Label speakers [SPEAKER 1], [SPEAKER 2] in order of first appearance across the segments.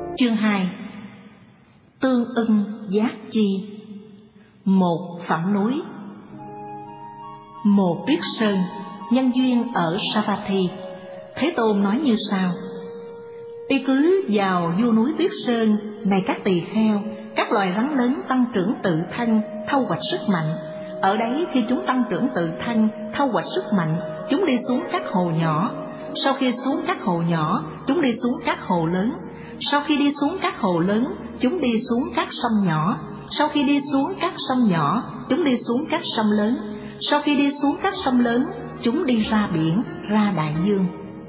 [SPEAKER 1] Chương 2. Tương ưng giác chi. Một phẳng núi. Một Tuyết Sơn, nhân duyên ở Savatthi. Thế Tôn nói như sau: y cứ vào vua núi Tuyết Sơn, này các tỳ kheo, các loài rắn lớn tăng trưởng tự thân, thâu hoạch sức mạnh. Ở đấy khi chúng tăng trưởng tự thân, thâu hoạch sức mạnh, chúng đi xuống các hồ nhỏ. Sau khi xuống các hồ nhỏ, chúng đi xuống các hồ lớn. Sau khi đi xuống các hồ lớn, chúng đi xuống các sông nhỏ. Sau khi đi xuống các sông nhỏ, chúng đi xuống các sông lớn. Sau khi đi xuống các sông lớn, chúng đi ra biển, ra đại dương.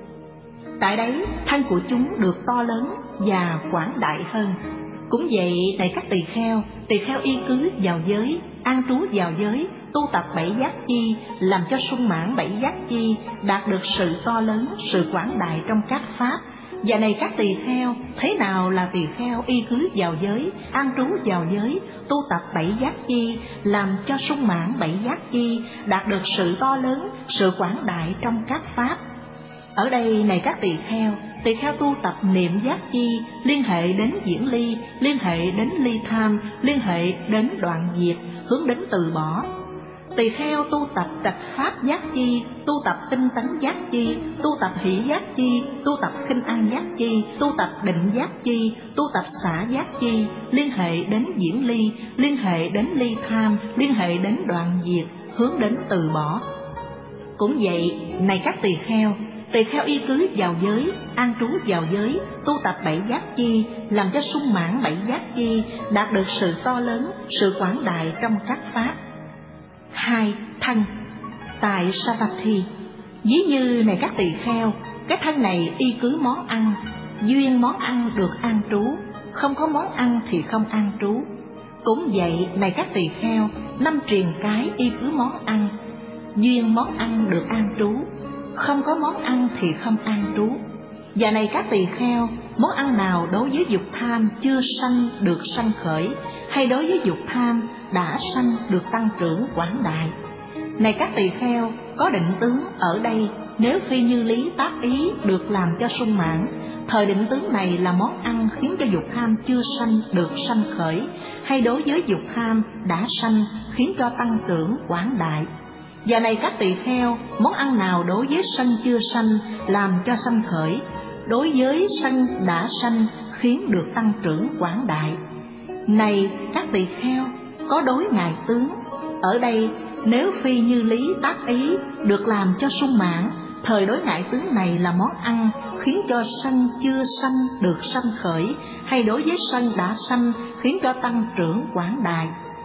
[SPEAKER 1] Tại đấy thân của chúng được to lớn và quảng đại hơn. Cũng vậy, này các tỳ kheo y cứ vào giới, an trú vào giới, tu tập bảy giác chi, làm cho sung mãn bảy giác chi, đạt được sự to lớn, sự quảng đại trong các pháp. Và này các tỳ kheo, thế nào là tỳ kheo y cứ vào giới, an trú vào giới, tu tập bảy giác chi, làm cho sung mãn bảy giác chi, đạt được sự to lớn, sự quảng đại trong các pháp? Ở đây, này các tỳ kheo tu tập niệm giác chi, liên hệ đến diễn ly, liên hệ đến ly tham, liên hệ đến đoạn diệt, hướng đến từ bỏ. Tỳ kheo tu tập trạch pháp giác chi, tu tập tinh tấn giác chi, tu tập hỷ giác chi, tu tập khinh an giác chi, tu tập định giác chi, tu tập xả giác chi, liên hệ đến diễn ly, liên hệ đến ly tham, liên hệ đến đoạn diệt, hướng đến từ bỏ. Cũng vậy, này các tỳ kheo y cứ vào giới, an trú vào giới, tu tập bảy giác chi, làm cho sung mãn bảy giác chi, đạt được sự to lớn, sự quảng đại trong các pháp. 2. Thân. Tại Savatthi, ví như này các tỳ kheo, cái thân này y cứ món ăn, duyên món ăn được an trú, không có món ăn thì không an trú. Cũng vậy, này các tỳ kheo, 5 triền cái y cứ món ăn, duyên món ăn được an trú, không có món ăn thì không an trú. Và này các tỳ kheo, món ăn nào đối với dục tham chưa sanh được sanh khởi, hay đối với dục tham đã sanh được tăng trưởng quảng đại? Này các tỳ kheo, có định tướng ở đây, nếu phi như lý tác ý được làm cho sung mãn, thời định tướng này là món ăn khiến cho dục tham chưa sanh được sanh khởi, hay đối với dục tham đã sanh khiến cho tăng trưởng quảng đại? Và này các tỳ kheo, món ăn nào đối với sanh chưa sanh làm cho sanh khởi, đối với sanh đã sanh khiến được tăng trưởng quảng đại? Này các tỳ kheo, có đối ngại tướng ở đây, nếu phi như lý tác ý được làm cho sung mãn, thời đối ngại tướng này là món ăn khiến cho sanh chưa sanh được sanh khởi, hay đối với sanh đã sanh khiến cho tăng trưởng quảng đại?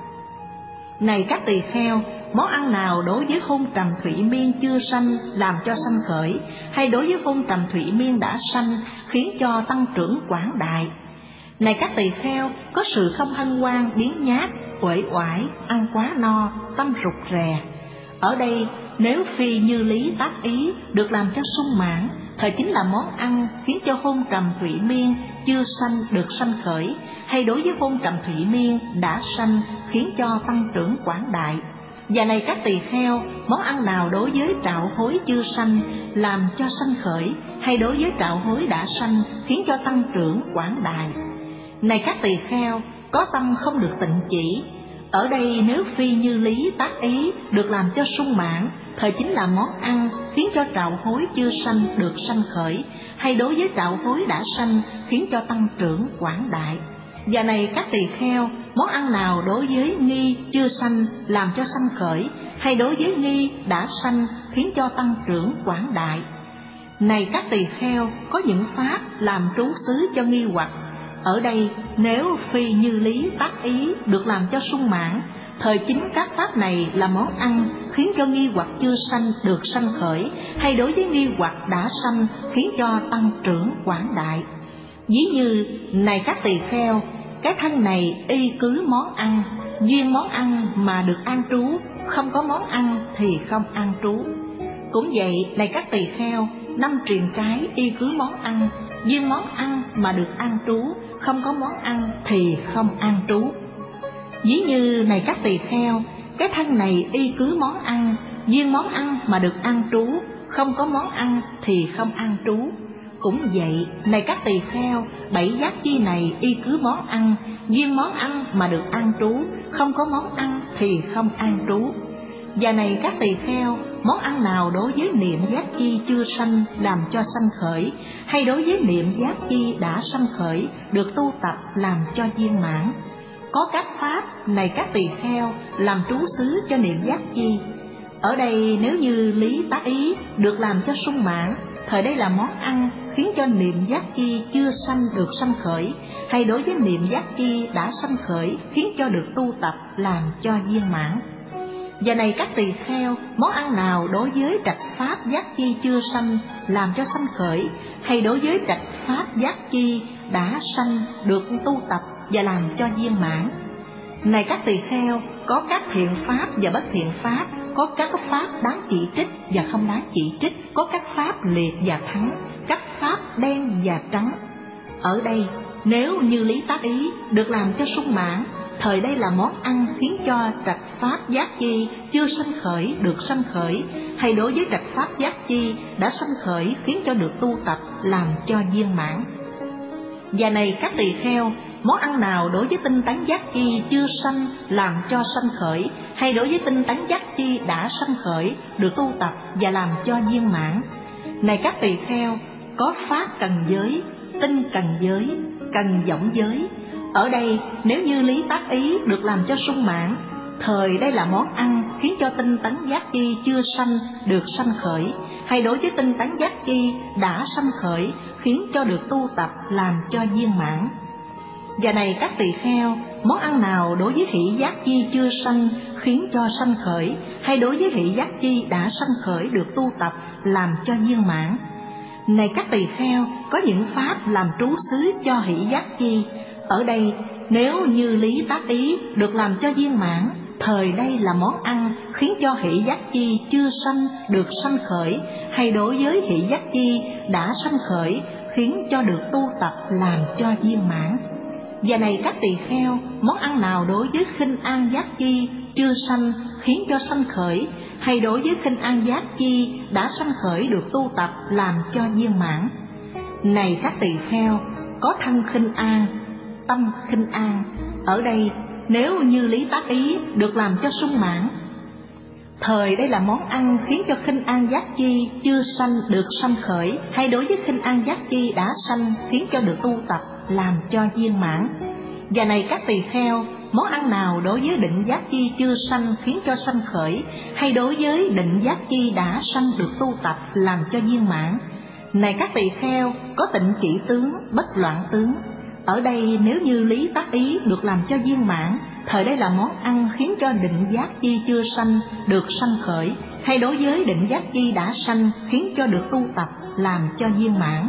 [SPEAKER 1] Này các tỳ kheo, món ăn nào đối với hôn trầm thủy miên chưa sanh làm cho sanh khởi, hay đối với hôn trầm thủy miên đã sanh khiến cho tăng trưởng quảng đại? Này các tỳ kheo, có sự không hân hoan, biếng nhác, uể oải, ăn quá no, tâm rụt rè. Ở đây, nếu phi như lý tác ý được làm cho sung mãn, thời chính là món ăn khiến cho hôn trầm thủy miên chưa sanh được sanh khởi, hay đối với hôn trầm thủy miên đã sanh khiến cho tăng trưởng quảng đại? Và này các tỳ kheo, món ăn nào đối với trạo hối chưa sanh làm cho sanh khởi, hay đối với trạo hối đã sanh khiến cho tăng trưởng quảng đại? Này các tỳ kheo, có tâm không được tịnh chỉ. Ở đây nếu phi như lý tác ý được làm cho sung mãn, thời chính là món ăn khiến cho trạo hối chưa sanh được sanh khởi, hay đối với trạo hối đã sanh khiến cho tăng trưởng quảng đại? Và này các tỳ kheo, món ăn nào đối với nghi chưa sanh làm cho sanh khởi, hay đối với nghi đã sanh khiến cho tăng trưởng quảng đại? Này các tỳ kheo, có những pháp làm trú xứ cho nghi hoặc. Ở đây nếu phi như lý tác ý được làm cho sung mãn, thời chính các pháp này là món ăn khiến cho nghi hoặc chưa sanh được sanh khởi, hay đối với nghi hoặc đã sanh khiến cho tăng trưởng quảng đại? Ví như này các tỳ kheo, cái thân này y cứ món ăn, duyên món ăn mà được an trú, không có món ăn thì không an trú. Cũng vậy, này các tỳ kheo, 5 triền cái y cứ món ăn, duyên món ăn mà được an trú, không có món ăn thì không an trú. Ví như này các tỳ kheo, cái thân này y cứ món ăn, duyên món ăn mà được an trú, không có món ăn thì không an trú. Cũng vậy, này các tỳ kheo, 7 giác chi này y cứ món ăn, duyên món ăn mà được an trú, không có món ăn thì không an trú. Và này các tỳ kheo, món ăn nào đối với niệm giác chi chưa sanh làm cho sanh khởi, hay đối với niệm giác chi đã sanh khởi được tu tập làm cho viên mãn. Có các pháp này các tỳ kheo làm trú xứ cho niệm giác chi. Ở đây nếu như lý tác ý được làm cho sung mãn, thời đây là món ăn khiến cho niệm giác chi chưa sanh được sanh khởi, hay đối với niệm giác chi đã sanh khởi khiến cho được tu tập làm cho viên mãn. Và này các tỳ kheo, món ăn nào đối với trạch pháp giác chi chưa sanh làm cho sanh khởi, hay đối với trạch pháp giác chi đã sanh được tu tập và làm cho viên mãn. Này các tỳ kheo, có các thiện pháp và bất thiện pháp, có các pháp đáng chỉ trích và không đáng chỉ trích, có các pháp liệt và thắng, các pháp đen và trắng. Ở đây nếu như lý tác ý được làm cho sung mãn, thời đây là món ăn khiến cho trạch pháp giác chi chưa sanh khởi được sanh khởi, hay đối với trạch pháp giác chi đã sanh khởi khiến cho được tu tập làm cho viên mãn. Và này các tỳ kheo, món ăn nào đối với tinh tấn giác chi chưa sanh làm cho sanh khởi, hay đối với tinh tấn giác chi đã sanh khởi được tu tập và làm cho viên mãn. Này các tỳ kheo, có pháp cần giới, tinh cần giới, cần võng giới. Ở đây nếu như lý tác ý được làm cho sung mãn, thời đây là món ăn khiến cho tinh tấn giác chi chưa sanh được sanh khởi, hay đối với tinh tấn giác chi đã sanh khởi khiến cho được tu tập làm cho viên mãn. Và này các tỳ kheo, món ăn nào đối với hỷ giác chi chưa sanh khiến cho sanh khởi, hay đối với hỷ giác chi đã sanh khởi được tu tập làm cho viên mãn. Này các tỳ kheo, có những pháp làm trú xứ cho hỷ giác chi. Ở đây nếu như lý tác ý được làm cho viên mãn, thời đây là món ăn khiến cho hỷ giác chi chưa sanh được sanh khởi, hay đối với hỷ giác chi đã sanh khởi khiến cho được tu tập làm cho viên mãn. Và này các tỳ kheo, món ăn nào đối với khinh an giác chi chưa sanh khiến cho sanh khởi, hay đối với khinh an giác chi đã sanh khởi được tu tập làm cho viên mãn. Này các tỳ kheo, có thân khinh an, tâm khinh an. Ở đây nếu như lý tác ý được làm cho sung mãn, thời đây là món ăn khiến cho khinh an giác chi chưa sanh được sanh khởi, hay đối với khinh an giác chi đã sanh khiến cho được tu tập làm cho viên mãn. Và này các tỳ kheo, món ăn nào đối với định giác chi chưa sanh khiến cho sanh khởi, hay đối với định giác chi đã sanh được tu tập làm cho viên mãn. Này các tỳ kheo, có tịnh chỉ tướng, bất loạn tướng. Ở đây nếu như lý tác ý được làm cho viên mãn, thời đây là món ăn khiến cho định giác chi chưa sanh được sanh khởi, hay đối với định giác chi đã sanh khiến cho được tu tập làm cho viên mãn.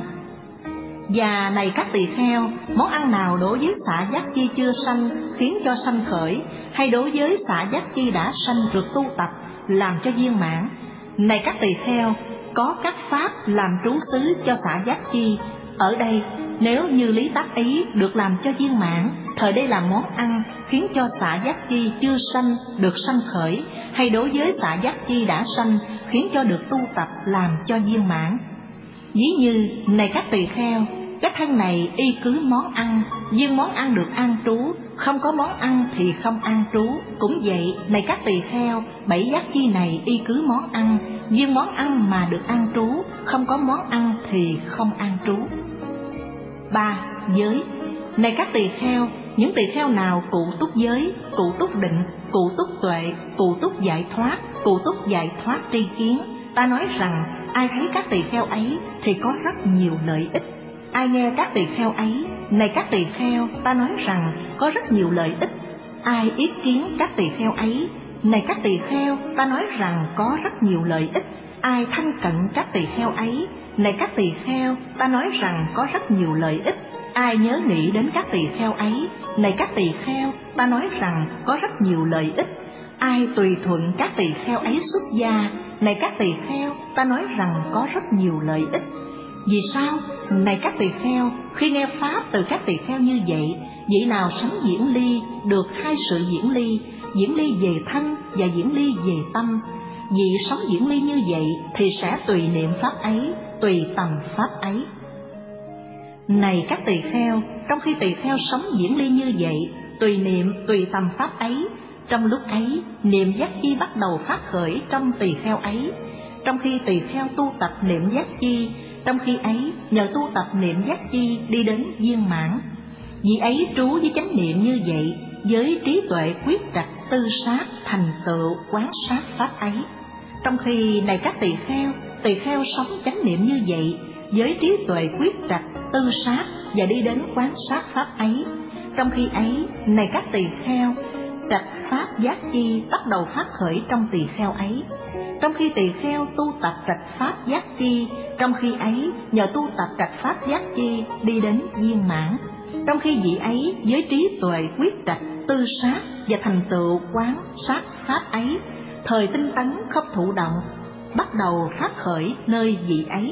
[SPEAKER 1] Và này các tỳ kheo, món ăn nào đối với xả giác chi chưa sanh khiến cho sanh khởi, hay đối với xả giác chi đã sanh được tu tập làm cho viên mãn. Này các tỳ kheo, có các pháp làm trú xứ cho xả giác chi. Ở đây nếu như lý tác ý được làm cho viên mãn, thời đây là món ăn khiến cho xả giác chi chưa sanh được sanh khởi, hay đối với xả giác chi đã sanh khiến cho được tu tập làm cho viên mãn. Ví như này các tỳ kheo, cái thân này y cứ món ăn, nhưng món ăn được an trú, không có món ăn thì không an trú. Cũng vậy, này các tỳ kheo, 7 giác chi này y cứ món ăn, nhưng món ăn mà được an trú, không có món ăn thì không an trú. 3. Giới. Này các tỳ kheo, những tỳ kheo nào cụ túc giới, cụ túc định, cụ túc tuệ, cụ túc giải thoát, cụ túc giải thoát tri kiến, ta nói rằng ai thấy các tỳ kheo ấy thì có rất nhiều lợi ích. Ai nghe các tỳ kheo ấy, này các tỳ kheo, ta nói rằng có rất nhiều lợi ích. Ai ý kiến các tỳ kheo ấy, này các tỳ kheo, ta nói rằng có rất nhiều lợi ích. Ai thân cận các tỳ kheo ấy, này các tỳ kheo, ta nói rằng có rất nhiều lợi ích. Ai nhớ nghĩ đến các tỳ kheo ấy, này các tỳ kheo, ta nói rằng có rất nhiều lợi ích. Ai tùy thuận các tỳ kheo ấy xuất gia, này các tỳ kheo, ta nói rằng có rất nhiều lợi ích. Vì sao? Này các tỳ kheo, khi nghe pháp từ các tỳ kheo như vậy, vị nào sống diễn ly được hai sự diễn ly về thân và diễn ly về tâm. Vị sống diễn ly như vậy thì sẽ tùy niệm pháp ấy, tùy tầm pháp ấy. Này các tỳ kheo, trong khi tỳ kheo sống diễn ly như vậy, tùy niệm tùy tầm pháp ấy, trong lúc ấy niệm giác chi bắt đầu phát khởi trong tỳ kheo ấy. Trong khi tỳ kheo tu tập niệm giác chi, trong khi ấy nhờ tu tập niệm giác chi đi đến viên mãn. Vì ấy trú với chánh niệm như vậy, với trí tuệ quyết trạch tư sát thành tựu quán sát pháp ấy. Trong khi này các tỳ kheo sống chánh niệm như vậy, với trí tuệ quyết trạch tư sát và đi đến quán sát pháp ấy. Trong khi ấy này các tỳ kheo, trạch pháp giác chi bắt đầu phát khởi trong tỳ kheo ấy. Trong khi tỳ kheo tu tập trạch pháp giác chi, trong khi ấy nhờ tu tập trạch pháp giác chi đi đến viên mãn. Trong khi vị ấy với trí tuệ quyết trạch tư sát và thành tựu quán sát pháp ấy, thời tinh tấn không thụ động bắt đầu phát khởi nơi vị ấy.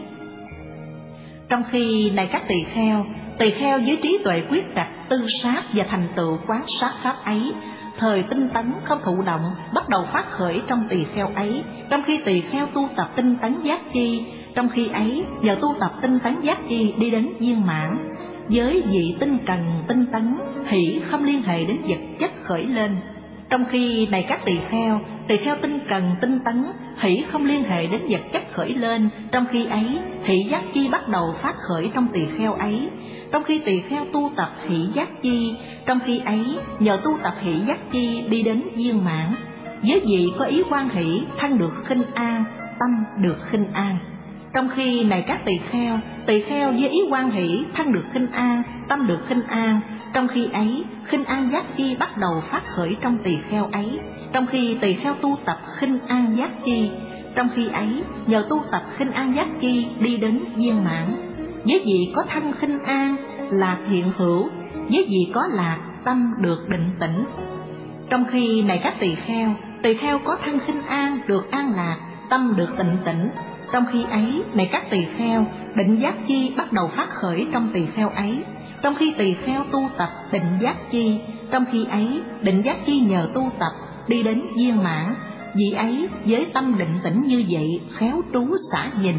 [SPEAKER 1] Trong khi này các tỳ kheo với trí tuệ quyết trạch tư sát và thành tựu quán sát pháp ấy, thời tinh tấn không thụ động bắt đầu phát khởi trong tỳ kheo ấy. Trong khi tỳ kheo tu tập tinh tấn giác chi, trong khi ấy nhờ tu tập tinh tấn giác chi đi đến viên mãn. Với vị tinh cần tinh tấn, hỷ không liên hệ đến vật chất khởi lên. Trong khi này các tỳ kheo tinh cần tinh tấn, hỷ không liên hệ đến vật chất khởi lên. Trong khi ấy hỷ giác chi bắt đầu phát khởi trong tỳ kheo ấy. Trong khi tỳ kheo tu tập hỷ giác chi, trong khi ấy nhờ tu tập hỷ giác chi đi đến viên mãn. Với vị có ý hoan hỷ, thân được khinh an, tâm được khinh an. Trong khi này các tỳ kheo với ý hoan hỷ, thân được khinh an, tâm được khinh an. Trong khi ấy khinh an giác chi bắt đầu phát khởi trong tỳ kheo ấy. Trong khi tỳ kheo tu tập khinh an giác chi, trong khi ấy nhờ tu tập khinh an giác chi đi đến viên mãn. Với vị có thân khinh an, lạc hiện hữu, với vị có lạc, tâm được định tĩnh. Trong khi này các tỳ kheo có thân khinh an, được an lạc, tâm được tịnh tĩnh. Trong khi ấy này các tỳ kheo, định giác chi bắt đầu phát khởi trong tỳ kheo ấy. Trong khi tỳ kheo tu tập định giác chi, trong khi ấy định giác chi nhờ tu tập đi đến viên mãn. Vị ấy với tâm định tĩnh như vậy khéo trú xả nhìn.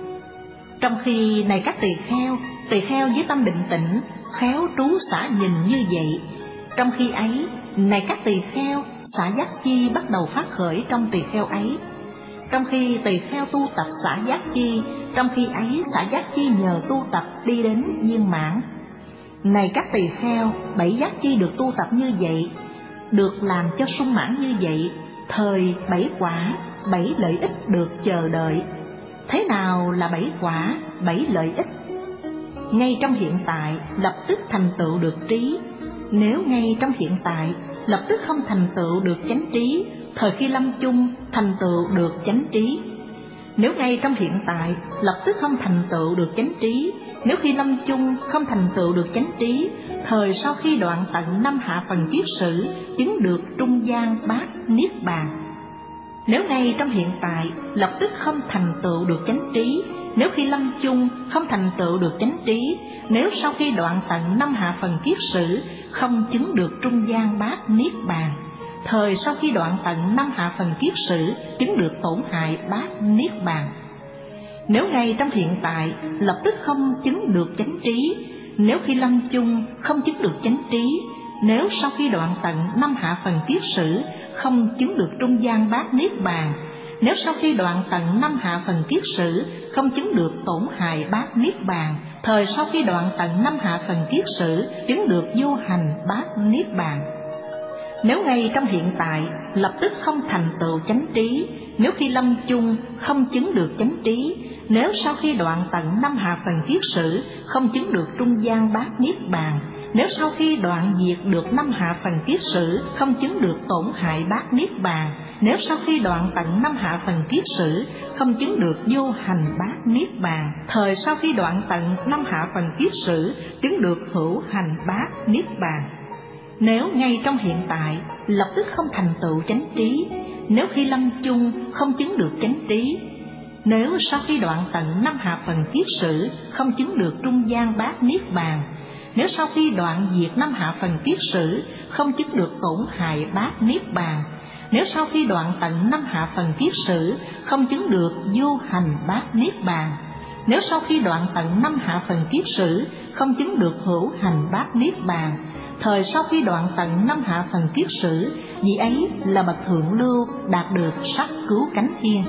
[SPEAKER 1] Trong khi này các tỳ kheo với tâm định tĩnh khéo trú xả nhìn như vậy. Trong khi ấy này các tỳ kheo, xả giác chi bắt đầu phát khởi trong tỳ kheo ấy. Trong khi tỳ kheo tu tập xả giác chi, trong khi ấy xả giác chi nhờ tu tập đi đến viên mãn. Này các tỳ kheo, bảy giác chi được tu tập như vậy, được làm cho sung mãn như vậy, thời bảy quả, bảy lợi ích được chờ đợi. Thế nào là bảy quả, bảy lợi ích? Ngay trong hiện tại lập tức thành tựu được trí. Nếu ngay trong hiện tại lập tức không thành tựu được chánh trí, thời khi lâm chung thành tựu được chánh trí. Nếu ngay trong hiện tại lập tức không thành tựu được chánh trí, nếu khi lâm chung không thành tựu được chánh trí, thời sau khi đoạn tận năm hạ phần kiết sử chứng được trung gian bát niết bàn. Nếu ngay trong hiện tại lập tức không thành tựu được chánh trí, nếu khi lâm chung không thành tựu được chánh trí, nếu sau khi đoạn tận năm hạ phần kiết sử không chứng được trung gian bát niết bàn, thời sau khi đoạn tận năm hạ phần kiết sử chứng được tổn hại bát niết bàn. Nếu ngay trong hiện tại lập tức không chứng được chánh trí, nếu khi lâm chung không chứng được chánh trí, nếu sau khi đoạn tận năm hạ phần kiết sử không chứng được trung gian bát niết bàn, nếu sau khi đoạn tận năm hạ phần kiết sử không chứng được tổn hại bát niết bàn, thời sau khi đoạn tận năm hạ phần kiết sử chứng được vô hành bát niết bàn. Nếu ngay trong hiện tại lập tức không thành tựu chánh trí, nếu khi lâm chung không chứng được chánh trí, nếu sau khi đoạn tận năm hạ phần kiết sử không chứng được trung gian bát niết bàn, nếu sau khi đoạn diệt được năm hạ phần kiết sử không chứng được tổn hại bát niết bàn, nếu sau khi đoạn tận năm hạ phần kiết sử không chứng được vô hành bát niết bàn, thời sau khi đoạn tận năm hạ phần kiết sử chứng được hữu hành bát niết bàn. Nếu ngay trong hiện tại lập tức không thành tựu chánh trí, nếu khi lâm chung không chứng được chánh trí, nếu sau khi đoạn tận năm hạ phần kiết sử không chứng được trung gian bát niết bàn, nếu sau khi đoạn diệt năm hạ phần kiết sử không chứng được tổn hại bát niết bàn, nếu sau khi đoạn tận năm hạ phần kiết sử không chứng được vô hành bát niết bàn, Nếu sau khi đoạn tận 5 hạ phần kiết sử không chứng được hữu hành bát niết bàn, thời sau khi đoạn tận 5 hạ phần kiết sử, vị ấy là bậc thượng lưu đạt được sắc cứu cánh thiên.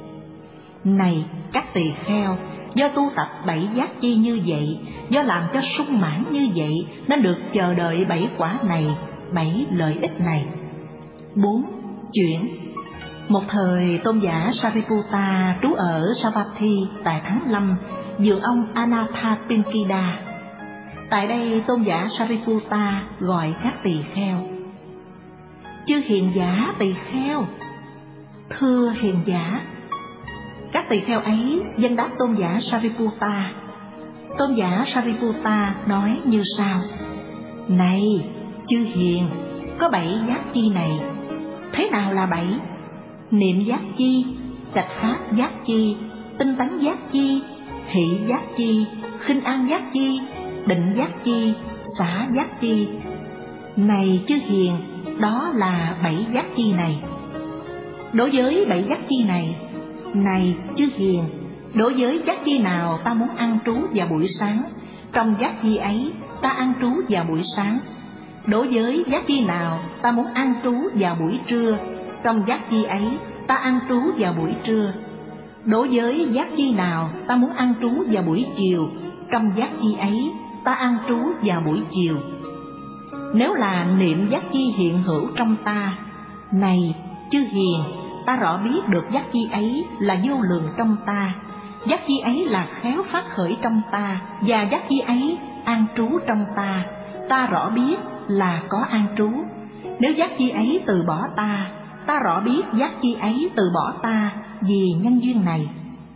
[SPEAKER 1] Này các tỳ kheo, do tu tập 7 giác chi như vậy, do làm cho sung mãn như vậy, nên được chờ đợi 7 quả này, 7 lợi ích này. 4. Chuyển. Một thời tôn giả Sariputta trú ở Savatthi tại tháng 5, vườn ông Anathapindika. Tại đây tôn giả Sariputta gọi các tỳ kheo: chư hiền giả tỳ kheo. Thưa hiền giả. Các tỳ kheo ấy dâng đáp tôn giả Sariputta. Tôn giả Sariputta nói như sau: này chư hiền, có 7 giác chi này. Thế nào là 7? Niệm giác chi, trạch pháp giác chi, tinh tấn giác chi, hỷ giác chi, khinh an giác chi, định giác chi, xả giác chi. Này chư hiền, đó là 7 giác chi này. Đối với 7 giác chi này, này chư hiền, đối với giác chi nào ta muốn ăn trú vào buổi sáng, trong giác chi ấy ta ăn trú vào buổi sáng. Đối với giác chi nào ta muốn ăn trú vào buổi trưa, trong giác chi ấy ta ăn trú vào buổi trưa. Đối với giác chi nào ta muốn ăn trú vào buổi chiều, trong giác chi ấy ta ăn trú vào buổi chiều. Nếu là niệm giác chi hiện hữu trong ta, này chư hiền, ta rõ biết được giác chi ấy là vô lượng trong ta, giác chi ấy là khéo phát khởi trong ta, và giác chi ấy an trú trong ta, ta rõ biết là có an trú. Nếu giác chi ấy từ bỏ ta, ta rõ biết giác chi ấy từ bỏ ta vì nhân duyên này.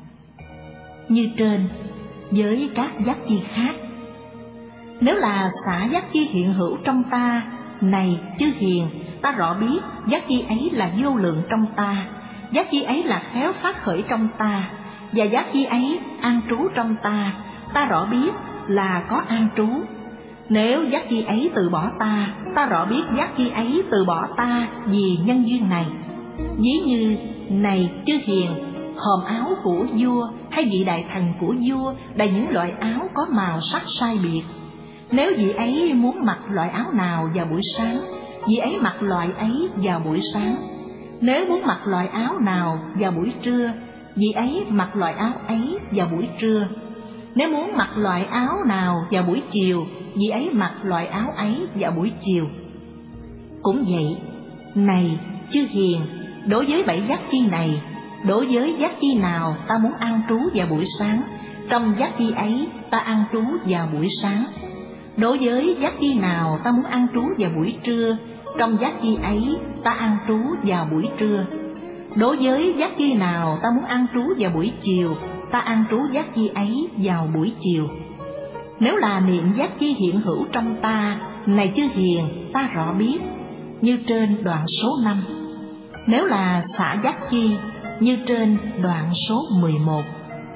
[SPEAKER 1] Như trên, với các giác chi khác. Nếu là xả giác chi hiện hữu trong ta, này chư hiền, ta rõ biết giác chi ấy là vô lượng trong ta, giác chi ấy là khéo phát khởi trong ta, và giác chi ấy an trú trong ta, ta rõ biết là có an trú. Nếu giác chi ấy từ bỏ ta, ta rõ biết giác chi ấy từ bỏ ta vì nhân duyên này. Ví như, này chư hiền, hòm áo của vua hay vị đại thần của vua đầy những loại áo có màu sắc sai biệt. Nếu vị ấy muốn mặc loại áo nào vào buổi sáng, vị ấy mặc loại ấy vào buổi sáng. Nếu muốn mặc loại áo nào vào buổi trưa, vị ấy mặc loại áo ấy vào buổi trưa. Nếu muốn mặc loại áo nào vào buổi chiều, vị ấy mặc loại áo ấy vào buổi chiều. Cũng vậy, này chư hiền, đối với 7 giác chi này, đối với giác chi nào ta muốn an trú vào buổi sáng, trong giác chi ấy ta ăn trú vào buổi sáng. Đối với giác chi nào ta muốn ăn trú vào buổi trưa, trong giác chi ấy ta ăn trú vào buổi trưa. Đối với giác chi nào ta muốn ăn trú vào buổi chiều, ta ăn trú giác chi ấy vào buổi chiều. Nếu là niệm giác chi hiện hữu trong ta, này chư hiền, ta rõ biết, như trên đoạn số 5. Nếu là xả giác chi, như trên đoạn số 11.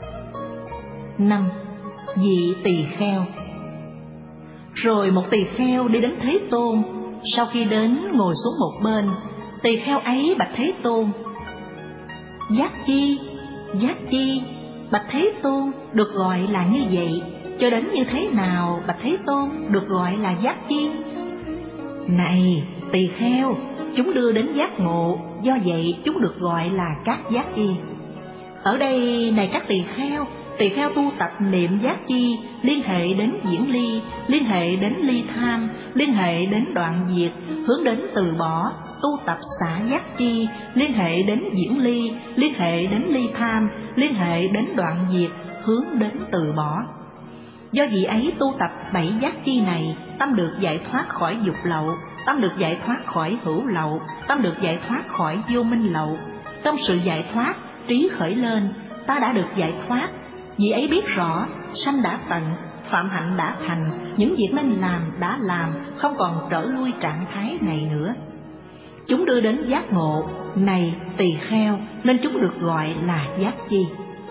[SPEAKER 1] 5. Vị tỳ kheo. Rồi một tỳ kheo đi đến Thế Tôn. Sau khi đến ngồi xuống một bên, tỳ kheo ấy bạch Thế Tôn: giác chi, bạch Thế Tôn, được gọi là như vậy, cho đến như thế nào bạch Thế Tôn được gọi là giác chi? Này tỳ kheo, chúng đưa đến giác ngộ, do vậy chúng được gọi là các giác chi. Ở đây, này các tỳ kheo tu tập niệm giác chi, liên hệ đến diễn ly, liên hệ đến ly tham, liên hệ đến đoạn diệt, hướng đến từ bỏ, tu tập xả giác chi, liên hệ đến diễn ly, liên hệ đến ly tham, liên hệ đến đoạn diệt, hướng đến từ bỏ. Do vị ấy tu tập 7 giác chi này, tâm được giải thoát khỏi dục lậu, tâm được giải thoát khỏi hữu lậu, tâm được giải thoát khỏi vô minh lậu. Trong sự giải thoát, trí khởi lên, ta đã được giải thoát. Vị ấy biết rõ, sanh đã tận, phạm hạnh đã thành, những việc nên làm đã làm, không còn trở lui trạng thái này nữa. Chúng đưa đến giác ngộ, này tỳ kheo, nên chúng được gọi là giác chi.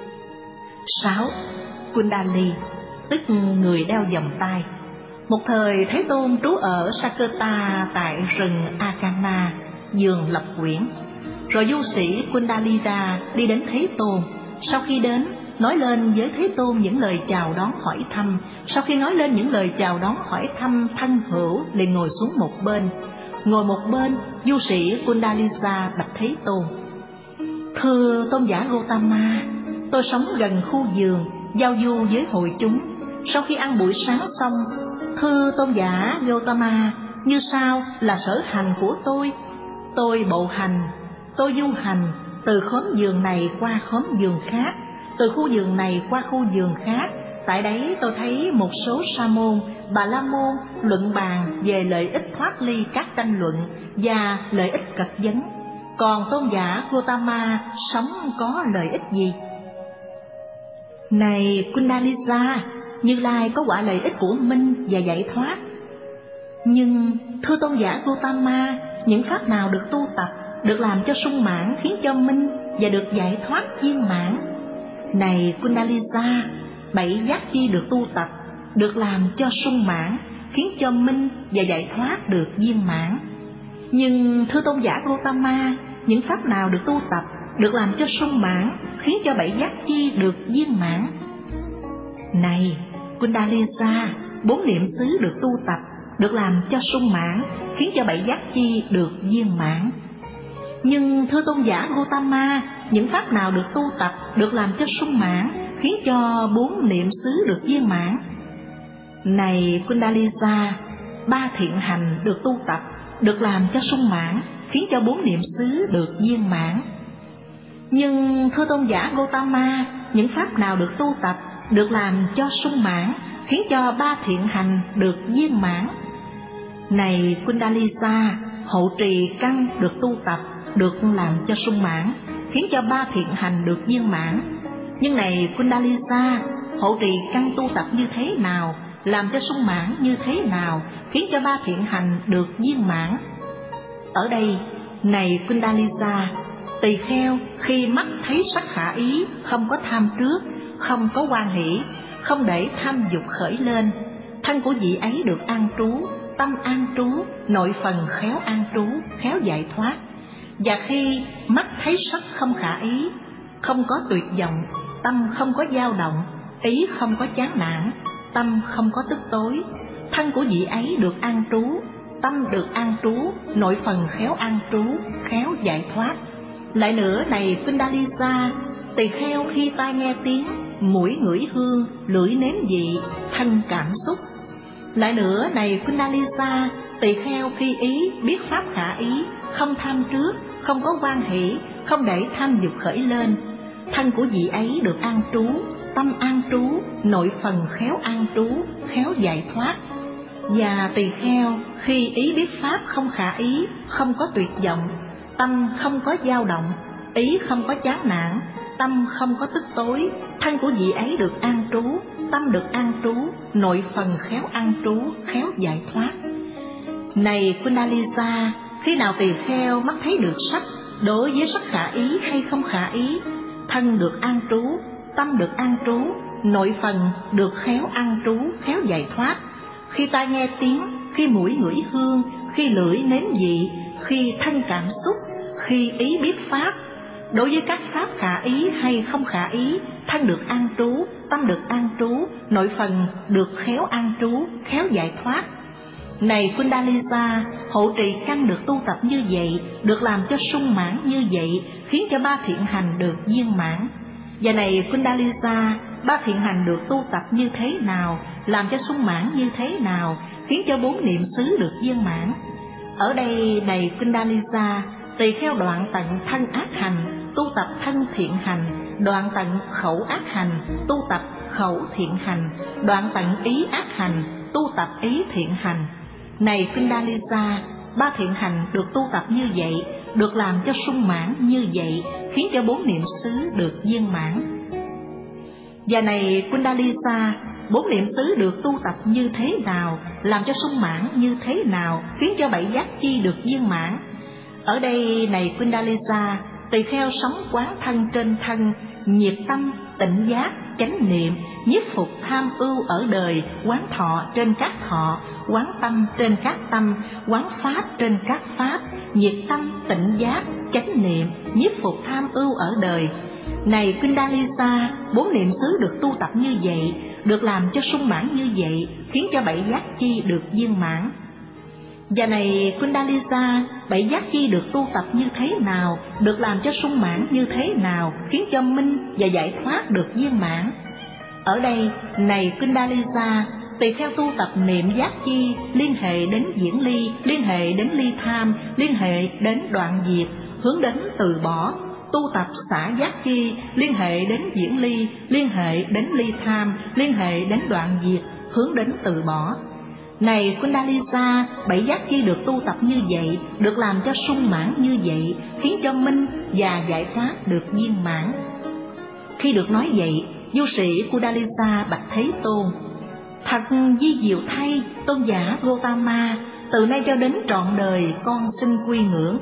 [SPEAKER 1] 6. Kundali, tức người đeo vòng tay. Một thời Thế Tôn trú ở Sakerta tại rừng Akana, vườn Lập Quyển. Rồi du sĩ Kundalira đi đến Thế Tôn. Sau khi đến, nói lên với Thế Tôn những lời chào đón hỏi thăm. Sau khi nói lên những lời chào đón hỏi thăm, thân hữu liền ngồi xuống một bên. Ngồi một bên, du sĩ Kundalisa bạch Thế Tôn: Thưa tôn giả Gotama, tôi sống gần khu vườn, giao du với hội chúng. Sau khi ăn buổi sáng xong, thưa tôn giả Gotama, như sau là sở hành của tôi. Tôi bộ hành, tôi du hành từ khóm vườn này qua khóm vườn khác, từ khu vườn này qua khu vườn khác. Tại đấy tôi thấy một số sa môn, bà la môn luận bàn về lợi ích thoát ly các tranh luận và lợi ích cật vấn. Còn tôn giả Gotama sống có lợi ích gì? Này Kundalisa, Như Lai có quả lợi ích của minh và giải thoát. Nhưng thưa tôn giả Gotama, những pháp nào được tu tập, được làm cho sung mãn, khiến cho minh và được giải thoát viên mãn? Này Kundalisa, 7 giác chi được tu tập, được làm cho sung mãn, khiến cho minh và giải thoát được viên mãn. Nhưng thưa tôn giả Gotama, những pháp nào được tu tập, được làm cho sung mãn, khiến cho 7 giác chi được viên mãn? Này Kundalisa, 4 niệm xứ được tu tập, được làm cho sung mãn, khiến cho 7 giác chi được viên mãn. Nhưng thưa tôn giả Gotama, những pháp nào được tu tập, được làm cho sung mãn, khiến cho 4 niệm xứ được viên mãn? Này Kundalisa, 3 thiện hành được tu tập, được làm cho sung mãn, khiến cho 4 niệm xứ được viên mãn. Nhưng thưa tôn giả Gotama, những pháp nào được tu tập, được làm cho sung mãn, khiến cho 3 thiện hành được viên mãn? Này Kundalisa, hộ trì căn được tu tập, được làm cho sung mãn, khiến cho 3 thiện hành được viên mãn. Nhưng này Kundalisa, hộ trì căn tu tập như thế nào, làm cho sung mãn như thế nào, khiến cho 3 thiện hành được viên mãn? Ở đây, này Kundalisa, tỳ kheo khi mắt thấy sắc khả ý, không có tham trước, không có hoan hỷ, không để tham dục khởi lên, thân của vị ấy được an trú, tâm an trú, nội phần khéo an trú, khéo giải thoát. Và khi mắt thấy sắc không khả ý, không có tuyệt vọng, tâm không có dao động, ý không có chán nản, tâm không có tức tối, thân của vị ấy được an trú, tâm được an trú, nội phần khéo an trú, khéo giải thoát. Lại nữa này Kundalisa, tỳ kheo khi tai nghe tiếng, mũi ngửi hương, lưỡi nếm vị, thân cảm xúc. Lại nữa này Kundalisa, tỳ kheo khi ý biết pháp khả ý, không tham trước, không có hoan hỷ, không để tham dục khởi lên, thân của vị ấy được an trú, tâm an trú, nội phần khéo an trú, khéo giải thoát. Và tỳ kheo khi ý biết pháp không khả ý, không có tuyệt vọng, tâm không có dao động, ý không có chán nản, tâm không có tức tối, thân của vị ấy được an trú, tâm được an trú, nội phần khéo an trú, khéo giải thoát. Này Kundalisa, khi nào tỳ kheo mắt thấy được sắc, đối với sắc khả ý hay không khả ý, thân được an trú, tâm được an trú, nội phần được khéo an trú, khéo giải thoát. Khi tai nghe tiếng, khi mũi ngửi hương, khi lưỡi nếm vị, khi thân cảm xúc, khi ý biết pháp, đối với các pháp khả ý hay không khả ý, thân được an trú, tâm được an trú, nội phần được khéo an trú, khéo giải thoát. Này Kundalisa, hộ trì căn được tu tập như vậy, được làm cho sung mãn như vậy, khiến cho 3 thiện hành được viên mãn. Và này Kundalisa, 3 thiện hành được tu tập như thế nào, làm cho sung mãn như thế nào, khiến cho 4 niệm xứ được viên mãn? Ở đây này Kundalisa, tỳ kheo đoạn tận thân ác hành, tu tập thân thiện hành, đoạn tận khẩu ác hành, tu tập khẩu thiện hành, đoạn tận ý ác hành, tu tập ý thiện hành. Này Kundalisa, 3 thiện hành được tu tập như vậy, được làm cho sung mãn như vậy, khiến cho 4 niệm xứ được viên mãn. Và này Kundalisa, 4 niệm xứ được tu tập như thế nào, làm cho sung mãn như thế nào, khiến cho 7 giác chi được viên mãn? Ở đây này Kundalisa, tỳ kheo sống quán thân trên thân, nhiệt tâm, tịnh giác, chánh niệm, nhiếp phục tham ưu ở đời, quán thọ trên các thọ, quán tâm trên các tâm, quán pháp trên các pháp, nhiệt tâm, tịnh giác, chánh niệm, nhiếp phục tham ưu ở đời. Này Kundalisa, 4 niệm xứ được tu tập như vậy, được làm cho sung mãn như vậy, khiến cho 7 giác chi được viên mãn. Và này Kundalisa, 7 giác chi được tu tập như thế nào, được làm cho sung mãn như thế nào, khiến cho minh và giải thoát được viên mãn. Ở đây, này Kundalisa, tùy theo tu tập niệm giác chi, liên hệ đến diễn ly, liên hệ đến ly tham, liên hệ đến đoạn diệt, hướng đến từ bỏ. Tu tập xả giác chi, liên hệ đến diễn ly, liên hệ đến ly tham, liên hệ đến đoạn diệt, hướng đến từ bỏ. Này Kundalisa, 7 giác chi được tu tập như vậy, được làm cho sung mãn như vậy, khiến cho minh và giải thoát được viên mãn. Khi được nói vậy, du sĩ Kundalisa bạch Thế Tôn: Thật vi diệu thay, tôn giả Gotama, từ nay cho đến trọn đời con xin quy ngưỡng.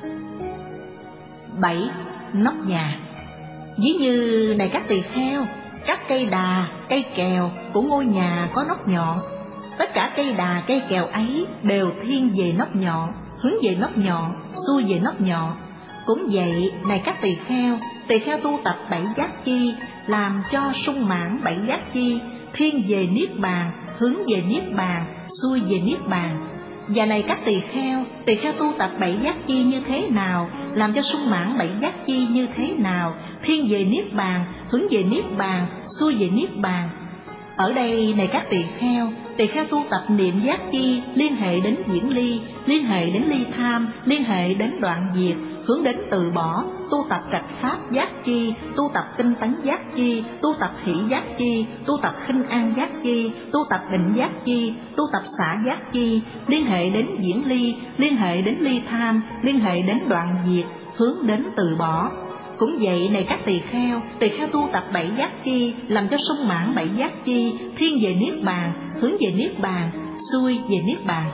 [SPEAKER 1] 7. Nóc nhà. Ví như này các tỳ kheo, các cây đà, cây kèo của ngôi nhà có nóc nhọn. Tất cả cây đà, cây kèo ấy đều thiên về nóc nhọn, hướng về nóc nhọn, xuôi về nóc nhọn. Cũng vậy, này các tỳ kheo tu tập 7 giác chi, làm cho sung mãn 7 giác chi, thiên về niết bàn, hướng về niết bàn, xuôi về niết bàn. Và này các tỳ kheo tu tập 7 giác chi như thế nào, làm cho sung mãn 7 giác chi như thế nào, thiên về niết bàn, hướng về niết bàn, xuôi về niết bàn. Ở đây, này các tỳ kheo tu tập niệm giác chi, liên hệ đến diễn ly, liên hệ đến ly tham, liên hệ đến đoạn diệt, hướng đến từ bỏ. Tu tập trạch pháp giác chi, tu tập tinh tấn giác chi, tu tập hỷ giác chi, tu tập khinh an giác chi, tu tập định giác chi, tu tập xả giác chi, liên hệ đến diễn ly, liên hệ đến ly tham, liên hệ đến đoạn diệt, hướng đến từ bỏ. Cũng vậy, này các tỳ kheo tu tập 7 giác chi, làm cho sung mãn 7 giác chi, thiên về niết bàn, hướng về niết bàn, xuôi về niết bàn.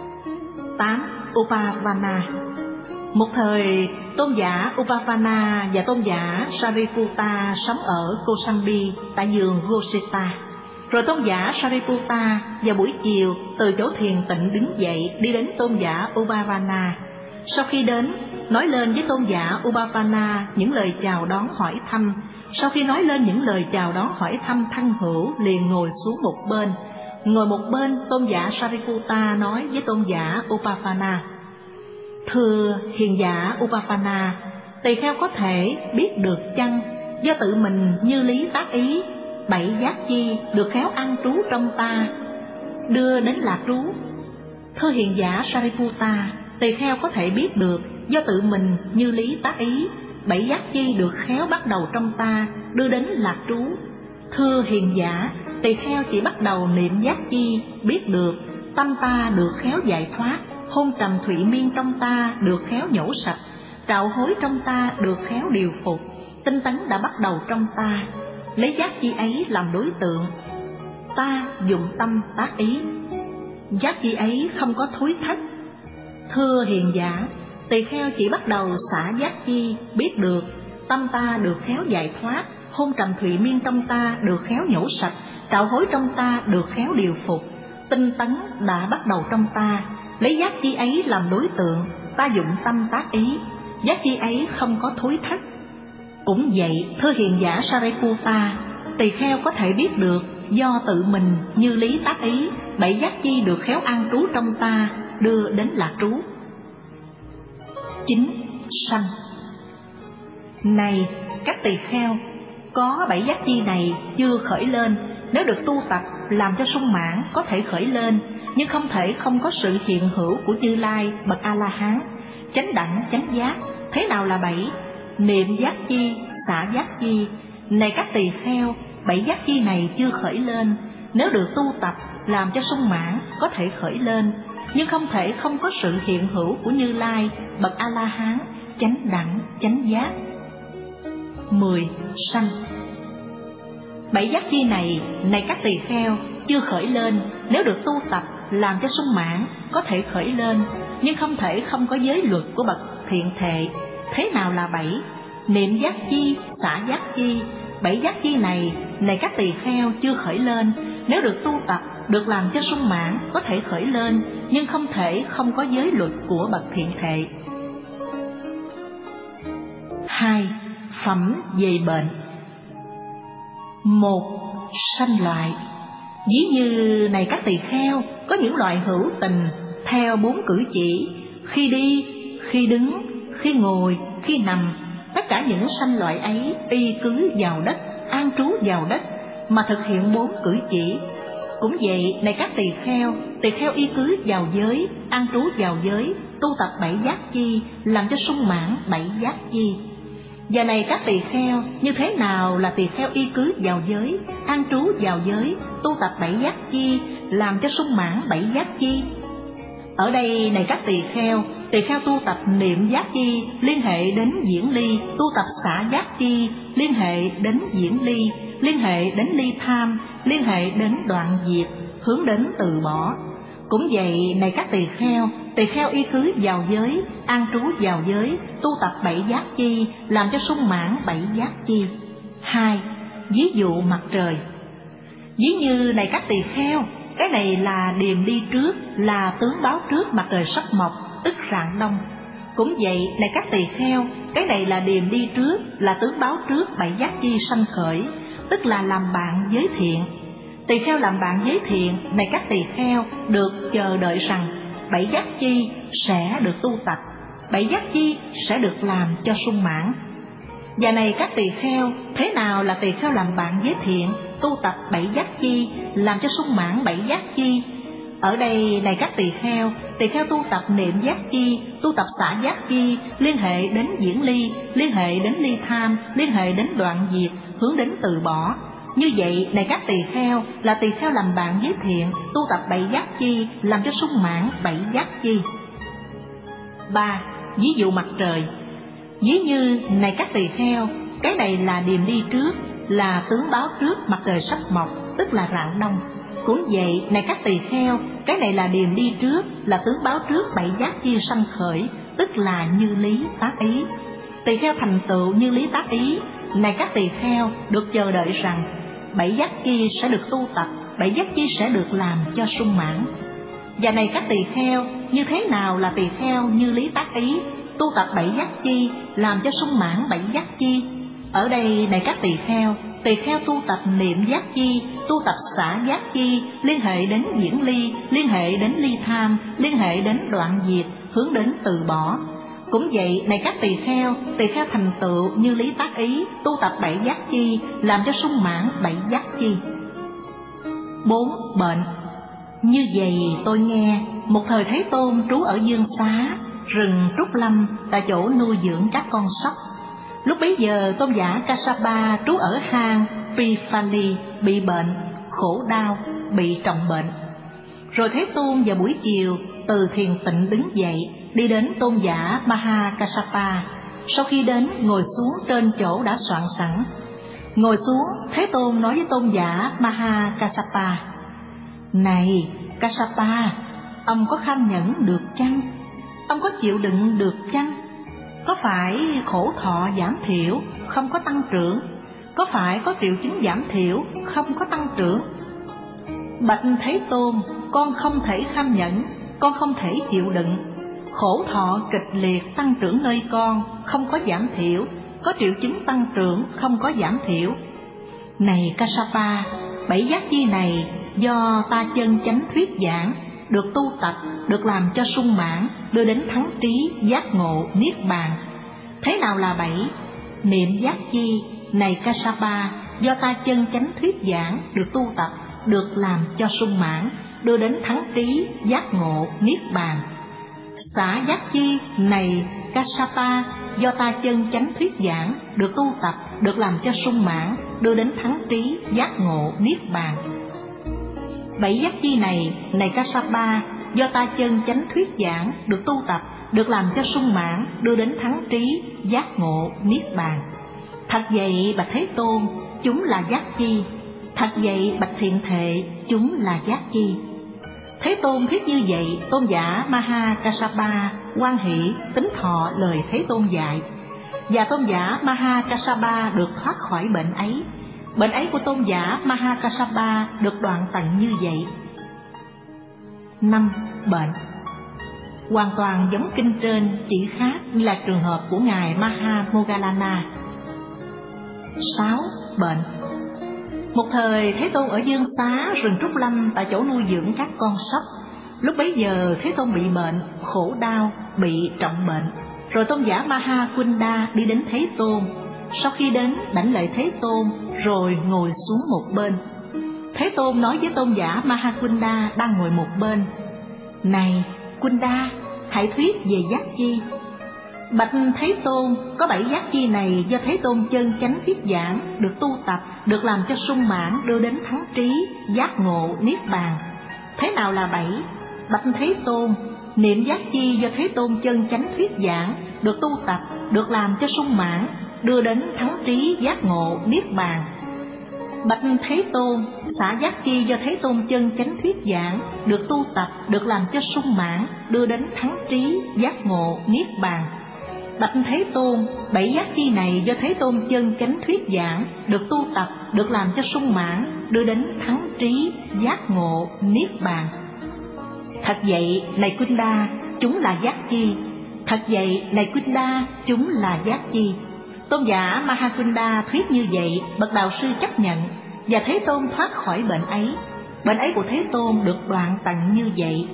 [SPEAKER 1] 8. Upavana. Một thời, tôn giả Upavana và tôn giả Sariputta sống ở Kosambi tại vườn Goseta. Rồi tôn giả Sariputta vào buổi chiều từ chỗ thiền tịnh đứng dậy đi đến tôn giả Upavana. Sau khi đến, nói lên với tôn giả Upavana những lời chào đón hỏi thăm. Sau khi nói lên những lời chào đón hỏi thăm thân hữu, liền ngồi xuống một bên. Ngồi một bên, tôn giả Sariputta nói với tôn giả Upavana: Thưa hiền giả Upavana, tỳ kheo có thể biết được chăng, do tự mình như lý tác ý, 7 giác chi được khéo ăn trú trong ta, đưa đến lạc trú? Thưa hiền giả Sariputta, tỳ kheo có thể biết được, do tự mình như lý tác ý, 7 giác chi được khéo bắt đầu trong ta, đưa đến lạc trú. Thưa hiền giả, tỳ kheo chỉ bắt đầu niệm giác chi, biết được, tâm ta được khéo giải thoát, hôn trầm thụy miên trong ta được khéo nhổ sạch, trạo hối trong ta được khéo điều phục, tinh tấn đã bắt đầu trong ta. Lấy giác chi ấy làm đối tượng, ta dùng tâm tác ý, giác chi ấy không có thối thất. Thưa hiền giả, tỳ kheo chỉ bắt đầu xả giác chi, biết được, tâm ta được khéo giải thoát, hôn trầm thụy miên trong ta được khéo nhổ sạch, trạo hối trong ta được khéo điều phục, tinh tấn đã bắt đầu trong ta. Lấy giác chi ấy làm đối tượng, ta dụng tâm tác ý, giác chi ấy không có thối thất. Cũng vậy, thưa hiền giả Sariputta, tỳ kheo có thể biết được, do tự mình như lý tác ý, 7 giác chi được khéo an trú trong ta, đưa đến lạc trú. 9. Sanh. Này các tỳ kheo, có 7 giác chi này chưa khởi lên, nếu được tu tập làm cho sung mãn có thể khởi lên, nhưng không thể không có sự hiện hữu của Như Lai bậc A-la-hán, chánh đẳng chánh giác. Thế nào là 7? Niệm giác chi, xả giác chi. Này các tỳ kheo, 7 giác chi này chưa khởi lên, nếu được tu tập làm cho sung mãn có thể khởi lên, nhưng không thể không có sự hiện hữu của Như Lai bậc A-la-hán, chánh đẳng chánh giác. 10. Sanh. 7 giác chi này, này các tỳ kheo, chưa khởi lên, nếu được tu tập làm cho sung mãn có thể khởi lên, nhưng không thể không có giới luật của bậc thiện thệ. Thế nào là 7? Niệm giác chi, xả giác chi. 7 giác chi này, này các tỳ kheo, chưa khởi lên, nếu được tu tập được làm cho sung mãn có thể khởi lên, nhưng không thể không có giới luật của bậc thiện thệ. 2. Phẩm về bệnh. 1. Sanh loại. Ví như này các tỳ kheo, có những loại hữu tình theo 4 cử chỉ: khi đi, khi đứng, khi ngồi, khi nằm. Tất cả những sanh loại ấy y cứ vào đất, an trú vào đất mà thực hiện 4 cử chỉ. Cũng vậy, này các tỳ kheo y cứ vào giới, an trú vào giới, tu tập 7 giác chi, làm cho sung mãn 7 giác chi. Và này các tỳ kheo, như thế nào là tỳ kheo y cứ vào giới, an trú vào giới, tu tập 7 giác chi, làm cho sung mãn 7 giác chi? Ở đây này các tỳ kheo tu tập niệm giác chi, liên hệ đến diễn ly, tu tập xả giác chi, liên hệ đến diễn ly, liên hệ đến ly tham, liên hệ đến đoạn diệt, hướng đến từ bỏ. Cũng vậy, này các tỳ kheo y cứ vào giới, an trú vào giới, tu tập 7 giác chi, làm cho sung mãn 7 giác chi. 2. Ví dụ mặt trời. Ví như này các tỳ kheo, cái này là điềm đi trước, là tướng báo trước mặt trời sắp mọc, tức rạng đông. Cũng vậy, này các tỳ kheo, cái này là điềm đi trước, là tướng báo trước 7 giác chi sanh khởi, tức là làm bạn với thiện. Tỳ kheo làm bạn với thiện, này các tỳ kheo được chờ đợi rằng 7 giác chi sẽ được tu tập, 7 giác chi sẽ được làm cho sung mãn. Và này các tỳ kheo, thế nào là tỳ kheo làm bạn với thiện, tu tập 7 giác chi, làm cho sung mãn 7 giác chi? Ở đây này các tỳ kheo tu tập niệm giác chi, tu tập xả giác chi, liên hệ đến diễn ly, liên hệ đến ly tham, liên hệ đến đoạn diệt, hướng đến từ bỏ. Như vậy, này các tỳ kheo, là tỳ kheo làm bạn với thiện, tu tập 7 giác chi, làm cho sung mãn 7 giác chi. 3. Ví dụ mặt trời. Ví như này các tỳ kheo, cái này là điềm đi trước, là tướng báo trước mặt trời sắp mọc, tức là rạng đông. Cũng vậy, này các tỳ kheo, cái này là điềm đi trước, là tướng báo trước 7 giác chi sanh khởi, tức là như lý tác ý. Tỳ kheo thành tựu như lý tác ý, này các tỳ kheo được chờ đợi rằng 7 giác chi sẽ được tu tập, 7 giác chi sẽ được làm cho sung mãn. Và này các tỳ kheo, như thế nào là tỳ kheo như lý tác ý, tu tập 7 giác chi, làm cho sung mãn 7 giác chi? Ở đây này các tỳ kheo tu tập niệm giác chi, tu tập xả giác chi, liên hệ đến diễn ly, liên hệ đến ly tham, liên hệ đến đoạn diệt, hướng đến từ bỏ. Cũng vậy, này các tỳ kheo thành tựu như lý tác ý, tu tập 7 giác chi, làm cho sung mãn 7 giác chi. 4. Bệnh. Như vậy tôi nghe, một thời Thế Tôn trú ở Dương Xá, rừng Trúc Lâm, tại chỗ nuôi dưỡng các con sóc. Lúc bấy giờ tôn giả Kassapa trú ở hang Pripali, bị bệnh, khổ đau, bị trọng bệnh. Rồi Thế Tôn vào buổi chiều từ thiền tịnh đứng dậy, đi đến tôn giả Mahakassapa. Sau khi đến, ngồi xuống trên chỗ đã soạn sẵn. Ngồi xuống, Thế Tôn nói với tôn giả Mahakassapa: Này Kassapa, ông có kham nhẫn được chăng? Ông có chịu đựng được chăng? Có phải khổ thọ giảm thiểu, không có tăng trưởng? Có phải có triệu chứng giảm thiểu, không có tăng trưởng? Bạch Thế Tôn, con không thể kham nhẫn, con không thể chịu đựng. Khổ thọ kịch liệt tăng trưởng nơi con, không có giảm thiểu. Có triệu chứng tăng trưởng, không có giảm thiểu. Này Kassapa, 7 giác chi này do ta chân chánh thuyết giảng, được tu tập, được làm cho sung mãn, đưa đến thắng trí, giác ngộ, niết bàn. Thế nào là 7? Niệm giác chi, này Kassapa, do ta chân chánh thuyết giảng, được tu tập, được làm cho sung mãn, đưa đến thắng trí, giác ngộ, niết bàn. Xả giác chi, này Kassapa, do ta chân chánh thuyết giảng, được tu tập, được làm cho sung mãn, đưa đến thắng trí, giác ngộ, niết bàn. 7 giác chi này, này Kassapa, do ta chân chánh thuyết giảng, được tu tập, được làm cho sung mãn, đưa đến thắng trí, giác ngộ, niết bàn. Thật vậy bạch Thế Tôn, chúng là giác chi? Thật vậy bạch Thiện Thệ, chúng là giác chi? Thế Tôn thuyết như vậy, tôn giả Mahakassapa hoan hỷ tín thọ lời Thế Tôn dạy, và tôn giả Mahakassapa được thoát khỏi bệnh ấy. Bệnh ấy của tôn giả Mahakassapa được đoạn tận như vậy. 5. Bệnh. Hoàn toàn giống kinh trên, chỉ khác là trường hợp của ngài Maha Moggallana. 6. Bệnh. Một thời Thế Tôn ở Dương Xá, rừng Trúc Lâm, tại chỗ nuôi dưỡng các con sóc. Lúc bấy giờ Thế Tôn bị bệnh, khổ đau, bị trọng bệnh. Rồi tôn giả Mahakunda đi đến Thế Tôn. Sau khi đến, đảnh lễ Thế Tôn, rồi ngồi xuống một bên. Thế Tôn nói với tôn giả Mahakunda đang ngồi một bên: Này Kunda, hãy thuyết về giác chi. Bạch Thế Tôn, có 7 giác chi này do Thế Tôn chân chánh thuyết giảng, được tu tập, được làm cho sung mãn, đưa đến thắng trí, giác ngộ, niết bàn. Thế nào là 7? Bạch Thế Tôn, niệm giác chi do Thế Tôn chân chánh thuyết giảng, được tu tập, được làm cho sung mãn, đưa đến thắng trí, giác ngộ, niết bàn. Bạch Thế Tôn, xả giác chi do Thế Tôn chân chánh thuyết giảng, được tu tập, được làm cho sung mãn, đưa đến thắng trí, giác ngộ, niết bàn. Bạch Thế Tôn, 7 giác chi này do Thế Tôn chân chánh thuyết giảng, được tu tập, được làm cho sung mãn, đưa đến thắng trí, giác ngộ, niết bàn. Thật vậy, này Kunda, chúng là giác chi. Thật vậy, này Kunda, chúng là giác chi. Tôn giả Mahakunda thuyết như vậy, bậc đạo sư chấp nhận, và Thế Tôn thoát khỏi bệnh ấy. Bệnh ấy của Thế Tôn được đoạn tận như vậy.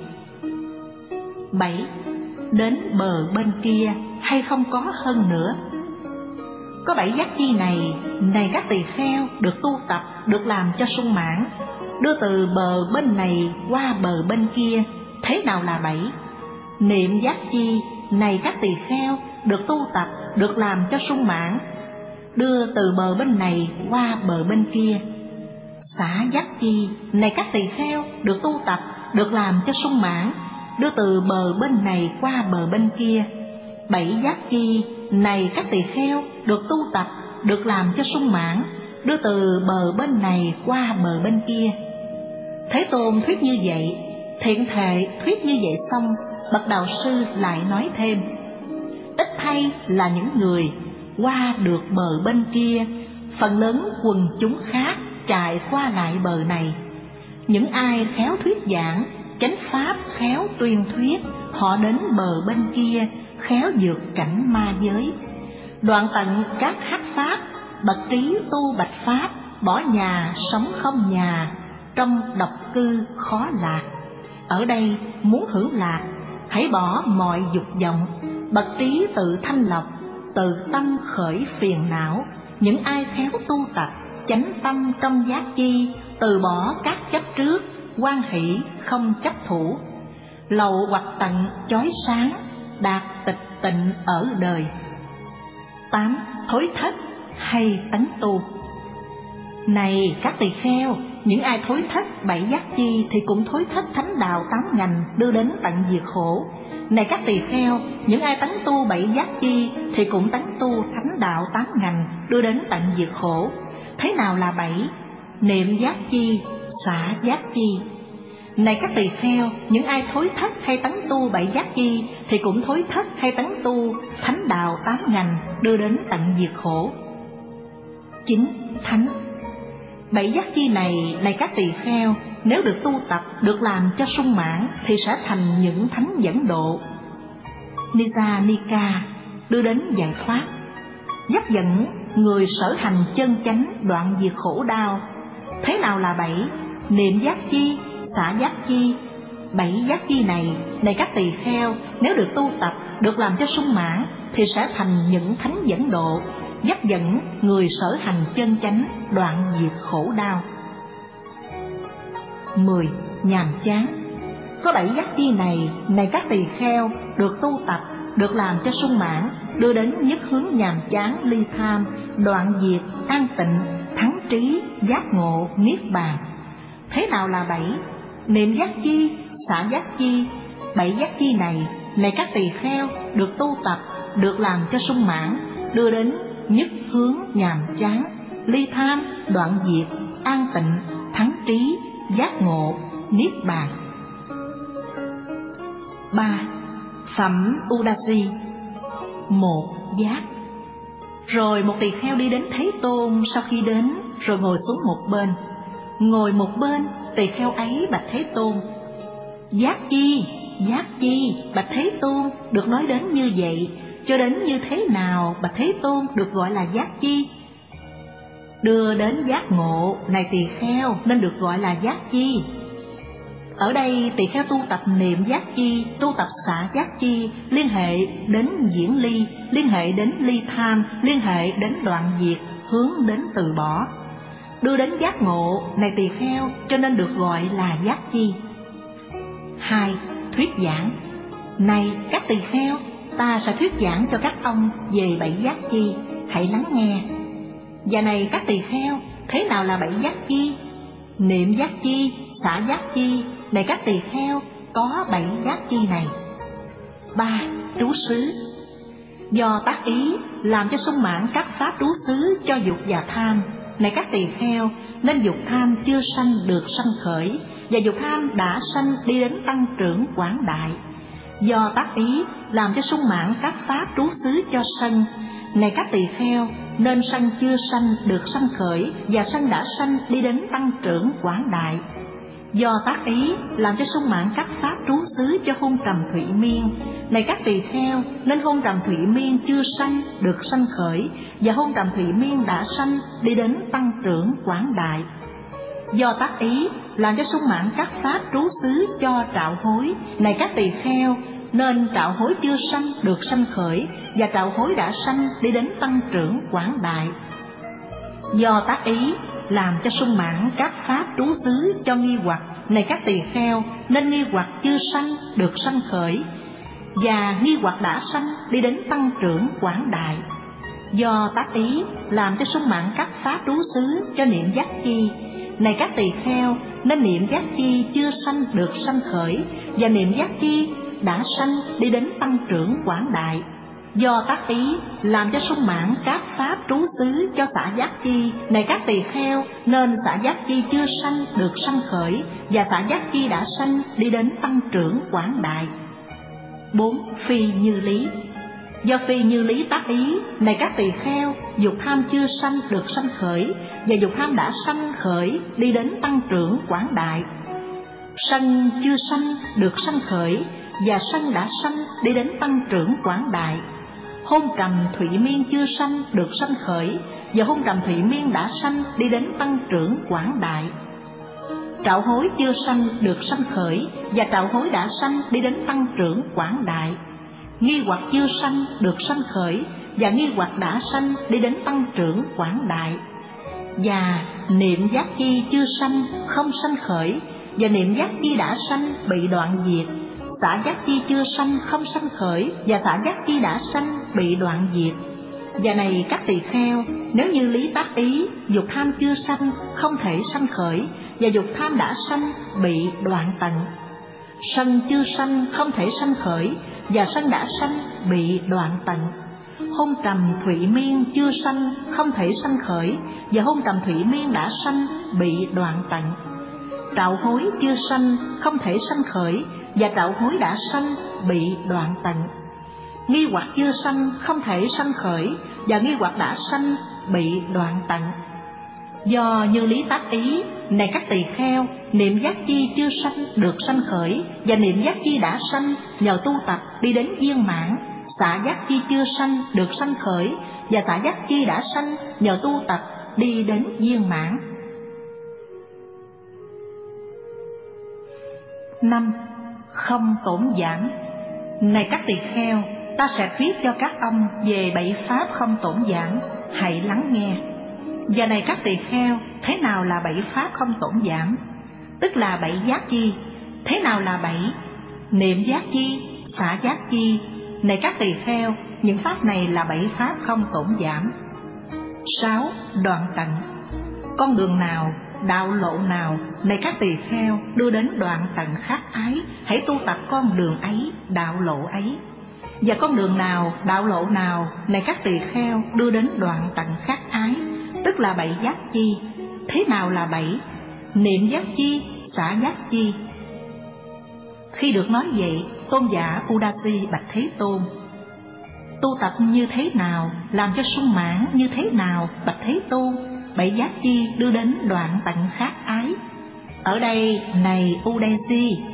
[SPEAKER 1] 7. Đến bờ bên kia hay không có hơn nữa. Có 7 giác chi này, này các tỳ kheo, được tu tập, được làm cho sung mãn, đưa từ bờ bên này qua bờ bên kia. Thế nào là 7? Niệm giác chi, này các tỳ kheo, được tu tập, được làm cho sung mãn, đưa từ bờ bên này qua bờ bên kia. Xả giác chi, này các tỳ kheo, được tu tập, được làm cho sung mãn, đưa từ bờ bên này qua bờ bên kia. 7 giác chi, này các tỳ kheo, được tu tập, được làm cho sung mãn, đưa từ bờ bên này qua bờ bên kia. Thế Tôn thuyết như vậy, thiện thệ thuyết như vậy xong, bậc đạo sư lại nói thêm: Ít thay là những người qua được bờ bên kia, phần lớn quần chúng khác chạy qua lại bờ này. Những ai khéo thuyết giảng, chánh pháp khéo tuyên thuyết, họ đến bờ bên kia, khéo vượt cảnh ma giới, đoạn tận các hắc pháp, bậc trí tu bạch pháp, bỏ nhà sống không nhà, trong độc cư khó lạc. Ở đây muốn hưởng lạc, hãy bỏ mọi dục vọng, bậc trí tự thanh lọc, tự tâm khởi phiền não. Những ai khéo tu tập, chánh tâm trong giác chi, từ bỏ các chấp trước, hoan hỷ không chấp thủ, lậu hoặc tận chói sáng, đạt tịch tịnh ở đời. 8. Thối thất hay tấn tu. Này các tỳ kheo, những ai thối thất 7 giác chi thì cũng thối thất thánh đạo 8 ngành, đưa đến tận diệt khổ. Này các tỳ kheo, những ai tấn tu 7 giác chi thì cũng tấn tu thánh đạo 8 ngành, đưa đến tận diệt khổ. Thế nào là 7? Niệm giác chi, xả giác chi. Này các tỳ kheo, những ai thối thất hay tấn tu 7 giác chi thì cũng thối thất hay tấn tu thánh đạo 8 ngành, đưa đến tận diệt khổ. 9. Thánh. 7 giác chi này, này các tỳ kheo, nếu được tu tập, được làm cho sung mãn thì sẽ thành những thánh dẫn độ. Niranika, đưa đến giải thoát, dắt dẫn người sở hành chân chánh, đoạn diệt khổ đau. Thế nào là 7? Niệm giác chi, xả giác chi. 7 giác chi này, này các tỳ kheo, nếu được tu tập, được làm cho sung mãn thì sẽ thành những thánh dẫn độ, dắt dẫn người sở hành chân chánh, đoạn diệt khổ đau. 10. Nhàm chán. Có 7 giác chi này, này các tỳ kheo, được tu tập, được làm cho sung mãn, đưa đến nhất hướng nhàm chán, ly tham, đoạn diệt, an tịnh, thắng trí, giác ngộ, niết bàn. Thế nào là 7? Niệm giác chi, xả giác chi. 7 giác chi này, này các tỳ kheo, được tu tập, được làm cho sung mãn, đưa đến nhất hướng nhàm chán, ly tham, đoạn diệt, an tịnh, thắng trí, giác ngộ, niết bàn. 3. Phẩm Udazi. 1. Giác. Rồi một tỳ kheo đi đến Thế Tôn. Sau khi đến, rồi ngồi xuống một bên. Ngồi một bên, tỳ kheo ấy bạch Thế Tôn: Giác chi, giác chi, bạch Thế Tôn, được nói đến như vậy, cho đến như thế nào bạch Thế Tôn được gọi là giác chi? Đưa đến giác ngộ, này tỳ kheo, nên được gọi là giác chi. Ở đây tỳ kheo tu tập niệm giác chi, tu tập xả giác chi, liên hệ đến diễn ly, liên hệ đến ly tham, liên hệ đến đoạn diệt, hướng đến từ bỏ. Đưa đến giác ngộ, này tỳ kheo, cho nên được gọi là giác chi. 2. Thuyết giảng. Này các tỳ kheo, ta sẽ thuyết giảng cho các ông về 7 giác chi, hãy lắng nghe. Và này các tỳ kheo, thế nào là 7 giác chi? Niệm giác chi, xả giác chi, này các tỳ kheo, có 7 giác chi này. 3. Trú xứ. Do tác ý làm cho sung mãn các pháp trú xứ cho dục và tham, này các tỳ kheo, nên dục tham chưa sanh được sanh khởi, và dục tham đã sanh đi đến tăng trưởng quảng đại. Do tác ý làm cho sung mãn các pháp trú xứ cho sân, này các tỳ kheo, nên sân chưa sanh được sanh khởi, và sân đã sanh đi đến tăng trưởng quảng đại. Do tác ý làm cho sung mãn các pháp trú xứ cho hôn trầm thụy miên, này các tỳ kheo, nên hôn trầm thụy miên chưa sanh được sanh khởi, và hôn trầm thụy miên đã sanh đi đến tăng trưởng quảng đại. Do tác ý làm cho sung mãn các pháp trú xứ cho trạo hối, này các tỳ kheo, nên trạo hối chưa sanh được sanh khởi, và trạo hối đã sanh đi đến tăng trưởng quảng đại. Do tác ý làm cho sung mãn các pháp trú xứ cho nghi hoặc, này các tỳ kheo, nên nghi hoặc chưa sanh được sanh khởi, và nghi hoặc đã sanh đi đến tăng trưởng quảng đại. Do tác ý làm cho sung mãn các pháp trú xứ cho niệm giác chi, này các tỳ kheo, nên niệm giác chi chưa sanh được sanh khởi, và niệm giác chi đã sanh đi đến tăng trưởng quảng đại. Do tác ý làm cho sung mãn các pháp trú xứ cho xả giác chi, này các tỳ kheo, nên xả giác chi chưa sanh được sanh khởi, và xả giác chi đã sanh đi đến tăng trưởng quảng đại. 4. Phi như lý. Do phi như lý tác ý, này các tỳ kheo, dục tham chưa sanh được sanh khởi, và dục tham đã sanh khởi đi đến tăng trưởng quảng đại. Sân chưa sanh được sanh khởi, và sân đã sanh đi đến tăng trưởng quảng đại. Hôn trầm thụy miên chưa sanh được sanh khởi, và hôn trầm thụy miên đã sanh đi đến tăng trưởng quảng đại. Trạo hối chưa sanh được sanh khởi, và trạo hối đã sanh đi đến tăng trưởng quảng đại. Nghi hoặc chưa sanh được sanh khởi, và nghi hoặc đã sanh đi đến tăng trưởng quảng đại. Và niệm giác chi chưa sanh không sanh khởi, và niệm giác chi đã sanh bị đoạn diệt. Xả giác chi chưa sanh không sanh khởi, và xả giác chi đã sanh bị đoạn diệt. Và này các tỳ kheo, nếu như lý tác ý, dục tham chưa sanh không thể sanh khởi, và dục tham đã sanh bị đoạn tận. Sân chưa sanh không thể sanh khởi, và sân đã sanh bị đoạn tận. Hôn trầm thụy miên chưa sanh không thể sanh khởi, và hôn trầm thụy miên đã sanh bị đoạn tận. Trạo hối chưa sanh không thể sanh khởi, và trạo hối đã sanh bị đoạn tận. Nghi hoặc chưa sanh không thể sanh khởi, và nghi hoặc đã sanh bị đoạn tận. Do như lý tác ý, này các tỳ kheo, niệm giác chi chưa sanh được sanh khởi, và niệm giác chi đã sanh nhờ tu tập đi đến viên mãn. Xả giác chi chưa sanh được sanh khởi, và xả giác chi đã sanh nhờ tu tập đi đến viên mãn. 5. Không tổn giảm. Này các tỳ kheo, ta sẽ thuyết cho các ông về 7 pháp không tổn giảm, hãy lắng nghe. Và này các tỳ kheo, thế nào là 7 pháp không tổn giảm? Tức là 7 giác chi. Thế nào là 7? Niệm giác chi, xả giác chi. Này các tỳ kheo, những pháp này là 7 pháp không tổn giảm. 6. Đoạn tận. Con đường nào, đạo lộ nào, này các tỳ kheo, đưa đến đoạn tận khát ái, hãy tu tập con đường ấy, đạo lộ ấy. Và con đường nào, đạo lộ nào, này các tỳ kheo, đưa đến đoạn tận khát ái, tức là 7 giác chi. Thế nào là 7? Niệm giác chi, xả giác chi. Khi được nói vậy, tôn giả Udasi bạch Thế Tôn: tu tập như thế nào, làm cho sung mãn như thế nào, bạch Thế Tôn? 7 giác chi đưa đến đoạn tận khát ái. Ở đây, này Udasi,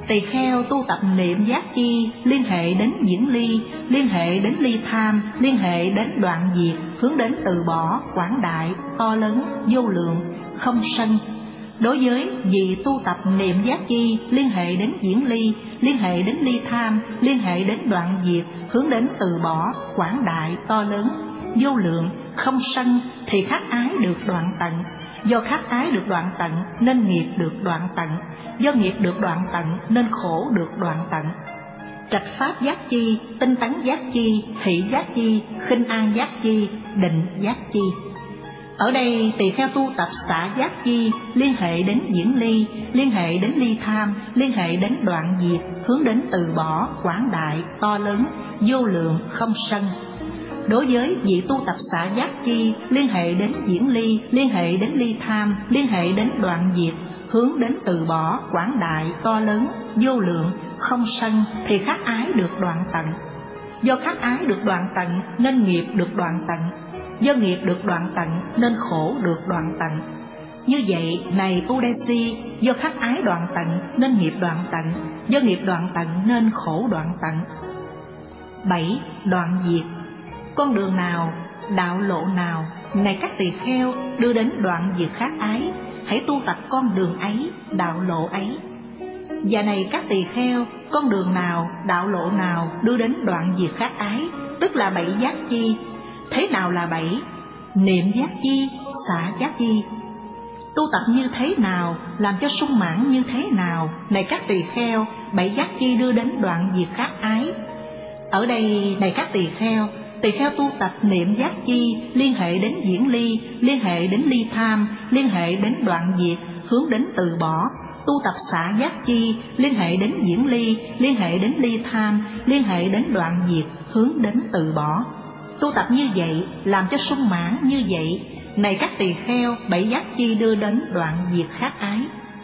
[SPEAKER 1] Tỳ kheo tu tập niệm giác chi, liên hệ đến diễn ly, liên hệ đến ly tham, liên hệ đến đoạn diệt, hướng đến từ bỏ, quảng đại, to lớn, vô lượng, không sân. Đối với vị tu tập niệm giác chi, liên hệ đến diễn ly, liên hệ đến ly tham, liên hệ đến đoạn diệt, hướng đến từ bỏ, quảng đại, to lớn, vô lượng, không sân, thì khắc ái được đoạn tận. Do khắc ái được đoạn tận nên nghiệp được đoạn tận, do nghiệp được đoạn tận nên khổ được đoạn tận. Trạch pháp giác chi, tinh tấn giác chi, hỷ giác chi, khinh an giác chi, định giác chi. Ở đây tỳ kheo tu tập xả giác chi, liên hệ đến diễn ly, liên hệ đến ly tham, liên hệ đến đoạn diệt, hướng đến từ bỏ, quảng đại, to lớn, vô lượng, không sân. Đối với vị tu tập xả giác chi, liên hệ đến diễn ly, liên hệ đến ly tham, liên hệ đến đoạn diệt, hướng đến từ bỏ, quảng đại, to lớn, vô lượng, không sân, thì khắc ái được đoạn tận. Do khắc ái được đoạn tận nên nghiệp được đoạn tận, do nghiệp được đoạn tận nên khổ được đoạn tận. Như vậy, này Udasi, do khắc ái đoạn tận nên nghiệp đoạn tận, do nghiệp đoạn tận nên khổ đoạn tận. 7. Đoạn diệt. Con đường nào, đạo lộ nào, này các tỳ kheo, đưa đến đoạn diệt khắc ái, hãy tu tập con đường ấy, đạo lộ ấy. Và này các tỳ kheo, con đường nào, đạo lộ nào đưa đến đoạn diệt khắc ái, tức là 7 giác chi. Thế nào là 7? Niệm giác chi, xả giác chi. Tu tập như thế nào, làm cho sung mãn như thế nào, này các tỳ kheo, 7 giác chi đưa đến đoạn diệt khắc ái. Ở đây, này các tỳ kheo tu tập niệm giác chi, liên hệ đến diễn ly, liên hệ đến ly tham, liên hệ đến đoạn diệt, hướng đến từ bỏ. Tu tập xả giác chi, liên hệ đến diễn ly, liên hệ đến ly tham, liên hệ đến đoạn diệt, hướng đến từ bỏ. Tu tập như vậy, làm cho sung mãn như vậy, này các tỳ kheo, 7 giác chi đưa đến đoạn diệt khắc ái.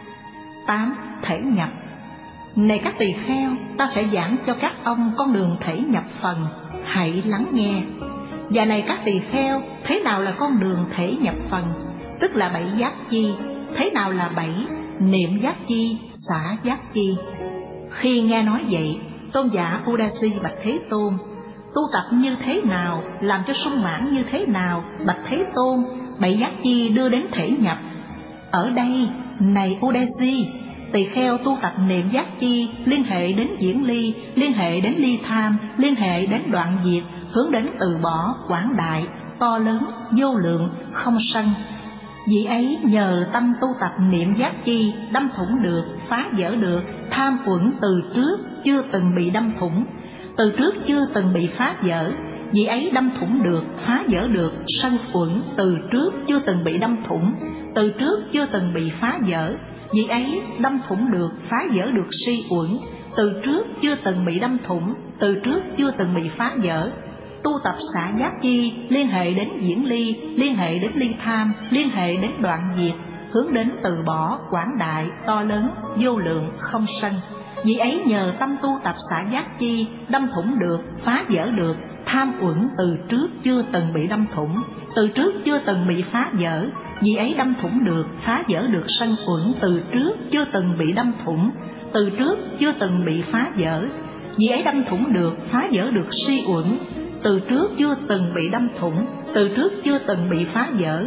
[SPEAKER 1] 8. Thể nhập. Này các tỳ kheo, ta sẽ giảng cho các ông con đường thể nhập phần, hãy lắng nghe. Và này các tỳ kheo, thế nào là con đường thể nhập phần, tức là 7 giác chi. Thế nào là 7? Niệm giác chi, xả giác chi. Khi nghe nói vậy, tôn giả Udasi bạch Thế Tôn: tu tập như thế nào, làm cho sung mãn như thế nào, bạch Thế Tôn? 7 giác chi đưa đến thể nhập. Ở đây, này Udasi, tỳ kheo tu tập niệm giác chi, liên hệ đến diễn ly, liên hệ đến ly tham, liên hệ đến đoạn diệt, hướng đến từ bỏ, quảng đại, to lớn, vô lượng, không sân. Vị ấy nhờ tâm tu tập niệm giác chi, đâm thủng được, phá vỡ được tham uẩn từ trước chưa từng bị đâm thủng, từ trước chưa từng bị phá vỡ. Vị ấy đâm thủng được, phá vỡ được sân uẩn từ trước chưa từng bị đâm thủng, từ trước chưa từng bị phá vỡ. Vị ấy đâm thủng được, phá vỡ được si uẩn, từ trước chưa từng bị đâm thủng, từ trước chưa từng bị phá vỡ. Tu tập xả giác chi, liên hệ đến diễn ly, liên hệ đến ly tham, liên hệ đến đoạn diệt, hướng đến từ bỏ, quảng đại, to lớn, vô lượng, không sân. Vị ấy nhờ tâm tu tập xả giác chi, đâm thủng được, phá vỡ được tham uẩn từ trước chưa từng bị đâm thủng, từ trước chưa từng bị phá vỡ. Vị ấy đâm thủng được, phá vỡ được sân uẩn từ trước chưa từng bị đâm thủng, từ trước chưa từng bị phá vỡ. Vị ấy đâm thủng được, phá vỡ được si uẩn, từ trước chưa từng bị đâm thủng, từ trước chưa từng bị phá vỡ.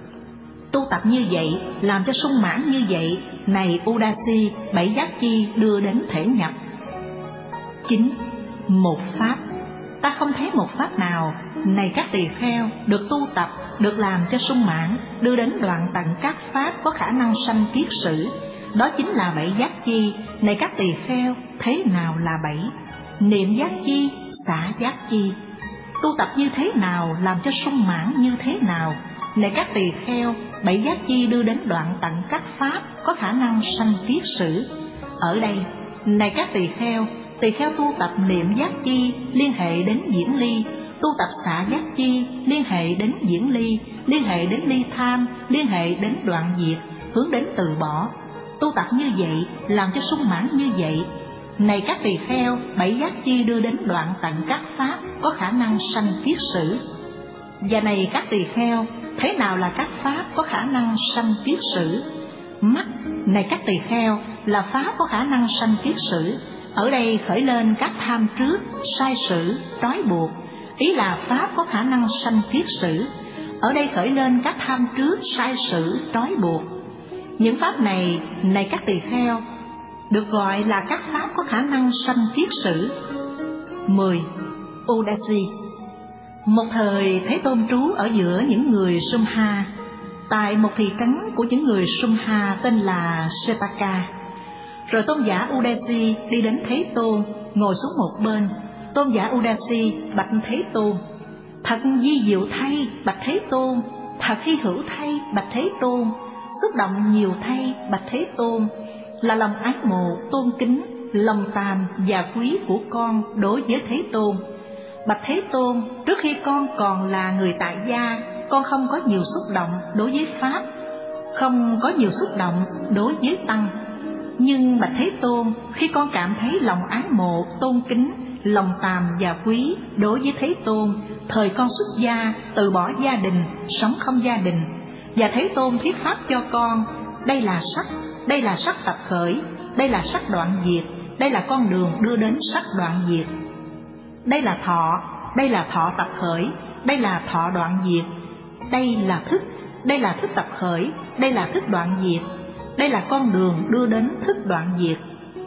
[SPEAKER 1] Tu tập như vậy, làm cho sung mãn như vậy, này Udasi, 7 giác chi đưa đến thể nhập. 9. Một pháp. Ta không thấy một pháp nào, này các tỳ kheo, được tu tập, được làm cho sung mãn, đưa đến đoạn tận các pháp có khả năng sanh kiết sử. Đó chính là 7 giác chi, này các tỳ kheo, thế nào là 7? Niệm giác chi, xả giác chi. Tu tập như thế nào, làm cho sung mãn như thế nào, này các tỳ kheo, 7 giác chi đưa đến đoạn tận các pháp có khả năng sanh kiết sử. Ở đây, này các tỳ kheo tu tập niệm giác chi, liên hệ đến diễn ly, tu tập xả giác chi, liên hệ đến diễn ly, liên hệ đến ly tham, liên hệ đến đoạn diệt, hướng đến từ bỏ. Tu tập như vậy, làm cho sung mãn như vậy, này các tỳ kheo, 7 giác chi đưa đến đoạn tận các pháp có khả năng sanh kiết sử. Và này các tỳ kheo, thế nào là các pháp có khả năng sanh kiết sử? Mắt. Này các tỳ kheo, là pháp có khả năng sanh kiết sử. Ở đây khởi lên các tham trước, sai sử, trói buộc. Ý là pháp có khả năng sanh kiết sử. Ở đây khởi lên các tham trước, sai sử, trói buộc. Những pháp này, này các tỳ kheo, được gọi là các pháp có khả năng sanh kiết sử. 10. Udasi. Một thời Thế Tôn trú ở giữa những người Sumha, tại một thị trấn của những người Sumha tên là Setaka. Rồi tôn giả Udasi đi đến Thế Tôn, ngồi xuống một bên. Tôn giả Udasi bạch Thế Tôn: thật vi diệu thay, bạch Thế Tôn. Thật hy hữu thay, bạch Thế Tôn. Xúc động nhiều thay, bạch Thế Tôn. Là lòng ái mộ, tôn kính, lòng tàm và quý của con đối với Thế Tôn. Bạch Thế Tôn, trước khi con còn là người tại gia, con không có nhiều xúc động đối với pháp, không có nhiều xúc động đối với tăng. Nhưng bạch Thế Tôn, khi con cảm thấy lòng ái mộ, tôn kính, lòng tàm và quý đối với Thế Tôn, thời con xuất gia, từ bỏ gia đình, sống không gia đình, và Thế Tôn thuyết pháp cho con: đây là sắc tập khởi, đây là sắc đoạn diệt, đây là con đường đưa đến sắc đoạn diệt. Đây là thọ tập khởi, đây là thọ đoạn diệt. Đây là thức tập khởi, đây là thức đoạn diệt. Đây là con đường đưa đến thức đoạn diệt.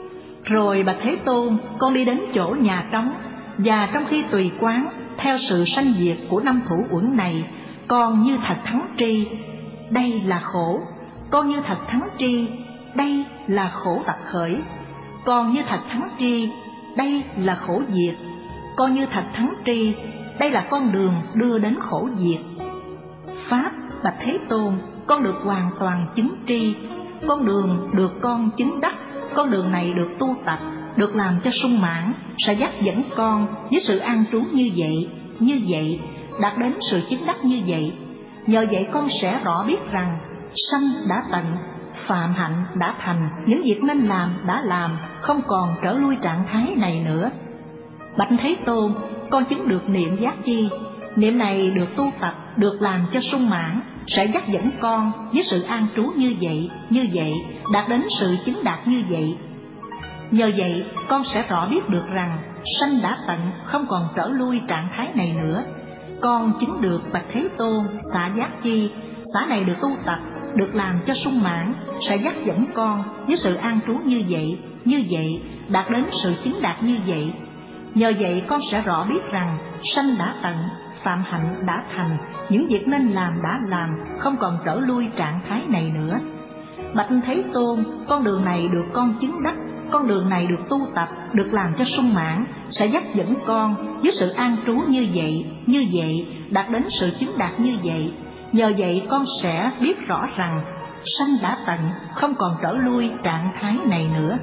[SPEAKER 1] Rồi bạch Thế Tôn, con đi đến chỗ nhà trống, và trong khi tùy quán theo sự sanh diệt của năm thủ uẩn này, con như thật thắng tri, đây là khổ. Con như thật thắng tri, đây là khổ tập khởi. Con như thật thắng tri, đây là khổ diệt. Con như thật thắng tri, đây là con đường đưa đến khổ diệt. Pháp bạch Thế Tôn, con được hoàn toàn chứng tri. Con đường được con chứng đắc, con đường này được tu tập, được làm cho sung mãn, sẽ dắt dẫn con với sự an trú như vậy, đạt đến sự chứng đắc như vậy. Nhờ vậy con sẽ rõ biết rằng sanh đã tận, phạm hạnh đã thành, những việc nên làm đã làm, không còn trở lui trạng thái này nữa. Bạch Thế Tôn, con chứng được niệm giác chi. Niệm này được tu tập, được làm cho sung mãn, sẽ dắt dẫn con với sự an trú như vậy, đạt đến sự chứng đạt như vậy. Nhờ vậy con sẽ rõ biết được rằng sanh đã tận, không còn trở lui trạng thái này nữa. Con chứng được bạch Thế Tôn xả giác chi. Xả này được tu tập, được làm cho sung mãn, sẽ dắt dẫn con với sự an trú như vậy, đạt đến sự chứng đạt như vậy. Nhờ vậy con sẽ rõ biết rằng sanh đã tận, phạm hạnh đã thành, những việc nên làm đã làm, không còn trở lui trạng thái này nữa. Bạch Thế Tôn, con đường này được con chứng đắc, con đường này được tu tập, được làm cho sung mãn, sẽ dắt dẫn con với sự an trú như vậy, đạt đến sự chứng đạt như vậy. Nhờ vậy con sẽ biết rõ rằng sanh đã tận, không còn trở lui trạng thái này nữa.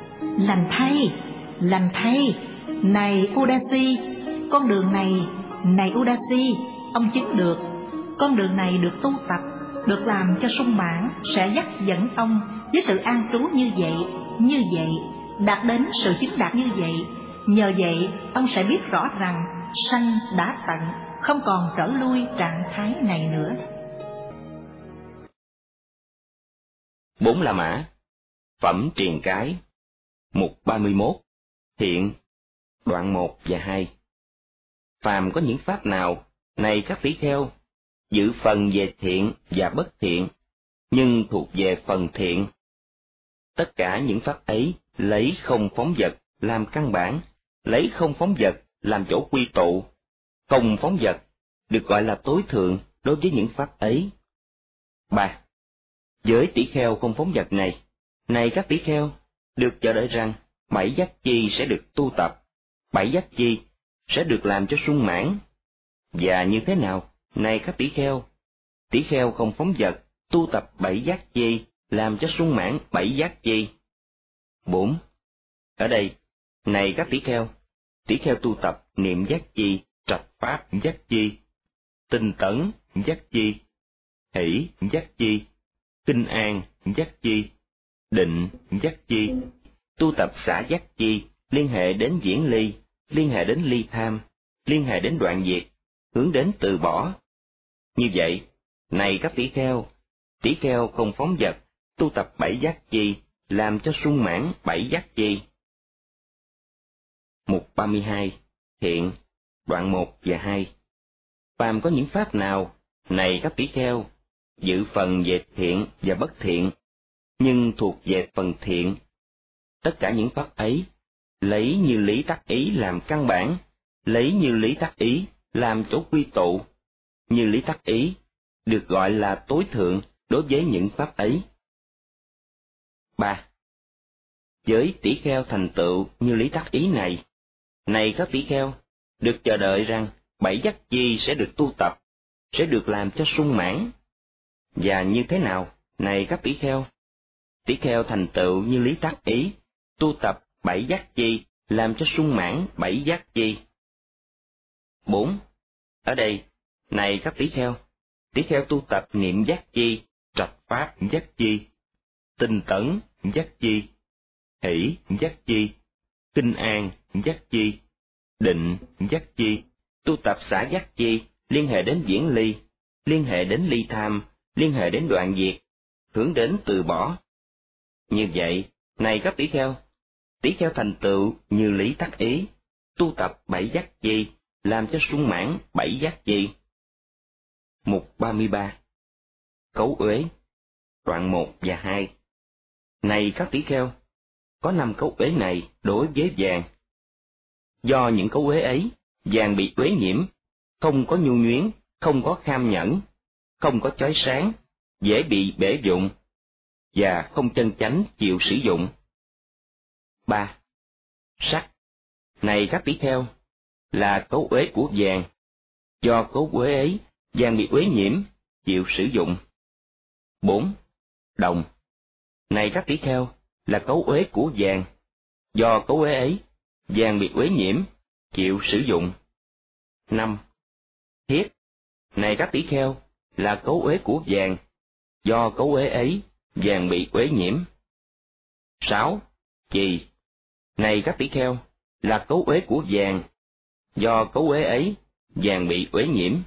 [SPEAKER 1] Lành thay, này Udasi, con đường này Udasi, ông chứng được. Con đường này được tu tập, được làm cho sung mãn, sẽ dắt dẫn ông với sự an trú như vậy, đạt đến sự chứng đạt như vậy. Nhờ vậy ông sẽ biết rõ rằng sanh đã tận, không còn trở lui trạng thái này nữa.
[SPEAKER 2] 4 La Mã. Phẩm Triền Cái. Mục 31. Thiện. Đoạn 1 và 2. Phàm có những pháp nào, này các tỷ kheo, giữ phần về thiện và bất thiện, nhưng thuộc về phần thiện. Tất cả những pháp ấy lấy không phóng vật làm căn bản, lấy không phóng vật làm chỗ quy tụ. Không phóng vật được gọi là tối thượng đối với những pháp ấy. 3. Với tỷ kheo không phóng vật này các tỷ kheo, được chờ đợi rằng 7 giác chi sẽ được tu tập, 7 giác chi sẽ được làm cho sung mãn. Và như thế nào, này các tỷ kheo không phóng vật, tu tập 7 giác chi, làm cho sung mãn 7 giác chi. 4. Ở đây, này các tỷ kheo tu tập niệm giác chi, trạch pháp giác chi, tinh tấn giác chi, hỷ giác chi, kinh an giác chi, định giác chi, tu tập xả giác chi, liên hệ đến viễn ly, liên hệ đến ly tham, liên hệ đến đoạn diệt, hướng đến từ bỏ. Như vậy, này các tỷ kheo không phóng vật, tu tập 7 giác chi, làm cho sung mãn 7 giác chi. Mục 32, thiện, đoạn 1 và 2. Phàm có những pháp nào, này các tỷ kheo, giữ phần về thiện và bất thiện, nhưng thuộc về phần thiện, tất cả những pháp ấy, lấy như lý tác ý làm căn bản, lấy như lý tác ý làm chỗ quy tụ, như lý tác ý được gọi là tối thượng đối với những pháp ấy. 3. Với tỷ kheo thành tựu như lý tác ý này, này các tỷ kheo, được chờ đợi rằng 7 giác chi sẽ được tu tập, sẽ được làm cho sung mãn. Và như thế nào, này các tỷ kheo? Tỷ kheo thành tựu như lý tác ý, tu tập 7 giác chi, làm cho sung mãn 7 giác chi. 4. Ở đây, này các tỷ kheo tu tập niệm giác chi, trạch pháp giác chi, tinh tấn giác chi, hỷ giác chi, kinh an giác chi, định giác chi, tu tập xả giác chi, liên hệ đến viễn ly, liên hệ đến ly tham, liên hệ đến đoạn diệt, hướng đến từ bỏ. Như vậy, này các tỷ kheo thành tựu như lý tác ý, tu tập 7 giác chi, làm cho sung mãn 7 giác chi. Mục 33. Cấu uế, đoạn 1 và 2. Này các tỷ kheo, có 5 cấu uế này đối với vàng. Do những cấu uế ấy, vàng bị uế nhiễm, không có nhu nhuyến, không có kham nhẫn, không có chói sáng, dễ bị bể dụng, và không chân chánh chịu sử dụng. 3. Sắc. Này các tỷ kheo, là cấu uế của vàng. Do cấu uế ấy, vàng bị uế nhiễm, chịu sử dụng. 4. Đồng. Này các tỷ kheo, là cấu uế của vàng. Do cấu uế ấy, vàng bị uế nhiễm, chịu sử dụng. 5. Thiết. Này các tỷ kheo, là cấu uế của vàng. Do cấu uế ấy, vàng bị uế nhiễm. 6. Chì. Này các tỷ kheo, là cấu uế của vàng. Do cấu uế ấy, vàng bị uế nhiễm.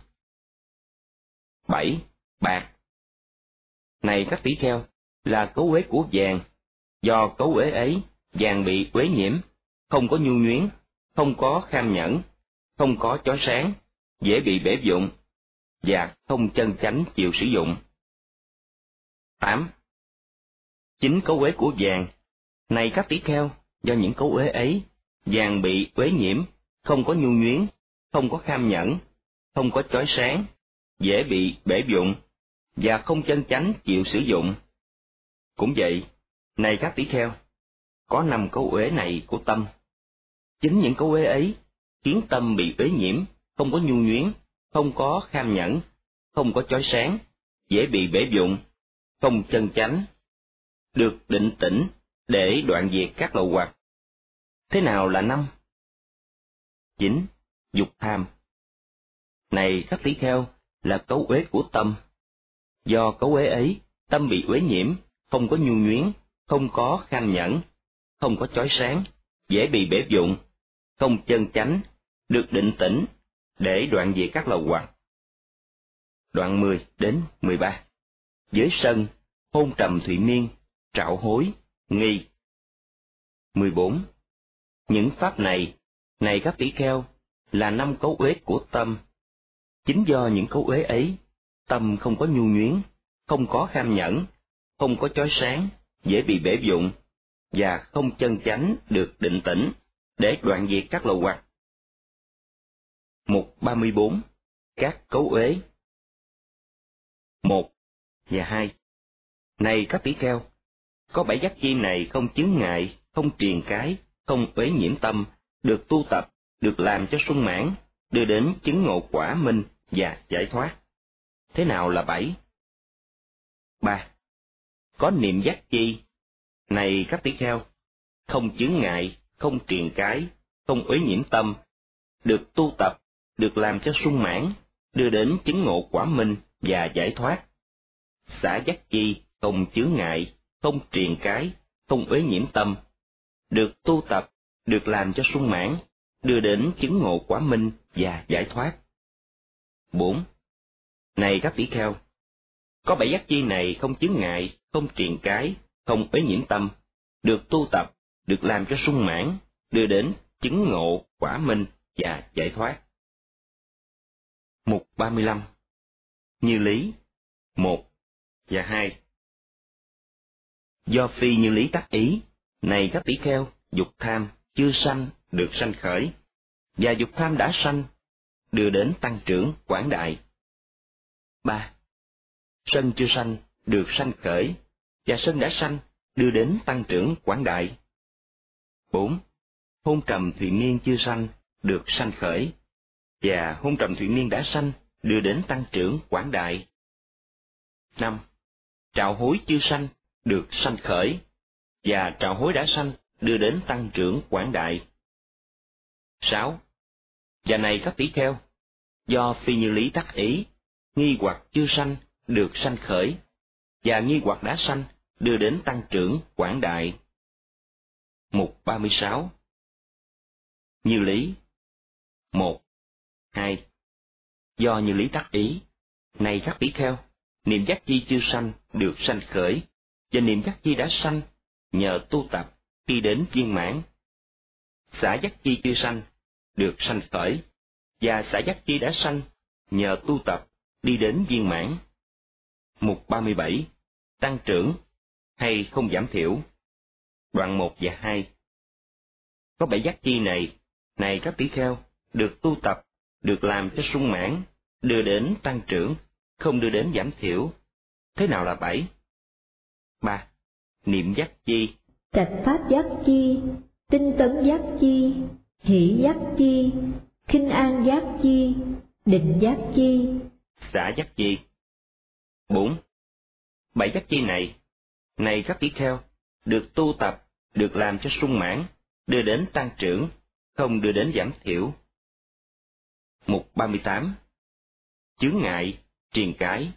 [SPEAKER 2] 7. Bạc. Này các tỷ kheo, là cấu uế của vàng. Do cấu uế ấy, vàng bị uế nhiễm, không có nhu nhuyến, không có kham nhẫn, không có chói sáng, dễ bị bể dụng, và không chân chánh chịu sử dụng. 8. 9 cấu uế của vàng. Này các tỷ kheo, do những cấu uế ấy, vàng bị uế nhiễm, không có nhu nhuyến, không có kham nhẫn, không có chói sáng, dễ bị bể dụng, và không chân chánh chịu sử dụng. Cũng vậy, này các tỷ kheo, có 5 cấu uế này của tâm. Chính những cấu uế ấy khiến tâm bị uế nhiễm, không có nhu nhuyến, không có kham nhẫn, không có chói sáng, dễ bị bể dụng, không chân chánh, được định tĩnh để đoạn diệt các lậu hoặc. Thế nào là 5? 9. Dục tham. Này các tỷ kheo, là cấu uế của tâm. Do cấu uế ấy, tâm bị uế nhiễm, không có nhu nhuyến, không có kham nhẫn, không có chói sáng, dễ bị bể dụng, không chân chánh, được định tĩnh để đoạn diệt các lậu hoặc. Đoạn 10 đến 13. Giới sân, hôn trầm thụy miên, trạo hối, nghi. 14. Những pháp này, này các tỷ kheo, là 5 cấu uế của tâm. Chính do những cấu uế ấy, tâm không có nhu nhuyến, không có kham nhẫn, không có chói sáng, dễ bị bể dụng, và không chân chánh được định tĩnh để đoạn diệt các lậu hoặc. Mục 34. Các cấu uế. 1 và 2. Này các tỷ kheo, có 7 giác chi này không chướng ngại, không triền cái, không uế nhiễm tâm, được tu tập, được làm cho sung mãn, đưa đến chứng ngộ quả minh và giải thoát. Thế nào là 7? 3. Có niệm giác chi. Này các tỷ kheo, không chướng ngại, không triền cái, không uế nhiễm tâm, được tu tập, được làm cho sung mãn, đưa đến chứng ngộ quả minh và giải thoát. Xả giác chi, không chướng ngại, không triền cái, không uế nhiễm tâm, được tu tập, được làm cho sung mãn, đưa đến chứng ngộ quả minh và giải thoát. 4. Này các tỷ kheo, có 7 giác chi này không chướng ngại, không triền cái, không uế nhiễm tâm, được tu tập, được làm cho sung mãn, đưa đến chứng ngộ, quả minh và giải thoát. Mục 35. Như lý 1 và 2. Do phi như lý tác ý, này các tỷ kheo, dục tham chưa sanh được sanh khởi, và dục tham đã sanh, đưa đến tăng trưởng quảng đại. 3. Sân chưa sanh được sanh khởi, và sân đã sanh, đưa đến tăng trưởng quảng đại. 4. Hôn trầm thụy miên chưa sanh được sanh khởi, và hôn trầm thụy miên đã sanh, đưa đến tăng trưởng quảng đại. 5. Trạo hối chưa sanh được sanh khởi, và trạo hối đã sanh, đưa đến tăng trưởng quảng đại. 6. Và này các tỷ kheo, do phi như lý tác ý, nghi hoặc chưa sanh được sanh khởi, và nghi hoặc đã sanh, đưa đến tăng trưởng quảng đại. Mục 36. Như lý 1, 2. Do như lý tác ý, này các tỷ kheo, niệm giác chi chưa sanh được sanh khởi, và niệm giác chi đã sanh, nhờ tu tập đi đến viên mãn. Xả giác chi chưa sanh được sanh khởi, và xả giác chi đã sanh, nhờ tu tập đi đến viên mãn. Mục 37. Tăng trưởng hay không giảm thiểu. Đoạn 1 và 2. Có 7 giác chi này các tỷ kheo, được tu tập, được làm cho sung mãn, đưa đến tăng trưởng, không đưa đến giảm thiểu. Thế nào là 7? 3. Niệm giác chi,
[SPEAKER 3] trạch pháp giác chi, tinh tấn giác chi, hỷ giác chi, khinh an giác chi, định giác chi,
[SPEAKER 2] xả giác chi. 4. 7 giác chi này các tỷ kheo, được tu tập, được làm cho sung mãn, đưa đến tăng trưởng, không đưa đến giảm thiểu. Mục 38. Chướng ngại, triền cái.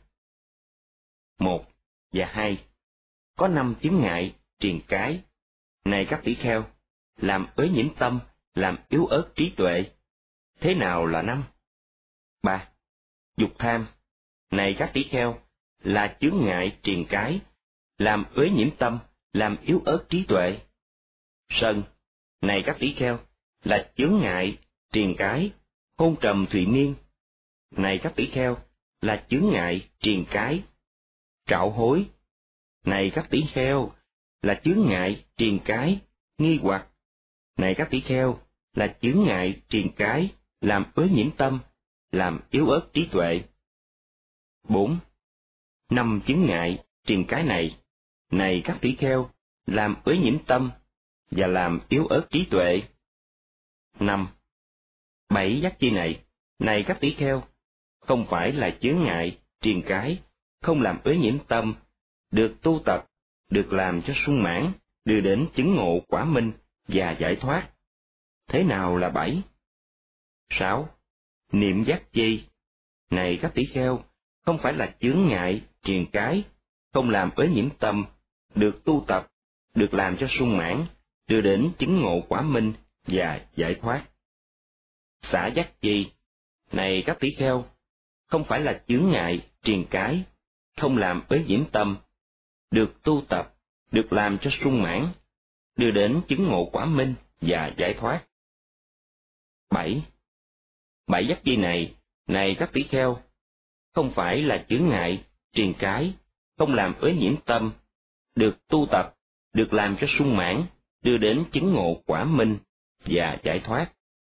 [SPEAKER 2] 1 và 2. Có 5 chướng ngại, triền cái. Này các tỷ kheo, làm uế nhiễm tâm, làm yếu ớt trí tuệ. Thế nào là 5? 3. Dục tham. Này các tỷ kheo, là chướng ngại triền cái, làm uế nhiễm tâm, làm yếu ớt trí tuệ. Sân. Này các tỷ kheo, là chướng ngại triền cái, hôn trầm thụy miên. Này các tỷ kheo, là chướng ngại triền cái. Trạo hối. Này các tỷ kheo, là chướng ngại triền cái, nghi hoặc. Này các tỷ kheo, là chướng ngại triền cái, làm uế nhiễm tâm, làm yếu ớt trí tuệ. 4. 5 chướng ngại triền cái này các tỷ kheo, làm uế nhiễm tâm và làm yếu ớt trí tuệ. 5. 7 giác chi này các tỷ kheo, không phải là chướng ngại triền cái, không làm uế nhiễm tâm, được tu tập, được làm cho sung mãn, đưa đến chứng ngộ quả minh và giải thoát. Thế nào là 7? 6. Niệm giác chi. Này các tỷ kheo, không phải là chướng ngại triền cái, không làm uế nhiễm tâm, được tu tập, được làm cho sung mãn, đưa đến chứng ngộ quả minh và giải thoát. Xả giác chi. Này các tỷ kheo, không phải là chướng ngại triền cái, không làm uế nhiễm tâm, được tu tập, được làm cho sung mãn, đưa đến chứng ngộ quả minh và giải thoát. 7. 7 giác chi này các tỷ kheo, không phải là chướng ngại triền cái, không làm uế nhiễm tâm, được tu tập, được làm cho sung mãn, đưa đến chứng ngộ quả minh và giải thoát.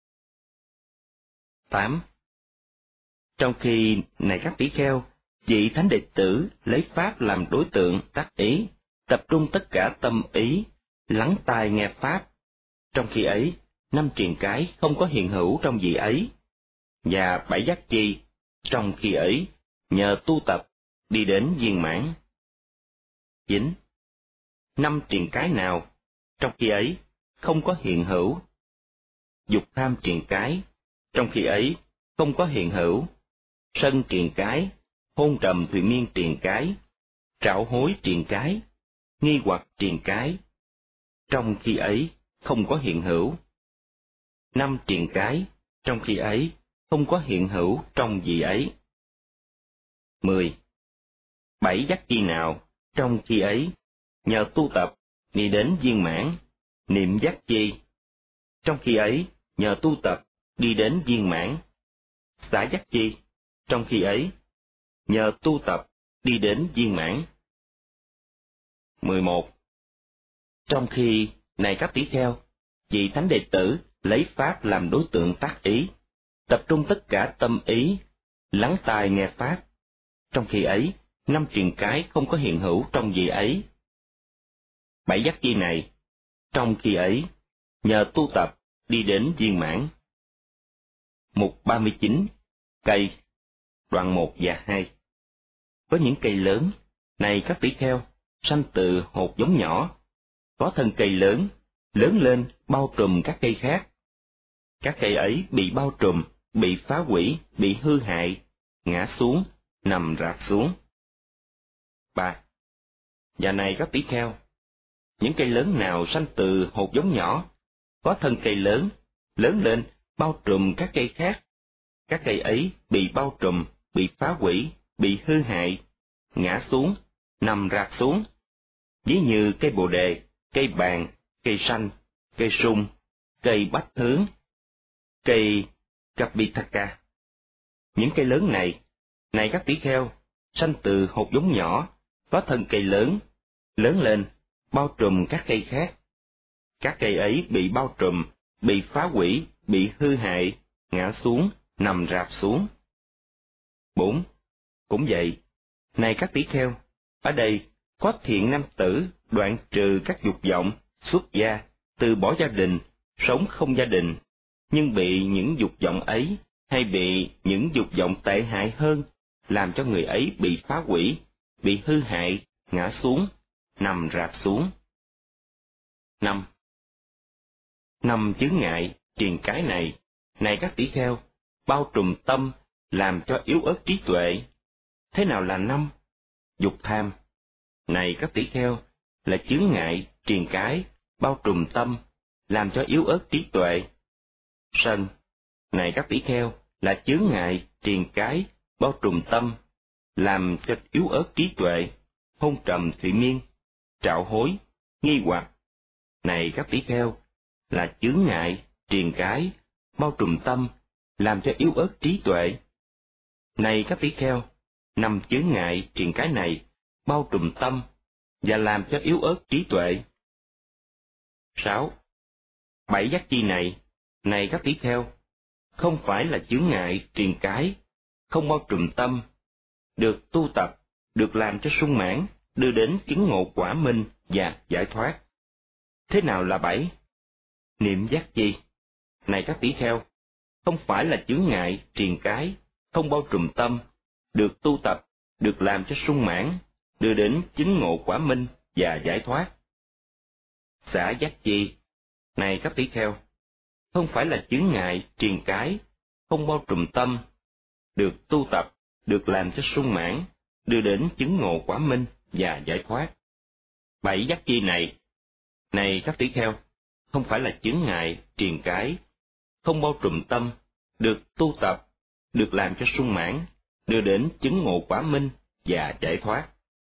[SPEAKER 2] 8. Trong khi này các tỷ kheo, vị thánh đệ tử lấy pháp làm đối tượng tác ý, tập trung tất cả tâm ý, lắng tai nghe pháp. Trong khi ấy, 5 triền cái không có hiện hữu trong vị ấy, và 7 giác chi trong khi ấy nhờ tu tập đi đến viên mãn. 9. 5 triền cái nào trong khi ấy không có hiện hữu? Dục tham triền cái trong khi ấy không có hiện hữu. Sân triền cái, hôn trầm thụy miên triền cái, trạo hối triền cái, nghi hoặc triền cái, trong khi ấy không có hiện hữu. 5 triền cái trong khi ấy không có hiện hữu trong vị ấy. 10. 7 giác chi nào trong khi ấy nhờ tu tập, đi đến viên mãn, niệm giác chi. Trong khi ấy, nhờ tu tập, đi đến viên mãn, xả giác chi. Trong khi ấy, nhờ tu tập, đi đến viên mãn. 11. Trong khi, này các tỷ kheo, vị thánh đệ tử lấy Pháp làm đối tượng tác ý, tập trung tất cả tâm ý, lắng tai nghe Pháp. Trong khi ấy, 5 truyền cái không có hiện hữu trong vị ấy. 7 giác chi này, trong khi ấy, nhờ tu tập, đi đến viên mãn. Mục 39. Cây. Đoạn 1 và 2. Có những cây lớn, này các tỷ kheo, sanh từ hột giống nhỏ, có thân cây lớn, lớn lên bao trùm các cây khác. Các cây ấy bị bao trùm, bị phá hủy, bị hư hại, ngã xuống, nằm rạp xuống. 3. Và này các tỷ kheo, những cây lớn nào sanh từ hột giống nhỏ, có thân cây lớn, lớn lên bao trùm các cây khác. Các cây ấy bị bao trùm, bị phá hủy, bị hư hại, ngã xuống, nằm rạp xuống. Ví như cây bồ đề, cây bàng, cây xanh, cây sung, cây bách hướng, cây Kapitaka. Những cây lớn này các tỷ kheo, sanh từ hột giống nhỏ, có thân cây lớn, lớn lên, bao trùm các cây khác. Các cây ấy bị bao trùm, bị phá hủy, bị hư hại, ngã xuống, nằm rạp xuống. 4. Cũng vậy, này các tỷ kheo, ở đây có thiện nam tử đoạn trừ các dục vọng, xuất gia, từ bỏ gia đình, sống không gia đình, nhưng bị những dục vọng ấy hay bị những dục vọng tệ hại hơn, làm cho người ấy bị phá hủy, bị hư hại, ngã xuống, nằm rạp xuống. 5. 5 chướng ngại, triền cái này các tỷ kheo, bao trùm tâm, làm cho yếu ớt trí tuệ. Thế nào là 5? Dục tham. Này các tỷ kheo, là chướng ngại, triền cái, bao trùm tâm, làm cho yếu ớt trí tuệ. Sân. Này các tỷ kheo, là chướng ngại, triền cái, bao trùm tâm, làm cho yếu ớt trí tuệ, hôn trầm thụy miên, trạo hối, nghi hoặc. Này các tỷ kheo, là chướng ngại, triền cái, bao trùm tâm, làm cho yếu ớt trí tuệ. Này các tỷ kheo, 5 chướng ngại, triền cái này, bao trùm tâm, và làm cho yếu ớt trí tuệ. 6. 7 giác chi này các tỷ kheo, không phải là chướng ngại, triền cái, không bao trùm tâm, được tu tập, được làm cho sung mãn, đưa đến chứng ngộ quả minh và giải thoát. Thế nào là 7? Niệm giác chi. Này các tỷ kheo, không phải là chướng ngại, triền cái, không bao trùm tâm, được tu tập, được làm cho sung mãn, đưa đến chứng ngộ quả minh và giải thoát. Xả giác chi. Này các tỷ kheo, không phải là chướng ngại, triền cái, không bao trùm tâm, được tu tập, được làm cho sung mãn, đưa đến chứng ngộ quả minh và giải thoát. 7 giác chi này các tỷ kheo, không phải là chướng ngại, triền cái, không bao trùm tâm, được tu tập, được làm cho sung mãn, đưa đến chứng ngộ quả minh và giải thoát.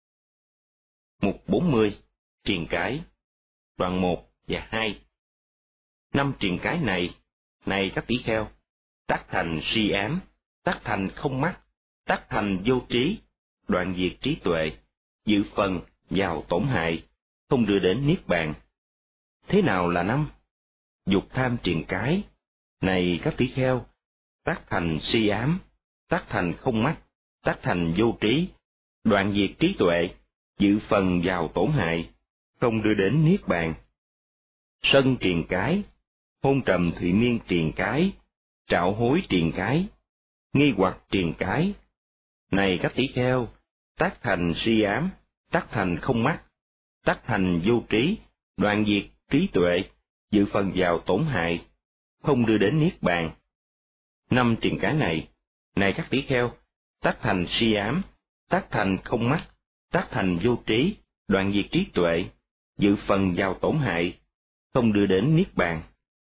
[SPEAKER 2] Mục 40. Triền cái. Đoạn 1 và 2. 5 triền cái này các tỷ kheo, tác thành si ám, tác thành không mắc, tác thành vô trí, đoạn diệt trí tuệ, dự phần vào tổn hại, không đưa đến niết bàn. Thế nào là 5? Dục tham triền cái, này các tỷ kheo, tác thành si ám, tác thành không mắc, tác thành vô trí, đoạn diệt trí tuệ, dự phần vào tổn hại, không đưa đến niết bàn. Sân triền cái, hôn trầm thụy miên triền cái, trạo hối triền cái, nghi hoặc triền cái. Này các tỷ kheo, tác thành si ám, tác thành không mắc, tác thành vô trí, đoạn diệt trí tuệ, dự phần vào tổn hại, không đưa đến niết bàn. 5 triền cái này các tỷ kheo, tác thành si ám, tác thành không mắc, tác thành vô trí, đoạn diệt trí tuệ, dự phần vào tổn hại, không đưa đến niết bàn.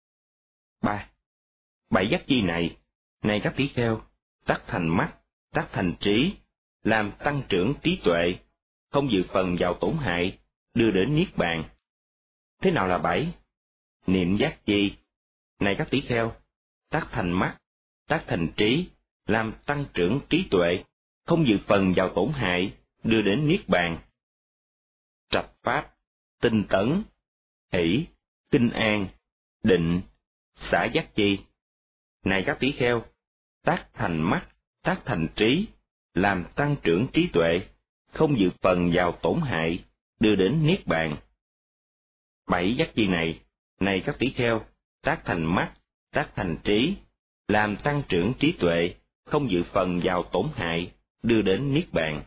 [SPEAKER 2] 3. 7 giác chi này các tỷ kheo, tác thành mắt, tác thành trí, làm tăng trưởng trí tuệ, không dự phần vào tổn hại, đưa đến niết bàn. Thế nào là 7? Niệm giác chi. Này các tỷ kheo, tác thành mắt, tác thành trí, làm tăng trưởng trí tuệ, không dự phần vào tổn hại, đưa đến niết bàn. Trạch pháp, tinh tấn, hỷ, kinh an, định, xả giác chi. Này các tỷ kheo, tác thành mắt, tác thành trí, làm tăng trưởng trí tuệ, không dự phần vào tổn hại, đưa đến niết bàn. 7 giác chi này, này các tỷ kheo, tác thành mắt, tác thành trí, làm tăng trưởng trí tuệ, không dự phần vào tổn hại, đưa đến niết bàn.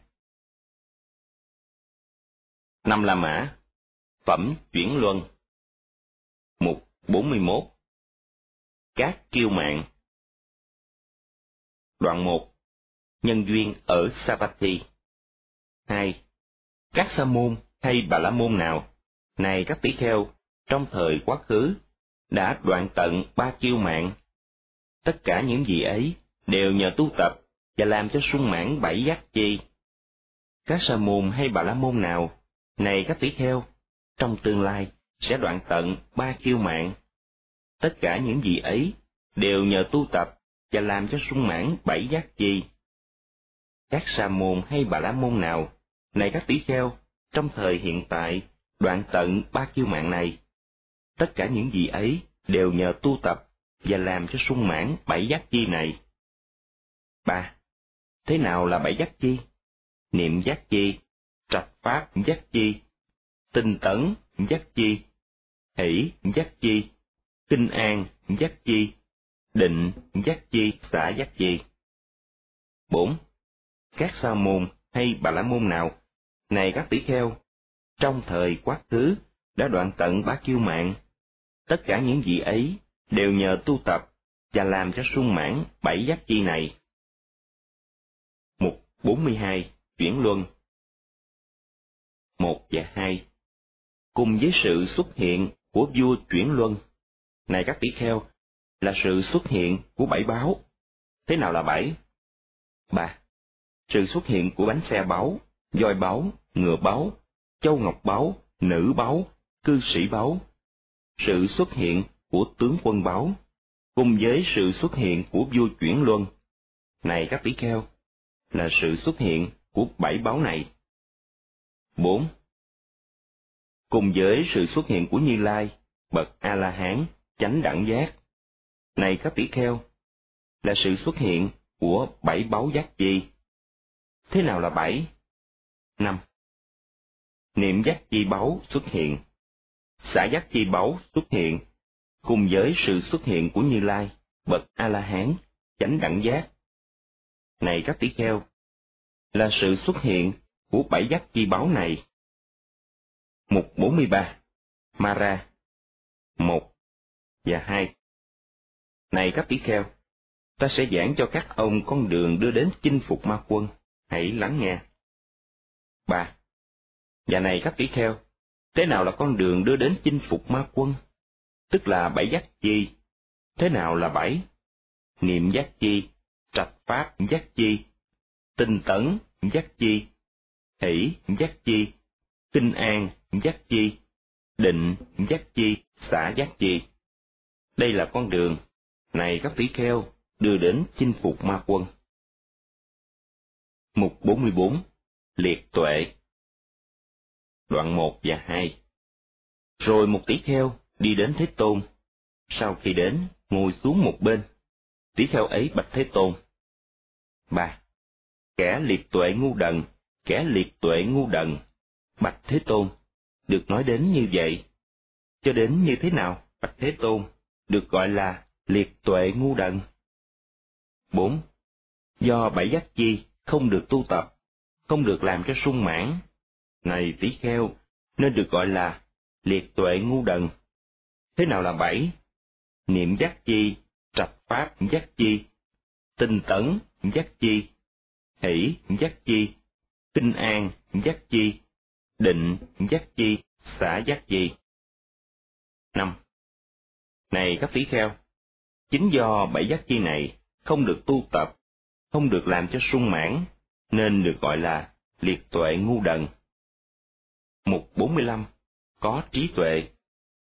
[SPEAKER 2] 5 La Mã, phẩm chuyển luân. Mục 41. Các kiêu mạng. Đoạn 1. Nhân duyên ở Savatthi. 2. Các sa môn hay bà la môn nào, này các tỷ kheo, trong thời quá khứ, đã đoạn tận 3 kiêu mạng. Tất cả những gì ấy đều nhờ tu tập và làm cho sung mãn 7 giác chi. Các sa môn hay bà la môn nào, này các tỷ kheo, trong tương lai sẽ đoạn tận 3 kiêu mạng. Tất cả những gì ấy đều nhờ tu tập và làm cho sung mãn 7 giác chi. Các sa môn hay bà la môn nào, này các tỷ kheo, trong thời hiện tại đoạn tận 3 kiêu mạng này. Tất cả những gì ấy đều nhờ tu tập và làm cho sung mãn 7 giác chi này. 3. Thế nào là 7 giác chi? Niệm giác chi, trạch pháp giác chi, tinh tấn giác chi, hỷ giác chi, kinh an giác chi, định giác chi, xả giác chi. 4. Các sa môn hay bà la môn nào, này các tỷ kheo, trong thời quá khứ đã đoạn tận 3 kiêu mạng. Tất cả những gì ấy đều nhờ tu tập và làm cho sung mãn 7 giác chi này. Mục 42. Chuyển luân. 1 và 2. Cùng với sự xuất hiện của vua chuyển luân, này các tỷ kheo, là sự xuất hiện của 7 báu. Thế nào là 7? 3. Sự xuất hiện của bánh xe báu, voi báu, ngựa báu, châu ngọc báu, nữ báu, cư sĩ báu. Sự xuất hiện của tướng quân báu, cùng với sự xuất hiện của vua chuyển luân, này các tỷ kheo, là sự xuất hiện của 7 báu này. 4. Cùng với sự xuất hiện của Như Lai, bậc A-la-hán, chánh đẳng giác, này các tỷ kheo, là sự xuất hiện của 7 báu giác chi. Thế nào là 7? 5. Niệm giác chi báu xuất hiện, xả giác chi báu xuất hiện, cùng với sự xuất hiện của Như Lai, bậc A-la-hán, chánh đẳng giác, này các tỷ kheo, là sự xuất hiện của 7 giác chi báu này. Mục 43. Mara. 1 và 2. Này các tỷ kheo, ta sẽ giảng cho các ông con đường đưa đến chinh phục ma quân, hãy lắng nghe. 3. Và này các tỷ kheo, thế nào là con đường đưa đến chinh phục ma quân? Tức là 7 giác chi. Thế nào là 7? Niệm giác chi, trạch pháp giác chi, tinh tấn giác chi, hỷ giác chi, kinh an giác chi, định giác chi, xả giác chi. Đây là con đường, này các tỷ kheo, đưa đến chinh phục ma quân. Mục 44. Liệt tuệ. Đoạn 1 và 2. Rồi một tỷ kheo đi đến Thế Tôn. Sau khi đến, ngồi xuống một bên. Tỷ kheo ấy bạch Thế Tôn. 3. Kẻ liệt tuệ ngu đần, kẻ liệt tuệ ngu đần. Bạch Thế Tôn, được nói đến như vậy. Cho đến như thế nào, bạch Thế Tôn, được gọi là liệt tuệ ngu đần? 4. Do 7 giác chi không được tu tập, không được làm cho sung mãn, này tỷ kheo, nên được gọi là liệt tuệ ngu đần. Thế nào là 7? Niệm giác chi, trạch pháp giác chi, tinh tấn giác chi, hỷ giác chi, kinh an giác chi, định giác chi, xả giác chi. 5. Này các tỷ kheo, chính do 7 giác chi này không được tu tập, không được làm cho sung mãn, nên được gọi là liệt tuệ ngu đần. Mục 45. Có trí tuệ.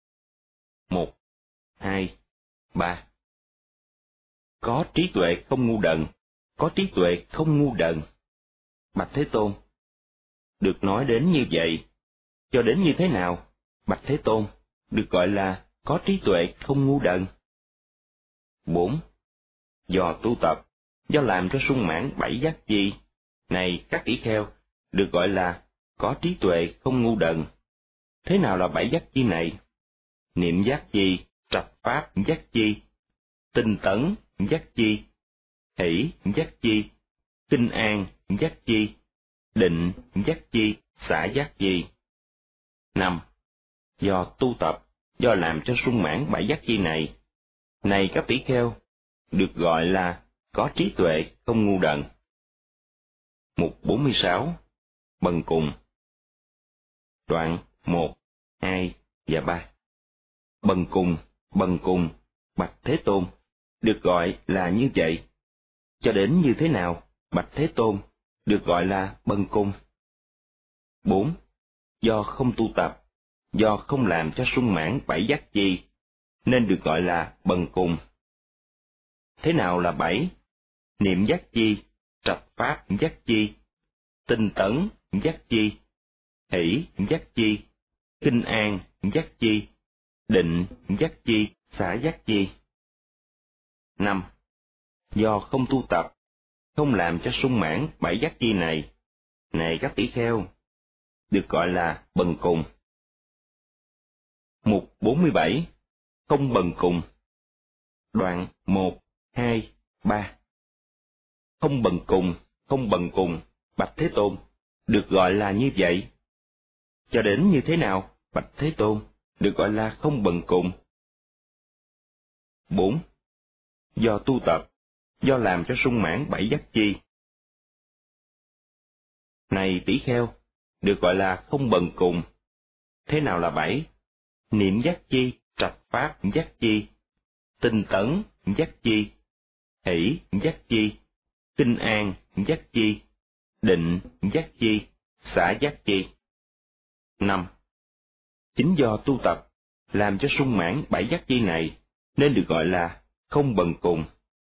[SPEAKER 2] 1, 2, 3. Có trí tuệ không ngu đần, có trí tuệ không ngu đần. Bạch Thế Tôn, được nói đến như vậy, cho đến như thế nào, Bạch Thế Tôn, được gọi là có trí tuệ không ngu đần? 4. Do tu tập, do làm cho sung mãn 7 giác chi, này các tỷ kheo, được gọi là có trí tuệ không ngu đần. Thế nào là 7 giác chi này? Niệm giác chi, trạch pháp giác chi, tinh tấn giác chi, hỷ giác chi, kinh an giác chi, định giác chi, xả giác chi. 5. Do tu tập, do làm cho sung mãn 7 giác chi này, này các tỷ kheo, được gọi là có trí tuệ không ngu đần. Mục 46. Bần cùng. Đoạn 1, 2 và 3. Bần cùng, Bạch Thế Tôn, được gọi là như vậy. Cho đến như thế nào, Bạch Thế Tôn, được gọi là bần cùng? 4. Do không tu tập, do không làm cho sung mãn 7 giác chi, nên được gọi là bần cùng. Thế nào là 7? Niệm giác chi, trạch pháp giác chi, tinh tấn giác chi, hỷ giác chi, kinh an giác chi, định giác chi, xả giác chi. 5. Do không tu tập, không làm cho sung mãn 7 giác chi này, này các tỷ kheo, được gọi là bần cùng. Mục 47. Không bần cùng. Đoạn 1, 2, 3. Không bần cùng, Bạch Thế Tôn, được gọi là như vậy. Cho đến như thế nào, Bạch Thế Tôn, được gọi là không bần cùng? 4. Do tu tập, do làm cho sung mãn 7 giác chi. Này tỷ kheo, được gọi là không bần cùng. Thế nào là 7? Niệm giác chi, trạch pháp giác chi, tinh tấn giác chi, hỷ giác chi, kinh an giác chi, định giác chi, xả giác chi. 5. Chính do tu tập, làm cho sung mãn 7 giác chi này, nên được gọi là không bần cùng.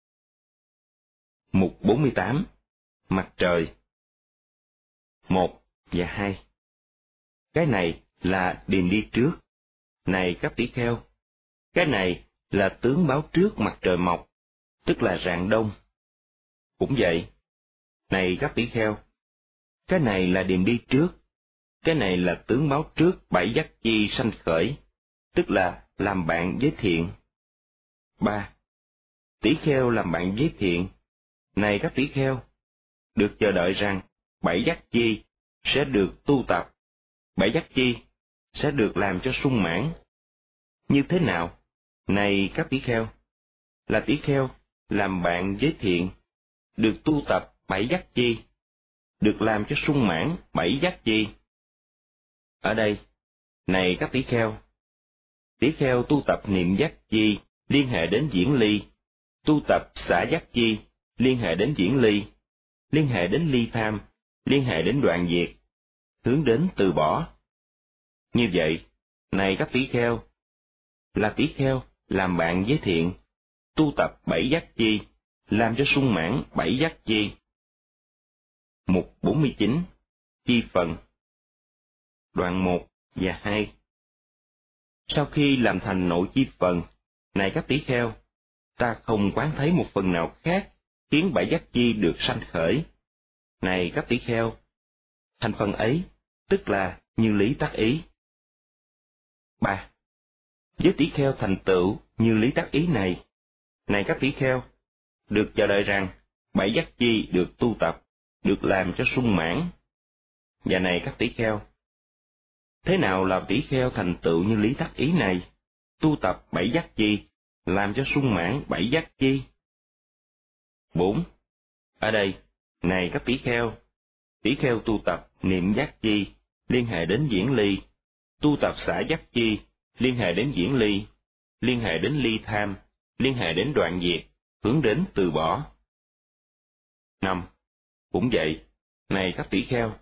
[SPEAKER 2] Mục 48. Mặt trời. 1 và 2. Cái này là điềm đi trước. Này các tỷ kheo, cái này là tướng báo trước mặt trời mọc, tức là rạng đông. Cũng vậy, này các tỷ kheo, cái này là điềm đi trước, cái này là tướng báo trước 7 giác chi sanh khởi, tức là làm bạn với thiện. 3. Tỷ kheo làm bạn với thiện, này các tỷ kheo, được chờ đợi rằng 7 giác chi sẽ được tu tập, 7 giác chi sẽ được làm cho sung mãn. Như thế nào, này các tỷ kheo, là tỷ kheo làm bạn với thiện, được tu tập 7 giác chi, được làm cho sung mãn 7 giác chi. Ở đây, này các tỷ kheo tu tập niệm giác chi liên hệ đến diễn ly, tu tập xả giác chi liên hệ đến diễn ly, liên hệ đến ly tham, liên hệ đến đoạn diệt, hướng đến từ bỏ. Như vậy, này các tỷ kheo, là tỷ kheo làm bạn với thiện, tu tập 7 giác chi, làm cho sung mãn 7 giác chi. Mục 49. Chi phần. Đoạn 1 và 2. Sau khi làm thành nội chi phần, này các tỷ kheo, ta không quán thấy một phần nào khác khiến 7 giác chi được sanh khởi. Này các tỷ kheo, thành phần ấy, tức là như lý tác ý. 3. Với tỷ kheo thành tựu như lý tác ý này, này các tỷ kheo, được chờ đợi rằng 7 giác chi được tu tập, được làm cho sung mãn. Và này các tỷ kheo, thế nào là tỷ kheo thành tựu như lý tác ý này, tu tập 7 giác chi, làm cho sung mãn 7 giác chi? 4. Ở đây, này các tỷ kheo tu tập niệm giác chi, liên hệ đến diễn ly, tu tập xả giác chi, liên hệ đến diễn ly, liên hệ đến ly tham, liên hệ đến đoạn diệt, hướng đến từ bỏ. 5. Cũng vậy, này các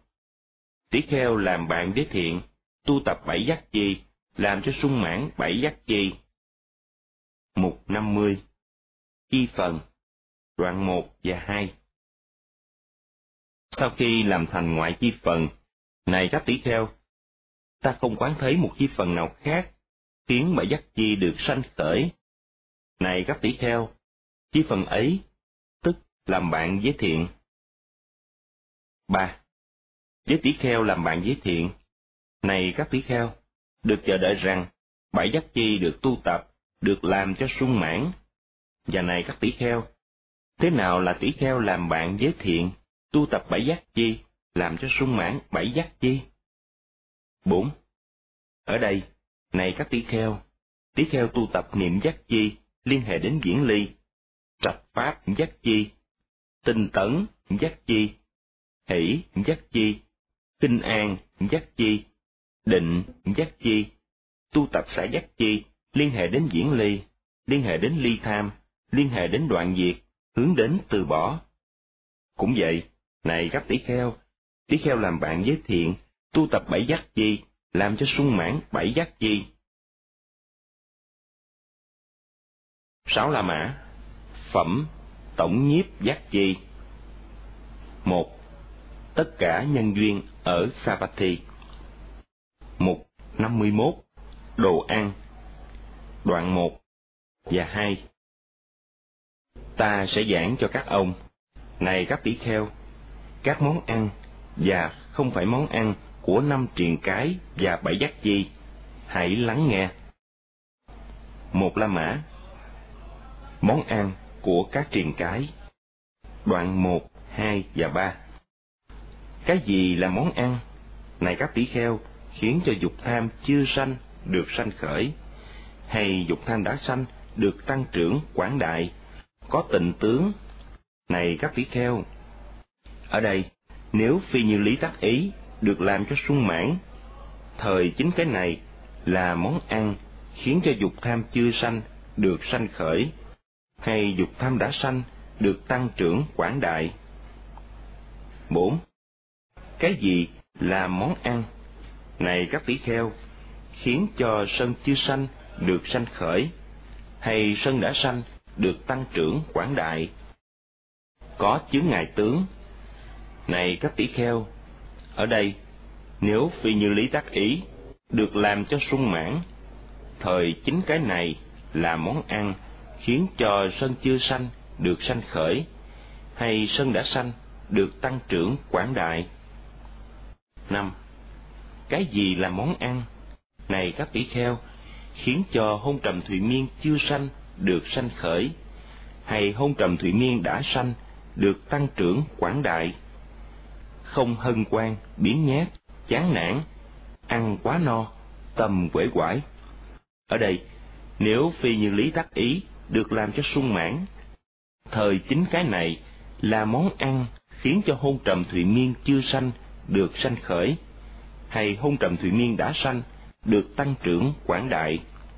[SPEAKER 2] tỷ kheo làm bạn với thiện, tu tập 7 giác chi, làm cho sung mãn 7 giác chi, mục 50, chi phần, đoạn 1 và 2. Sau khi làm thành ngoại chi phần, này các tỷ kheo, ta không quán thấy một chi phần nào khác khiến bảy giác chi được sanh khởi. Này các tỷ kheo, chi phần ấy, tức làm bạn với thiện. 3. Với tỷ kheo làm bạn với thiện, này các tỷ kheo, được chờ đợi rằng bảy giác chi được tu tập, được làm cho sung mãn. Và này các tỷ kheo, thế nào là tỷ kheo làm bạn với thiện, tu tập bảy giác chi, làm cho sung mãn bảy giác chi? 4. Ở đây, này các tỷ kheo tu tập niệm giác chi liên hệ đến viễn ly, trạch pháp giác chi, tinh tấn giác chi, hỷ giác chi, kinh an giác chi, định giác chi, tu tập xả giác chi liên hệ đến viễn ly, liên hệ đến ly tham, liên hệ đến đoạn diệt, hướng đến từ bỏ. Cũng vậy, này các tỷ kheo làm bạn với thiện, tu tập bảy giác chi, làm cho sung mãn bảy giác chi. 6 La Mã, phẩm tổng nhiếp giác chi. 1. Tất cả nhân duyên ở Savatthi. Mục 51, đồ ăn, đoạn 1 và 2. Ta sẽ giảng cho các ông, này các tỷ kheo, các món ăn và không phải món ăn của 5 triền cái và 7 giác chi. Hãy lắng nghe. 1 La Mã, món ăn của các triền cái, đoạn 1, 2 và 3. Cái gì là món ăn, này các tỷ kheo, khiến cho dục tham chưa sanh được sanh khởi, hay dục tham đã sanh được tăng trưởng quảng đại, có tịnh tướng? Này các tỷ kheo, ở đây, nếu phi như lý tác ý được làm cho sung mãn, thời chính cái này là món ăn khiến cho dục tham chưa sanh được sanh khởi, hay dục tham đã sanh được tăng trưởng quảng đại. 4. Cái gì là món ăn, này các tỷ kheo, khiến cho sân chưa sanh được sanh khởi, hay sân đã sanh được tăng trưởng quảng đại, có chướng ngại tướng? Này các tỷ kheo, ở đây, nếu phi như lý tác ý được làm cho sung mãn, thời chính cái này là món ăn khiến cho sân chưa sanh được sanh khởi, hay sân đã sanh được tăng trưởng quảng đại. 5. Cái gì là món ăn, này các tỷ kheo, khiến cho hôn trầm thụy miên chưa sanh được sanh khởi, hay hôn trầm thụy miên đã sanh được tăng trưởng quảng đại, không hân hoan, biếng nhác, chán nản, ăn quá no, tâm uể oải? Ở đây, nếu phi như lý tác ý được làm cho sung mãn, thời chính cái này là món ăn khiến cho hôn trầm thụy miên chưa sanh được sanh khởi, hay hôn trầm thụy miên đã sanh được tăng trưởng quảng đại.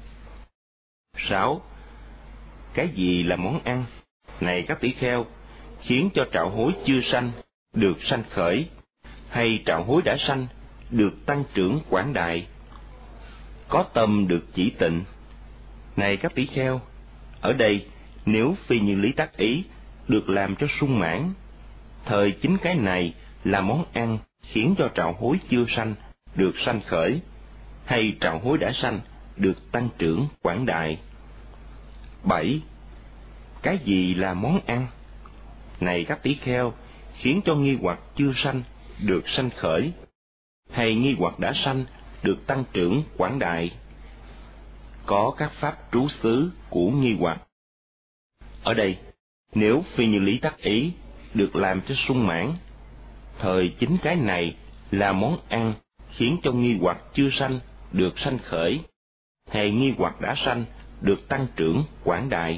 [SPEAKER 2] 6. Cái gì là món ăn, này các tỷ kheo, khiến cho trạo hối chưa sanh được sanh khởi, hay trạo hối đã sanh được tăng trưởng quảng đại, có tâm được chỉ tịnh? Này các tỷ kheo, ở đây, nếu phi như lý tác ý được làm cho sung mãn, thời chính cái này là món ăn khiến cho trạo hối chưa sanh được sanh khởi, hay trạo hối đã sanh được tăng trưởng quảng đại. 7. Cái gì là món ăn, này các tỷ kheo, khiến cho nghi hoặc chưa sanh được sanh khởi, hay nghi hoặc đã sanh được tăng trưởng quảng đại, có các pháp trú xứ của nghi hoặc? Ở đây, nếu phi như lý tác ý được làm cho sung mãn, thời chính cái này là món ăn khiến cho nghi hoặc chưa sanh được sanh khởi, hay nghi hoặc đã sanh được tăng trưởng quảng đại.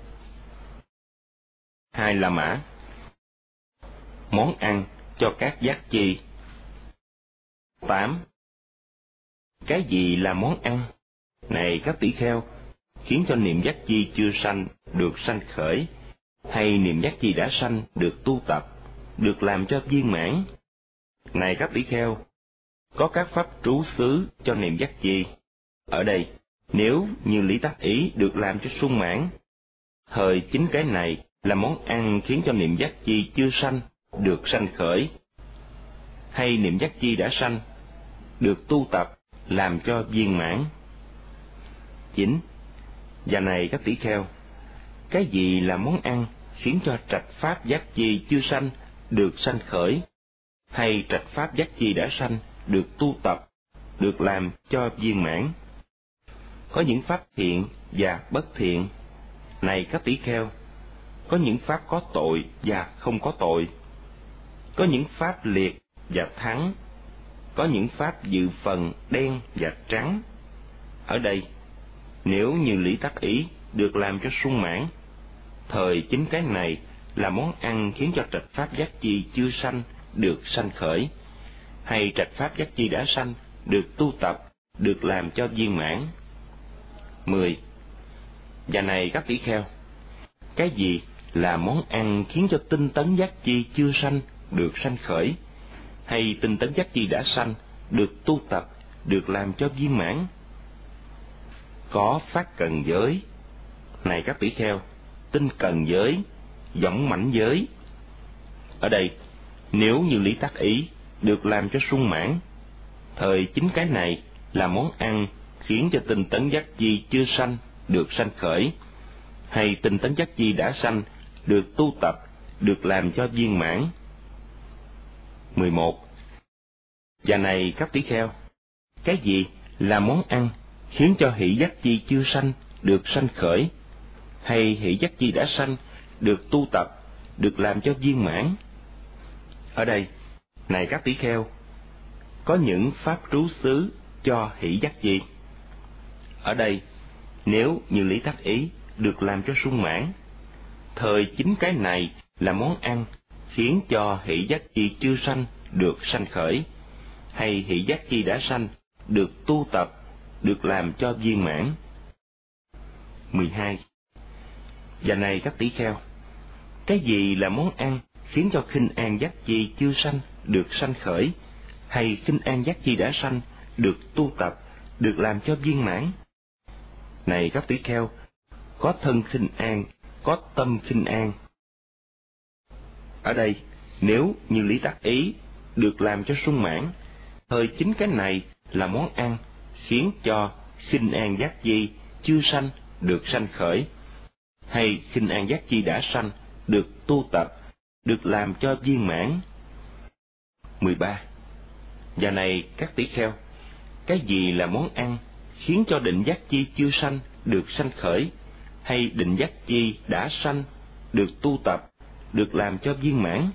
[SPEAKER 2] 2 La Mã, món ăn cho các giác chi. 8. Cái gì là món ăn, này các tỷ kheo, khiến cho niệm giác chi chưa sanh được sanh khởi, hay niệm giác chi đã sanh được tu tập, được làm cho viên mãn? Này các tỷ kheo, có các pháp trú xứ cho niệm giác chi. Ở đây, Nếu như lý tác ý được làm cho sung mãn, thời chính cái này là món ăn khiến cho niệm giác chi chưa sanh được sanh khởi, hay niệm giác chi đã sanh được tu tập làm cho viên mãn. 9. Và này các tỷ kheo, cái gì là món ăn khiến cho trạch pháp giác chi chưa sanh được sanh khởi, hay trạch pháp giác chi đã sanh được tu tập, được làm cho viên mãn? Có những pháp thiện và bất thiện. Này các tỷ kheo, có những pháp có tội và không có tội, có những pháp liệt và thắng, có những pháp dự phần đen và trắng. Ở đây, nếu như lý tác ý được làm cho sung mãn, thời chính cái này là món ăn khiến cho trạch pháp giác chi chưa sanh được sanh khởi, hay trạch pháp giác chi đã sanh được tu tập, được làm cho viên mãn. 10. Và này các tỷ kheo, cái gì là món ăn khiến cho tinh tấn giác chi chưa sanh được sanh khởi, hay tinh tấn giác chi đã sanh được tu tập, được làm cho viên mãn? Có phát cần giới. Này các tỷ kheo, tinh cần giới, võng mãnh giới. Ở đây, nếu như lý tác ý được làm cho sung mãn, thời chính cái này là món ăn khiến cho tinh tấn giác chi chưa sanh được sanh khởi, hay tinh tấn giác chi đã sanh được tu tập, được làm cho viên mãn. 11. Và này các tỷ kheo, cái gì là món ăn khiến cho hỷ giác chi chưa sanh được sanh khởi, hay hỷ giác chi đã sanh được tu tập, được làm cho viên mãn? Ở đây, này các tỷ kheo, có những pháp trú xứ cho hỷ giác chi. Ở đây, nếu như lý tác ý được làm cho sung mãn, thời chính cái này là món ăn khiến cho hỷ giác chi chưa sanh được sanh khởi, hay hỷ giác chi đã sanh được tu tập, được làm cho viên mãn. 12. Và này các tỷ kheo, cái gì là món ăn khiến cho khinh an giác chi chưa sanh được sanh khởi, hay khinh an giác chi đã sanh được tu tập, được làm cho viên mãn? Này các tỷ kheo, có thân khinh an, có tâm khinh an. Ở đây, nếu như lý tác ý được làm cho sung mãn, thời chính cái này là món ăn khiến cho khinh an giác chi chưa sanh được sanh khởi, hay khinh an giác chi đã sanh được tu tập, được làm cho viên mãn. 13. Và này các tỷ kheo, cái gì là món ăn khiến cho định giác chi chưa sanh được sanh khởi, hay định giác chi đã sanh được tu tập, được làm cho viên mãn?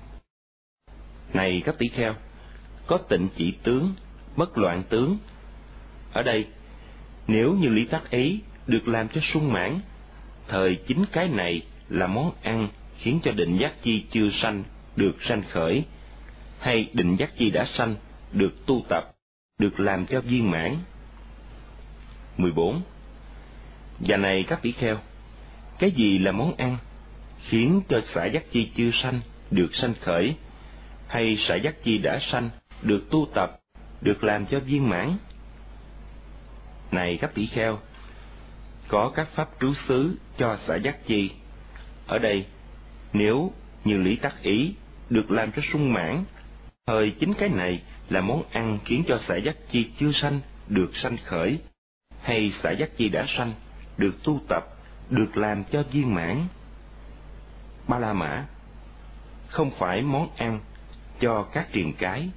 [SPEAKER 2] Này các tỷ kheo, có tịnh chỉ tướng, bất loạn tướng. Ở đây, nếu như lý tác ý được làm cho sung mãn, thời chính cái này là món ăn khiến cho định giác chi chưa sanh được sanh khởi, hay định giác chi đã sanh được tu tập, được làm cho viên mãn. 14. Và này các tỷ kheo, cái gì là món ăn khiến cho xả giác chi chưa sanh được sanh khởi, hay xả giác chi đã sanh được tu tập, được làm cho viên mãn? Này các tỷ kheo, có các pháp trú xứ cho xả giác chi. Ở đây, nếu như lý tác ý được làm cho sung mãn, thời chính cái này là món ăn khiến cho xả giác chi chưa sanh được sanh khởi, hay xả giác chi đã sanh được tu tập, được làm cho viên mãn. Ba la mã, không phải món ăn cho các triền cái.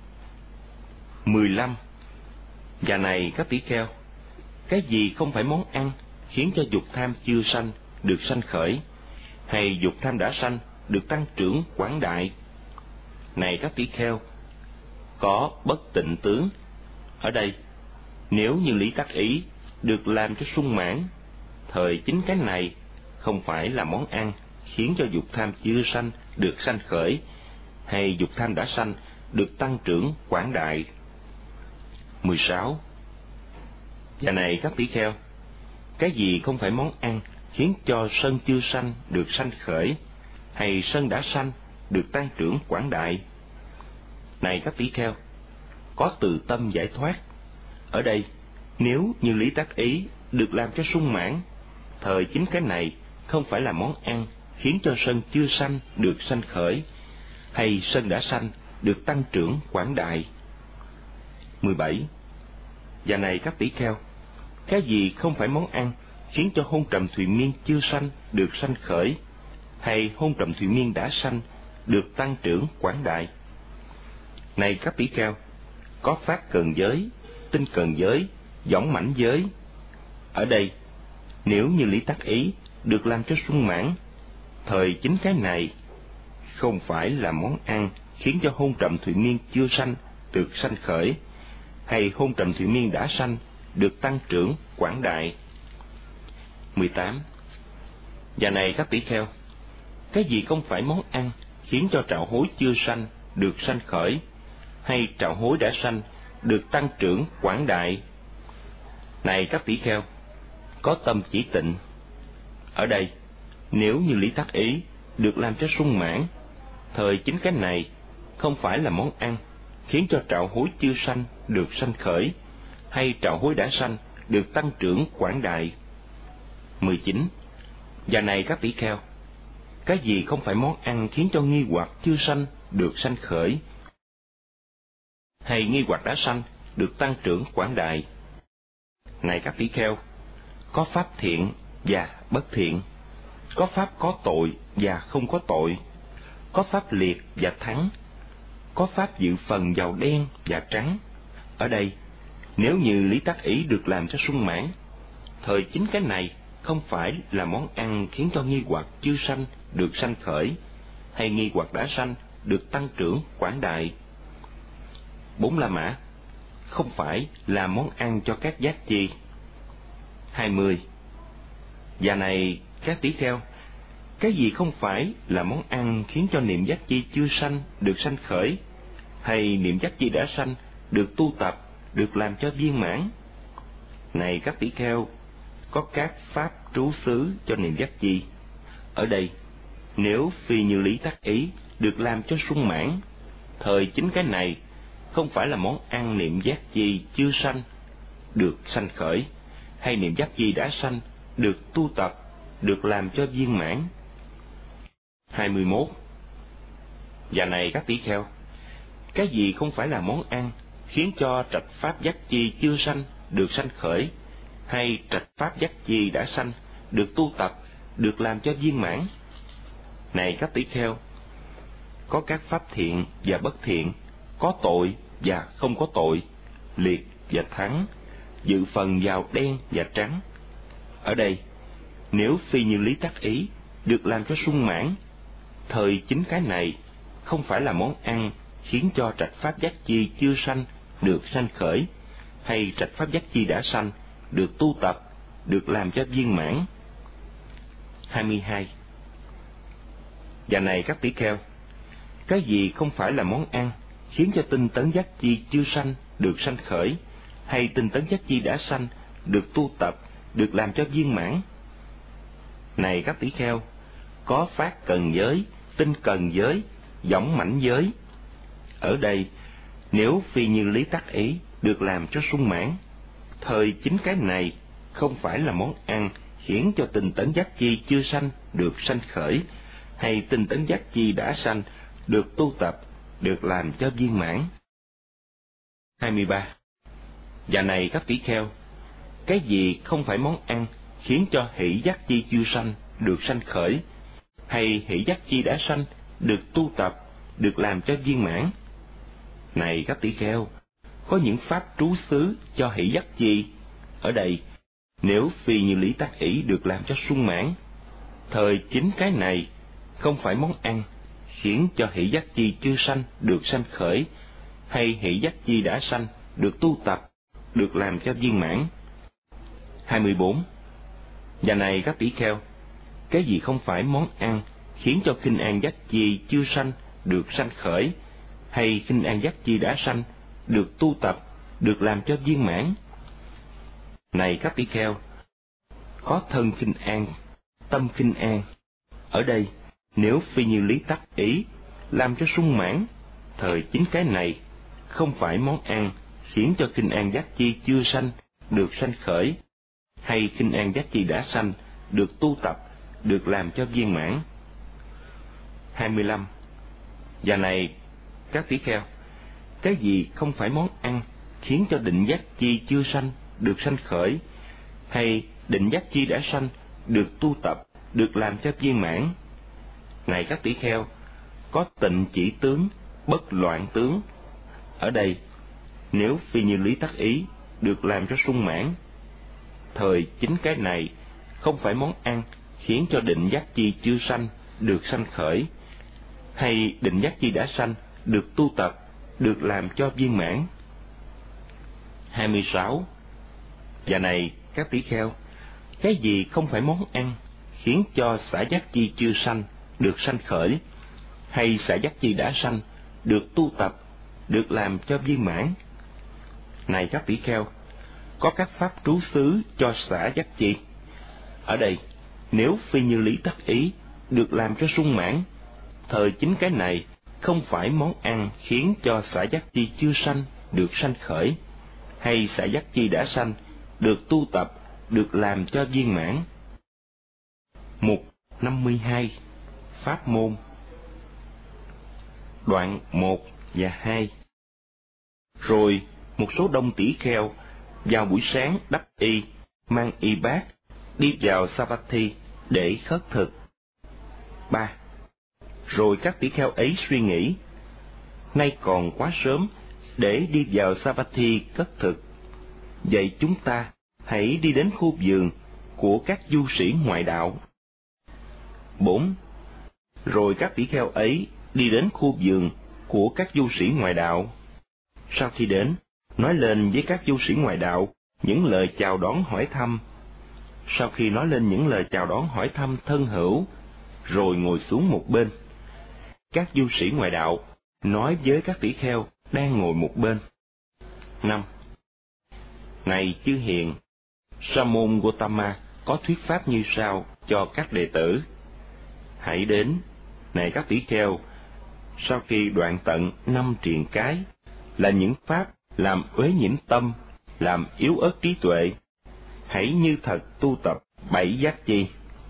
[SPEAKER 2] 15. Và này các tỷ kheo, cái gì không phải món ăn khiến cho dục tham chưa sanh được sanh khởi, hay dục tham đã sanh được tăng trưởng quảng đại? Này các tỷ kheo, có bất tịnh tướng. Ở đây, nếu như lý tác ý được làm cho sung mãn, thời chính cái này không phải là món ăn khiến cho dục tham chưa sanh được sanh khởi, hay dục tham đã sanh được tăng trưởng quảng đại. 16. Và này các tỷ kheo, cái gì không phải món ăn khiến cho sân chưa sanh được sanh khởi, hay sân đã sanh được tăng trưởng quảng đại? Này các tỷ kheo, có từ tâm giải thoát. Ở đây, nếu như lý tác ý được làm cho sung mãn, thời chính cái này không phải là món ăn khiến cho sân chưa sanh được sanh khởi, hay sân đã sanh được tăng trưởng quảng đại. 17. Và này các tỷ kheo, cái gì không phải món ăn khiến cho hôn trầm thụy miên chưa sanh được sanh khởi, hay hôn trầm thụy miên đã sanh được tăng trưởng quảng đại? Này các tỷ kheo, có phát cần giới, tinh cần giới, võng mãnh giới. Ở đây, nếu như lý tác ý được làm cho sung mãn, thời chính cái này không phải là món ăn khiến cho hôn trầm thụy miên chưa sanh được sanh khởi, hay hôn trầm thụy miên đã sanh được tăng trưởng quảng đại. 18. Và này các tỷ kheo, cái gì không phải món ăn khiến cho trạo hối chưa sanh được sanh khởi, hay trạo hối đã sanh được tăng trưởng quảng đại? Này các tỷ kheo, có tâm chỉ tịnh. Ở đây, nếu như lý tác ý được làm cho sung mãn, thời chính cái này không phải là món ăn khiến cho trạo hối chưa sanh được sanh khởi, hay trạo hối đã sanh được tăng trưởng quảng đại. 19. Và này các tỷ kheo, cái gì không phải món ăn khiến cho nghi hoặc chưa sanh được sanh khởi, hay nghi hoặc đã sanh được tăng trưởng quảng đại? Này các tỷ kheo, có pháp thiện và bất thiện, có pháp có tội và không có tội, có pháp liệt và thắng, có pháp dự phần vào đen và trắng. Ở đây, nếu như lý tác ý được làm cho sung mãn, thời chính cái này không phải là món ăn khiến cho nghi hoặc chưa sanh được sanh khởi, hay nghi hoặc đã sanh được tăng trưởng quảng đại. 4 La Mã không phải là món ăn cho các giác chi. 20. Và này các tỷ kheo, cái gì không phải là món ăn khiến cho niệm giác chi chưa sanh được sanh khởi, hay niệm giác chi đã sanh được tu tập, được làm cho viên mãn? Này các tỷ kheo, có các pháp trú xứ cho niệm giác chi. Ở đây, nếu phi như lý tác ý được làm cho sung mãn, thời chính cái này không phải là món ăn niệm giác chi chưa sanh được sanh khởi, hay niệm giác chi đã sanh được tu tập, được làm cho viên mãn. 21. Và này các tỷ kheo, cái gì không phải là món ăn khiến cho trạch pháp giác chi chưa sanh được sanh khởi, hay trạch pháp giác chi đã sanh được tu tập, được làm cho viên mãn? Này các tỷ kheo, có các pháp thiện và bất thiện, có tội và không có tội, liệt và thắng, dự phần vào đen và trắng. Ở đây, nếu phi như lý tác ý được làm cho sung mãn, thời chính cái này không phải là món ăn khiến cho trạch pháp giác chi chưa sanh được sanh khởi, hay trạch pháp giác chi đã sanh được tu tập, được làm cho viên mãn. 22. Và này các tỷ kheo, cái gì không phải là món ăn khiến cho tinh tấn giác chi chưa sanh được sanh khởi, hay tinh tấn giác chi đã sanh được tu tập, được làm cho viên mãn? Này các tỷ kheo, có phát cần giới, tinh cần giới, võng mãnh giới. Ở đây, nếu phi như lý tác ý được làm cho sung mãn, thời chính cái này không phải là món ăn khiến cho tinh tấn giác chi chưa sanh được sanh khởi, hay tinh tấn giác chi đã sanh được tu tập, được làm cho viên mãn. 23. Và này các tỷ kheo, cái gì không phải món ăn khiến cho hỷ giác chi chưa sanh được sanh khởi, hay hỷ giác chi đã sanh được tu tập, được làm cho viên mãn? Này các tỷ kheo, có những pháp trú xứ cho hỷ giác chi. Ở đây, nếu phi như lý tác ý được làm cho sung mãn, thời chính cái này không phải món ăn khiến cho hỷ giác chi chưa sanh được sanh khởi, hay hỷ giác chi đã sanh được tu tập, được làm cho viên mãn. 24. Và này các tỷ kheo, cái gì không phải món ăn khiến cho khinh an giác chi chưa sanh được sanh khởi, hay khinh an giác chi đã sanh được tu tập, được làm cho viên mãn? Này các tỷ kheo, có thân khinh an, tâm khinh an. Ở đây, nếu phi như lý tác ý làm cho sung mãn, thời chính cái này không phải món ăn khiến cho khinh an giác chi chưa sanh được sanh khởi, hay khinh an giác chi đã sanh được tu tập, được làm cho viên mãn. 25. Và này, các tỷ kheo, cái gì không phải món ăn khiến cho định giác chi chưa sanh được sanh khởi, hay định giác chi đã sanh được tu tập, được làm cho viên mãn? Này các tỷ kheo, có tịnh chỉ tướng, bất loạn tướng. Ở đây, nếu phi như lý tác ý được làm cho sung mãn, thời chính cái này không phải món ăn khiến cho định giác chi chưa sanh được sanh khởi, hay định giác chi đã sanh được tu tập, được làm cho viên mãn. 26. Và này các tỷ kheo, cái gì không phải món ăn khiến cho xả giác chi chưa sanh được sanh khởi, hay xả giác chi đã sanh được tu tập, được làm cho viên mãn? Này các tỷ kheo, có các pháp trú xứ cho xả giác chi. Ở đây, nếu phi như lý tác ý được làm cho sung mãn, thời chính cái này không phải món ăn khiến cho xả giác chi chưa sanh được sanh khởi, hay xả giác chi đã sanh được tu tập, được làm cho viên mãn. Mục 52. Pháp môn. Đoạn 1 và 2. Rồi một số đông tỷ kheo vào buổi sáng đắp y, mang y bát, đi vào Savatthi để khất thực. 3. Rồi các tỷ kheo ấy suy nghĩ, nay còn quá sớm để đi vào Savatthi cất thực, vậy chúng ta hãy đi đến khu vườn của các du sĩ ngoại đạo. 4. Rồi các tỷ kheo ấy đi đến khu vườn của các du sĩ ngoại đạo. Sau khi đến, nói lên với các du sĩ ngoại đạo những lời chào đón hỏi thăm. Sau khi nói lên những lời chào đón hỏi thăm thân hữu, rồi ngồi xuống một bên. Các du sĩ ngoại đạo nói với các tỷ kheo đang ngồi một bên. 5. Này chư hiền, Sa môn Gotama có thuyết pháp như sau cho các đệ tử. Hãy đến, này các tỷ kheo, sau khi đoạn tận 5 triền cái, là những pháp làm uế nhiễm tâm, làm yếu ớt trí tuệ, hãy như thật tu tập 7 giác chi.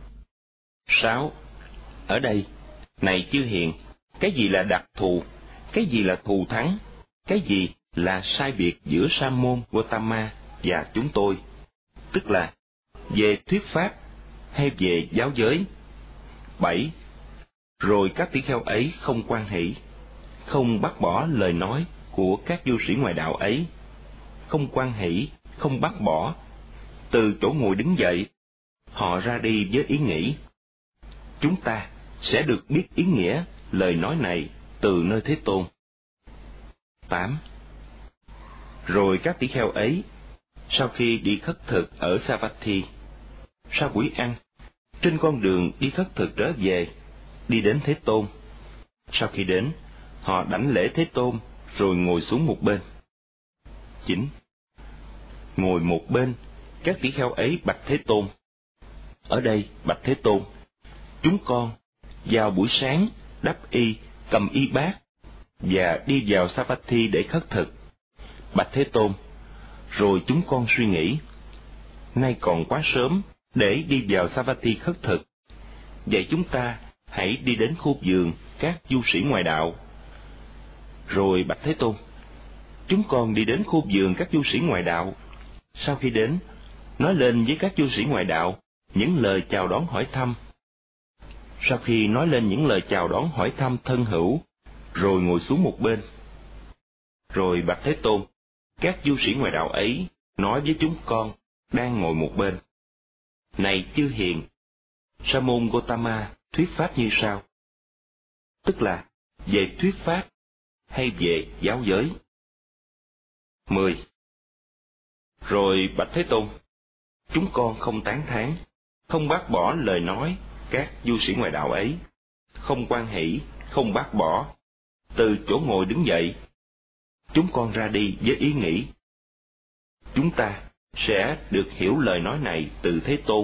[SPEAKER 2] 6. Ở đây, này chư hiền, cái gì là đặc thù, cái gì là thù thắng, cái gì là sai biệt giữa Sa môn Gotama và chúng tôi, tức là về thuyết pháp hay về giáo giới. 7. Rồi các tỷ kheo ấy không hoan hỷ, không bác bỏ lời nói của các du sĩ ngoại đạo ấy, không hoan hỷ, không bác bỏ. Từ chỗ ngồi đứng dậy, họ ra đi với ý nghĩ, chúng ta sẽ được biết ý nghĩa lời nói này từ nơi Thế Tôn. 8. Rồi các tỷ kheo ấy, sau khi đi khất thực ở Savatthi, sau buổi ăn, trên con đường đi khất thực trở về, đi đến Thế Tôn. Sau khi đến, họ đảnh lễ Thế Tôn, rồi ngồi xuống một bên. 9. Ngồi một bên, các tỷ kheo ấy bạch Thế Tôn. Ở đây, bạch Thế Tôn, chúng con vào buổi sáng đắp y, cầm y bát và đi vào Savatthi để khất thực. Bạch Thế Tôn, rồi chúng con suy nghĩ, nay còn quá sớm để đi vào Savatthi khất thực, vậy chúng ta hãy đi đến khu vườn các du sĩ ngoại đạo. Rồi bạch Thế Tôn, chúng con đi đến khu vườn các du sĩ ngoại đạo. Sau khi đến, nói lên với các du sĩ ngoại đạo những lời chào đón hỏi thăm. Sau khi nói lên những lời chào đón hỏi thăm thân hữu, rồi ngồi xuống một bên. Rồi bạch Thế Tôn, các du sĩ ngoại đạo ấy nói với chúng con đang ngồi một bên. Này chư hiền, Sa môn Gotama thuyết pháp như sau, tức là về thuyết pháp hay về giáo giới. 10. Rồi bạch Thế Tôn, chúng con không tán thán, không bác bỏ lời nói các du sĩ ngoại đạo ấy, không hoan hỷ, không bác bỏ. Từ chỗ ngồi đứng dậy, chúng con ra đi với ý nghĩ, chúng ta sẽ được hiểu lời nói này từ Thế Tôn.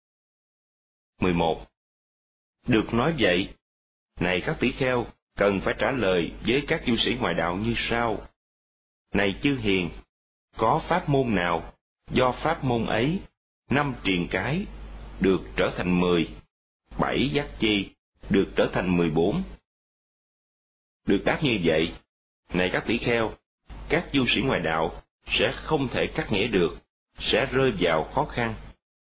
[SPEAKER 2] 11. Được nói vậy, này các tỷ kheo, cần phải trả lời với các du sĩ ngoại đạo như sau. Này chư hiền, có pháp môn nào, do pháp môn ấy 5 triền cái được trở thành 10, 7 giác chi được trở thành 14. Được đáp như vậy, này các tỷ kheo, các du sĩ ngoại đạo sẽ không thể cắt nghĩa được, sẽ rơi vào khó khăn.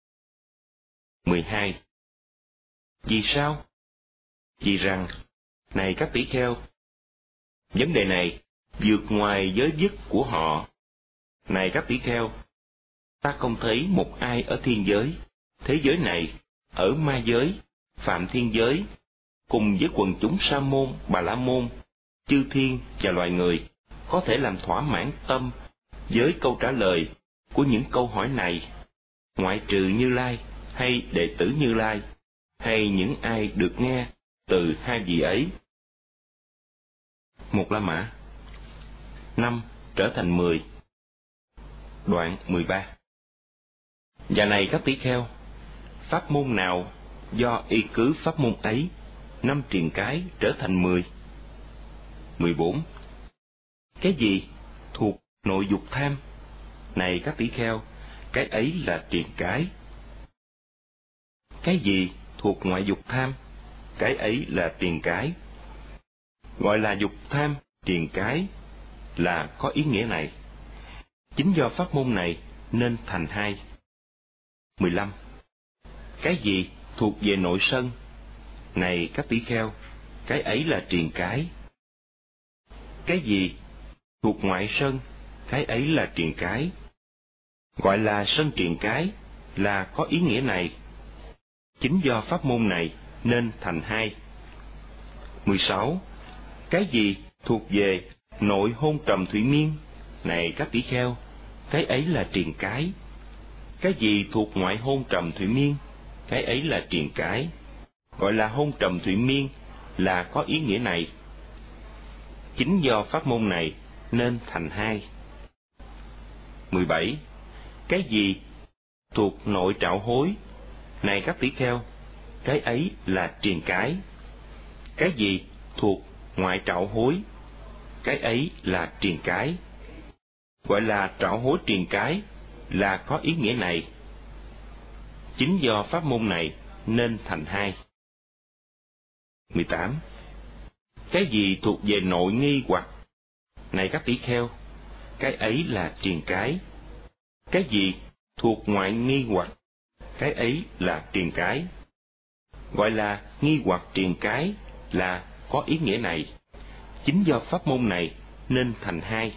[SPEAKER 2] 12. Vì sao? Vì rằng, này các tỷ kheo, vấn đề này vượt ngoài giới dứt của họ. Này các tỷ kheo, ta không thấy một ai ở thiên giới, thế giới này, ở ma giới, phạm thiên giới, cùng với quần chúng sa môn, bà la môn, chư thiên và loài người, có thể làm thỏa mãn tâm với câu trả lời của những câu hỏi này, ngoại trừ Như Lai hay đệ tử Như Lai, hay những ai được nghe từ hai vị ấy. Một La Mã. 5 trở thành 10. Đoạn 13. Và này các tỷ kheo, pháp môn nào do y cứ pháp môn ấy, 5 triền cái trở thành 10? 14. Cái gì thuộc nội dục tham? Này các tỷ kheo, cái ấy là triền cái. Cái gì thuộc ngoại dục tham? Cái ấy là triền cái. Gọi là dục tham, triền cái là có ý nghĩa này. Chính do pháp môn này nên thành hai. 15. Cái gì thuộc về nội sân? Này các tỷ kheo, cái ấy là triền cái. Cái gì thuộc ngoại sân? Cái ấy là triền cái. Gọi là sân triền cái là có ý nghĩa này. Chính do pháp môn này nên thành hai. 16. Cái gì thuộc về nội hôn trầm thủy miên? Này các tỷ kheo, cái ấy là triền cái. Cái gì thuộc ngoại hôn trầm thủy miên? Cái ấy là triền cái. Gọi là hôn trầm thủy miên là có ý nghĩa này. Chính do pháp môn này nên thành hai. 17. Cái gì thuộc nội trạo hối? Này các tỷ kheo, cái ấy là triền cái. Cái gì thuộc ngoại trạo hối? Cái ấy là triền cái. Gọi là trạo hối triền cái là có ý nghĩa này. Chính do pháp môn này nên thành hai. 18. Cái gì thuộc về nội nghi hoặc? Này các tỷ kheo, cái ấy là triền cái. Cái gì thuộc ngoại nghi hoặc? Cái ấy là triền cái. Gọi là nghi hoặc triền cái là có ý nghĩa này. Chính do pháp môn này nên thành hai.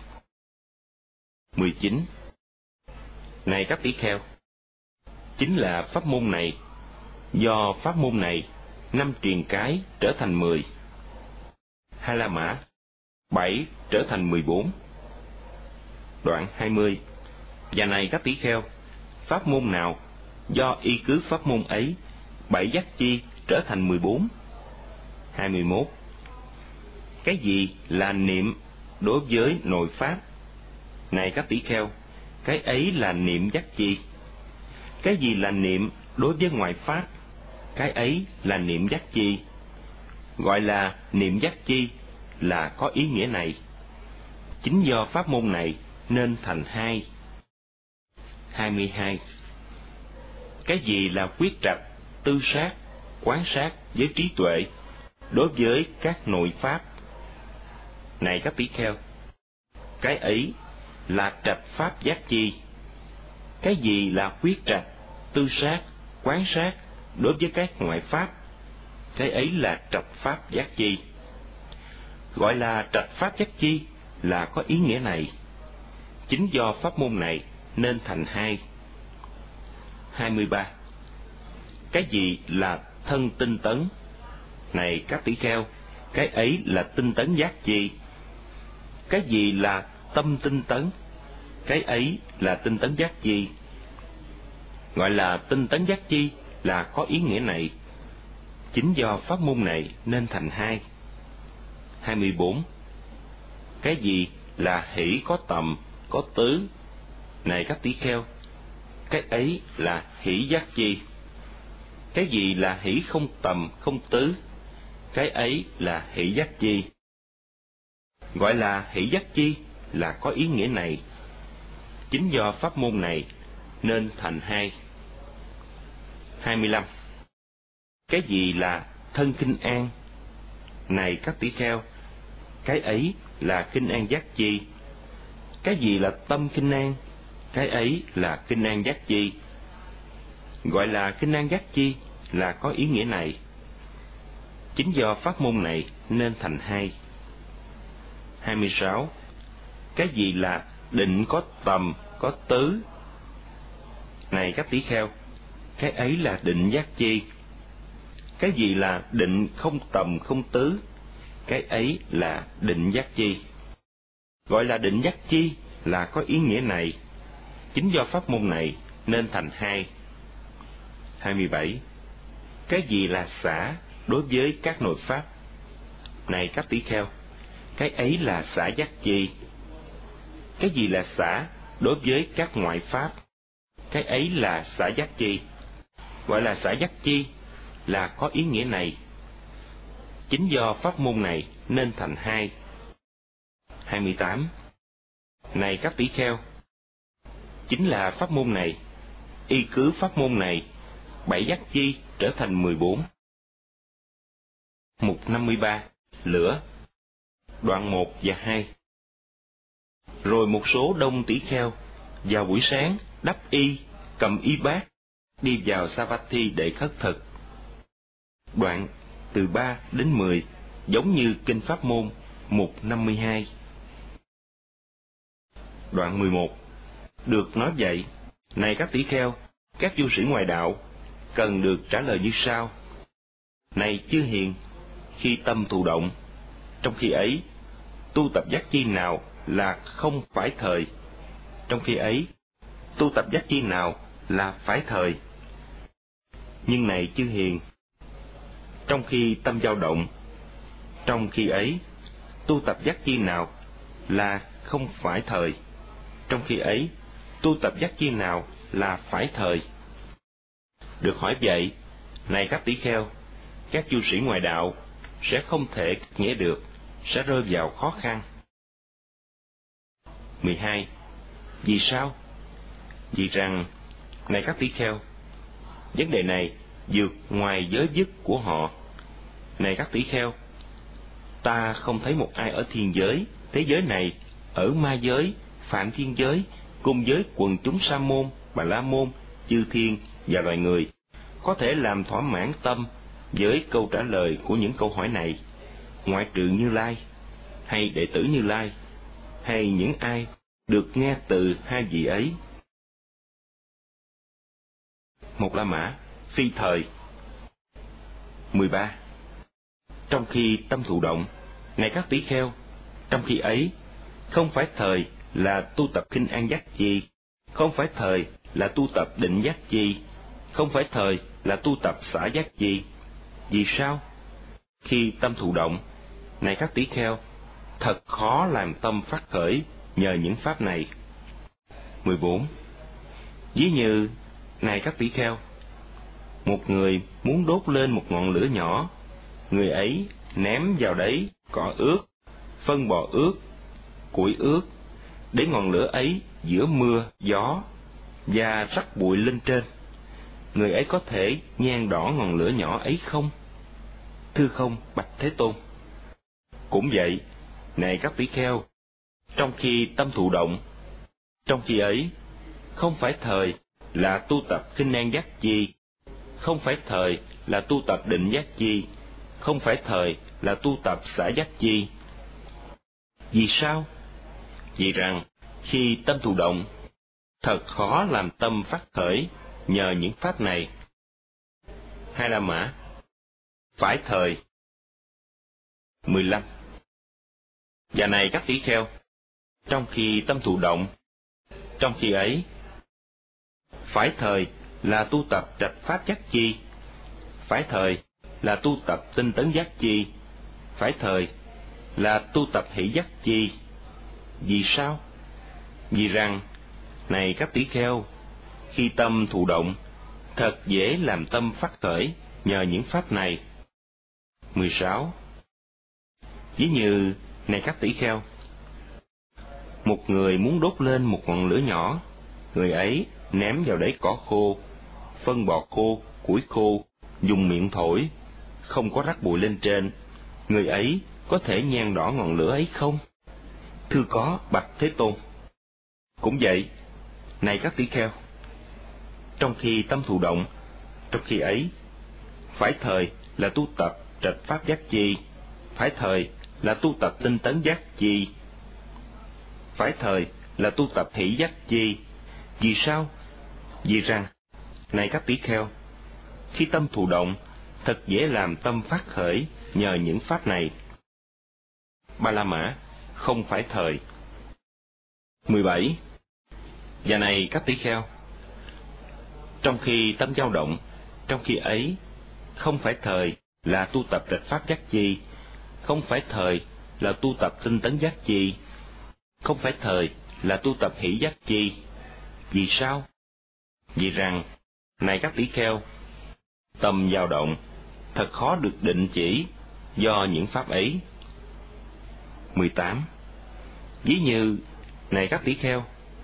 [SPEAKER 2] 19. Này các tỷ kheo, chính là pháp môn này, do pháp môn này 5 triền cái trở thành 10. Hai La Mã. 7 trở thành 14. Đoạn 20. Và này các tỷ kheo, pháp môn nào do y cứ pháp môn ấy, 7 giác chi trở thành 14. 21. Cái gì là niệm đối với nội pháp? Này các tỷ kheo, cái ấy là niệm giác chi. Cái gì là niệm đối với ngoại pháp? Cái ấy là niệm giác chi. Gọi là niệm giác chi là có ý nghĩa này. Chính do pháp môn này nên thành hai. 22. Cái gì là quyết trạch, tư sát, quán sát với trí tuệ đối với các nội pháp? Này các tỷ kheo, cái ấy là trạch pháp giác chi. Cái gì là quyết trạch, tư sát, quán sát đối với các ngoại pháp? Cái ấy là trạch pháp giác chi. Gọi là trạch pháp giác chi là có ý nghĩa này. Chính do pháp môn này nên thành hai. 23. Cái gì là thân tinh tấn? Này các tỷ kheo, cái ấy là tinh tấn giác chi. Cái gì là tâm tinh tấn? Cái ấy là tinh tấn giác chi. Gọi là tinh tấn giác chi là có ý nghĩa này. Chính do pháp môn này nên thành hai. 24. Cái gì là hỷ có tầm, có tứ? Này các tỷ kheo, cái ấy là hỷ giác chi. Cái gì là hỷ không tầm, không tứ? Cái ấy là hỷ giác chi. Gọi là hỷ giác chi là có ý nghĩa này. Chính do pháp môn này nên thành hai. 25. Cái gì là thân khinh an? Này các tỷ kheo, cái ấy là khinh an giác chi. Cái gì là tâm khinh an? Cái ấy là khinh an giác chi. Gọi là khinh an giác chi là có ý nghĩa này. Chính do pháp môn này nên thành hai. 26. Cái gì là định có tầm, có tứ? Này các tỷ kheo, cái ấy là định giác chi. Cái gì là định không tầm, không tứ? Cái ấy là định giác chi. Gọi là định giác chi là có ý nghĩa này. Chính do pháp môn này nên thành hai. 27. Cái gì là xả đối với các nội pháp? Này các tỷ kheo, cái ấy là xả giác chi. Cái gì là xả đối với các ngoại pháp? Cái ấy là xả giác chi. Gọi là xả giác chi là có ý nghĩa này. Chính do pháp môn này nên thành hai. 28. Này các tỷ kheo, chính là pháp môn này, y cứ pháp môn này, 7 giác chi trở thành 14. Mục 53. Lửa. Đoạn 1 và 2. Rồi một số đông tỷ kheo vào buổi sáng đắp y, cầm y bát, đi vào Savatthi để khất thực. Đoạn từ 3 đến 10 giống như kinh pháp môn mục 52. Đoạn 11. Được nói vậy, này các tỷ kheo, các du sĩ ngoại đạo cần được trả lời như sau. Này chư hiền, khi tâm thụ động, trong khi ấy tu tập giác chi nào là không phải thời? Trong khi ấy tu tập giác chi nào là phải thời? Nhưng này chư hiền, trong khi tâm dao động, trong khi ấy tu tập giác chi nào là không phải thời? Trong khi ấy tu tập giác chi nào là phải thời? Được hỏi vậy, này các tỷ kheo, các du sĩ ngoại đạo sẽ không thể nghĩa được, sẽ rơi vào khó khăn. 12. Vì sao? Vì rằng, này các tỷ kheo, vấn đề này vượt ngoài giới dứt của họ. Này các tỷ kheo, ta không thấy một ai ở thiên giới, thế giới này, ở ma giới, phạm thiên giới, cùng với quần chúng sa môn, bà la môn, chư thiên và loài người, có thể làm thỏa mãn tâm với câu trả lời của những câu hỏi này, ngoại trừ Như Lai, hay đệ tử Như Lai, hay những ai được nghe từ hai vị ấy. Một La Mã, phi thời. 13. Trong khi tâm thụ động, này các tỷ kheo, trong khi ấy, không phải thời là tu tập khinh an giác chi, không phải thời là tu tập định giác chi, không phải thời là tu tập xả giác chi. Vì sao? Khi tâm thụ động, này các tỷ kheo, thật khó làm tâm phát khởi nhờ những pháp này. 14. Ví như, này các tỷ kheo, một người muốn đốt lên một ngọn lửa nhỏ, người ấy ném vào đấy cỏ ướt, phân bò ướt, củi ướt, để ngọn lửa ấy giữa mưa, gió, và rắc bụi lên trên. Người ấy có thể nhen đỏ ngọn lửa nhỏ ấy không? Thưa không, bạch Thế Tôn. Cũng vậy, này các tỷ kheo, trong khi tâm thụ động, trong khi ấy, không phải thời là tu tập khinh an giác chi, không phải thời là tu tập định giác chi, không phải thời là tu tập xả giác chi. Vì sao? Vì rằng, khi tâm thụ động, thật khó làm tâm phát khởi nhờ những pháp này. Hai La Mã, phải thời. 15. Và này các tỷ kheo, trong khi tâm thụ động, trong khi ấy, phải thời là tu tập trạch pháp giác chi, phải thời là tu tập tinh tấn giác chi, phải thời là tu tập hỷ giác chi. Vì sao? Vì rằng, này các tỷ kheo, khi tâm thụ động, thật dễ làm tâm phát khởi nhờ những pháp này. 16. Ví như, này các tỷ kheo, một người muốn đốt lên một ngọn lửa nhỏ, người ấy ném vào đấy cỏ khô, phân bò khô, củi khô, dùng miệng thổi, không có rắc bụi lên trên, người ấy có thể nhen đỏ ngọn lửa ấy không? Thưa có, bạch Thế Tôn. Cũng vậy, này các tỷ kheo, trong khi tâm thụ động, trong khi ấy, phải thời là tu tập trạch pháp giác chi, phải thời là tu tập tinh tấn giác chi, phải thời là tu tập hỷ giác chi. Vì sao? Vì rằng, này các tỷ kheo, khi tâm thụ động, thật dễ làm tâm phát khởi nhờ những pháp này. Ba La Mã không phải thời. 17. Và này các tỷ kheo, trong khi tâm dao động, trong khi ấy, không phải thời là tu tập trạch pháp giác chi, không phải thời là tu tập tinh tấn giác chi, không phải thời là tu tập hỷ giác chi. Vì sao? Vì rằng, này các tỷ kheo, tâm dao động thật khó được định chỉ do những pháp ấy. 18. Ví như, này các tỷ kheo,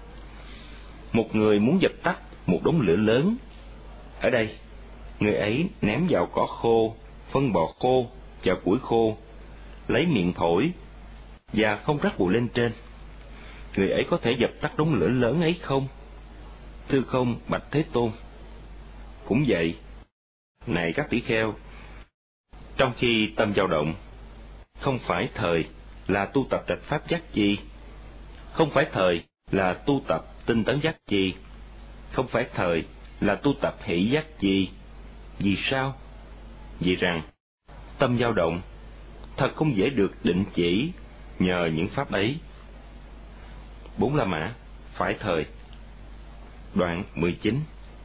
[SPEAKER 2] một người muốn dập tắt một đống lửa lớn. Ở đây, người ấy ném vào cỏ khô, phân bò khô và củi khô, lấy miệng thổi và không rắc bụi lên trên. Người ấy có thể dập tắt đống lửa lớn ấy không? Thưa không, bạch Thế Tôn. Cũng vậy, này các tỷ kheo, trong khi tâm dao động, không phải thời là tu tập trạch pháp giác chi, không phải thời là tu tập tinh tấn giác chi, không phải thời là tu tập hỷ giác chi. Vì sao? Vì rằng, tâm dao động thật không dễ được định chỉ nhờ những pháp ấy. 4 La Mã phải thời. Đoạn 19.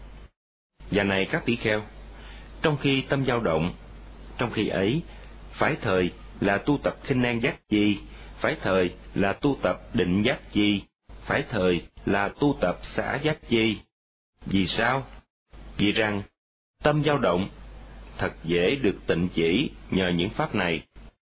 [SPEAKER 2] Và này các tỷ kheo, trong khi tâm dao động, trong khi ấy, phải thời là tu tập khinh an giác chi, phải thời là tu tập định giác chi, phải thời là tu tập xả giác chi. Vì sao? Vì rằng, tâm dao động thật dễ được tịnh chỉ nhờ những pháp này.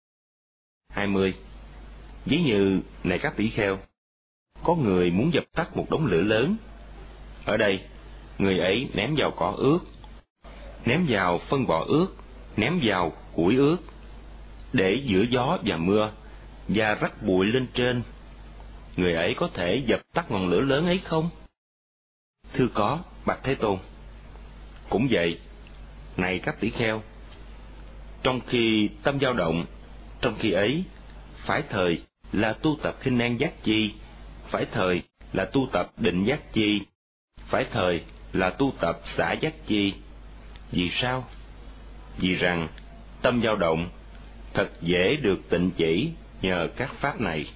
[SPEAKER 2] 20. Ví như, này các tỷ kheo, có người muốn dập tắt một đống lửa lớn. Ở đây, người ấy ném vào cỏ ướt, ném vào phân bò ướt, ném vào củi ướt, để giữa gió và mưa, và rắc bụi lên trên. Người ấy có thể dập tắt ngọn lửa lớn ấy không? Thưa có, bạch Thế Tôn. Cũng vậy, này các tỷ kheo, trong khi tâm dao động, trong khi ấy, phải thời là tu tập khinh an giác chi, phải thời là tu tập định giác chi, phải thời là tu tập xả giác chi. Vì sao? Vì rằng, tâm dao động thật dễ được tịnh chỉ nhờ các pháp này.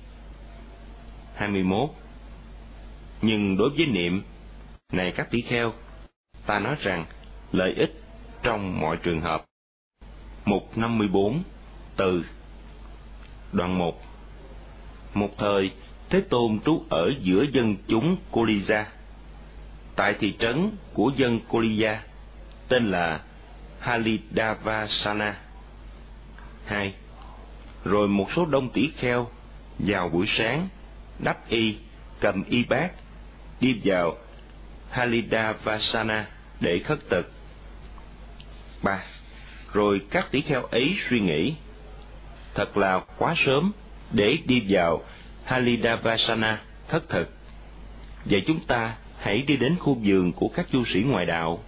[SPEAKER 2] 21. Nhưng đối với niệm, này các tỷ kheo, ta nói rằng lợi ích trong mọi trường hợp. Mục 54. Từ. Đoạn 1. Một thời, Thế Tôn trú ở giữa dân chúng Koliya, tại thị trấn của dân Koliya, tên là Halidavasana. 2. Rồi một số đông tỷ kheo vào buổi sáng, đắp y, cầm y bát, đi vào Halidavasana để khất thực. 3. Rồi các tỷ kheo ấy suy nghĩ, thật là quá sớm để đi vào Halidavasana khất thực. Vậy chúng ta hãy đi đến khu vườn của các du sĩ ngoại đạo.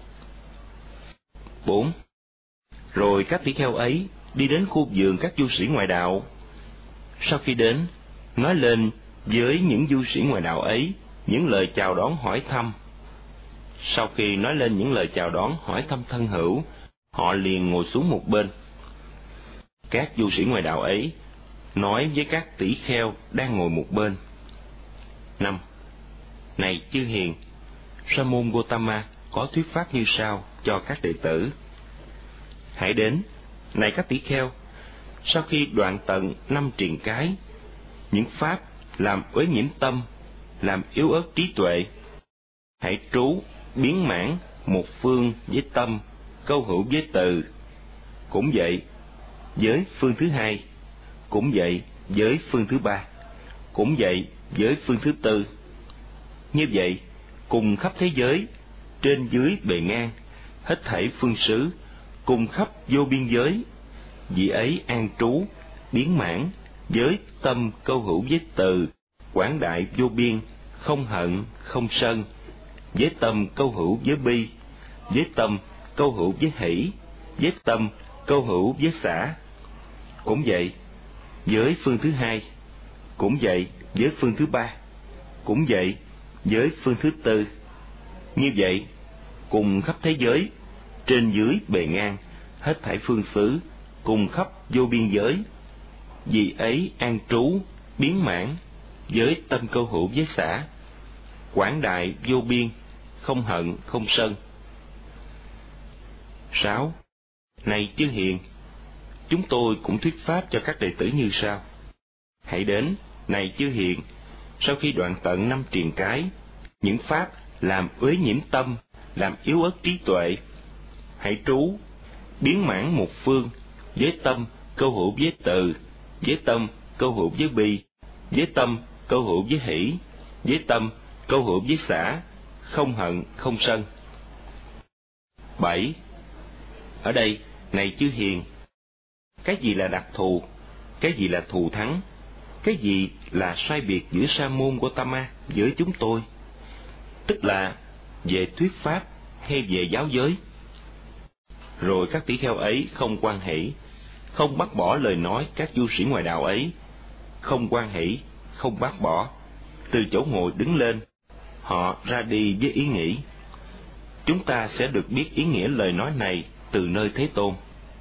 [SPEAKER 2] 4. Rồi các tỷ kheo ấy đi đến khu vườn các du sĩ ngoại đạo. Sau khi đến, nói lên với những du sĩ ngoại đạo ấy những lời chào đón hỏi thăm. Sau khi nói lên những lời chào đón hỏi thăm thân hữu, họ liền ngồi xuống một bên. Các du sĩ ngoại đạo ấy nói với các tỷ kheo đang ngồi một bên. 5. Này chư hiền, Sa môn Gotama có thuyết pháp như sau cho các đệ tử. Hãy đến, này các tỷ kheo, sau khi đoạn tận 5 triền cái, những pháp làm uế nhiễm tâm, làm yếu ớt trí tuệ, hãy trú biến mãn một phương với tâm, câu hữu với từ. Cũng vậy với phương thứ hai, cũng vậy với phương thứ ba, cũng vậy với phương thứ tư. Như vậy, cùng khắp thế giới, trên dưới bề ngang, hết thảy phương xứ, cùng khắp vô biên giới. Vị ấy an trú, biến mãn, với tâm câu hữu với từ, quảng đại vô biên, không hận, không sân, với tâm câu hữu với bi, với tâm câu hữu với hỷ, với tâm câu hữu với xả. Cũng vậy với phương thứ hai, cũng vậy với phương thứ ba, cũng vậy với phương thứ tư. Như vậy, cùng khắp thế giới, trên dưới bề ngang, hết thảy phương xứ, cùng khắp vô biên giới. Vì ấy an trú, biến mãn, với tâm câu hữu với xả, quảng đại vô biên, không hận, không sân. 6. Này chư hiền, chúng tôi cũng thuyết pháp cho các đệ tử như sau. Hãy đến, này chư hiền, sau khi đoạn tận 5 triền cái, những pháp làm uế nhiễm tâm, làm yếu ớt trí tuệ, hãy trú, biến mãn một phương, với tâm câu hữu với từ, với tâm câu hữu với bi, với tâm câu hữu với hỷ, với tâm câu hữu với xả, không hận, không sân. 7. Ở đây, này chư hiền, cái gì là đặc thù, cái gì là thù thắng, cái gì là sai biệt giữa sa môn Gotama với chúng tôi, tức là về thuyết pháp hay về giáo giới. Rồi các tỷ kheo ấy không hoan hỷ, không bác bỏ lời nói các du sĩ ngoại đạo ấy, không hoan hỷ, không bác bỏ, từ chỗ ngồi đứng lên, họ ra đi với ý nghĩ: chúng ta sẽ được biết ý nghĩa lời nói này từ nơi Thế Tôn.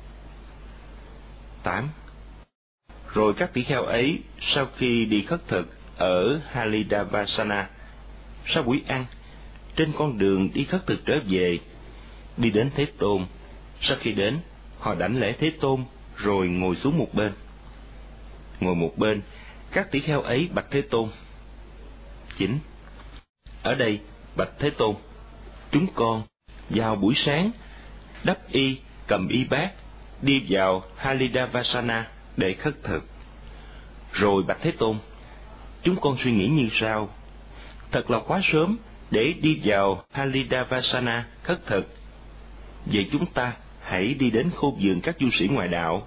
[SPEAKER 2] 8. Rồi các tỷ kheo ấy sau khi đi khất thực ở Halidavasana, sau buổi ăn, trên con đường đi khất thực trở về, đi đến Thế Tôn. Sau khi đến, họ đảnh lễ Thế Tôn rồi ngồi xuống một bên. Ngồi một bên, các tỷ kheo ấy bạch Thế Tôn. 9. Ở đây bạch Thế Tôn, chúng con vào buổi sáng đắp y, cầm y bát, đi vào Halidavasana để khất thực. Rồi bạch Thế Tôn, chúng con suy nghĩ như sau: thật là quá sớm để đi vào Halidavasana khất thực. Vậy chúng ta hãy đi đến khu vườn các du sĩ ngoại đạo.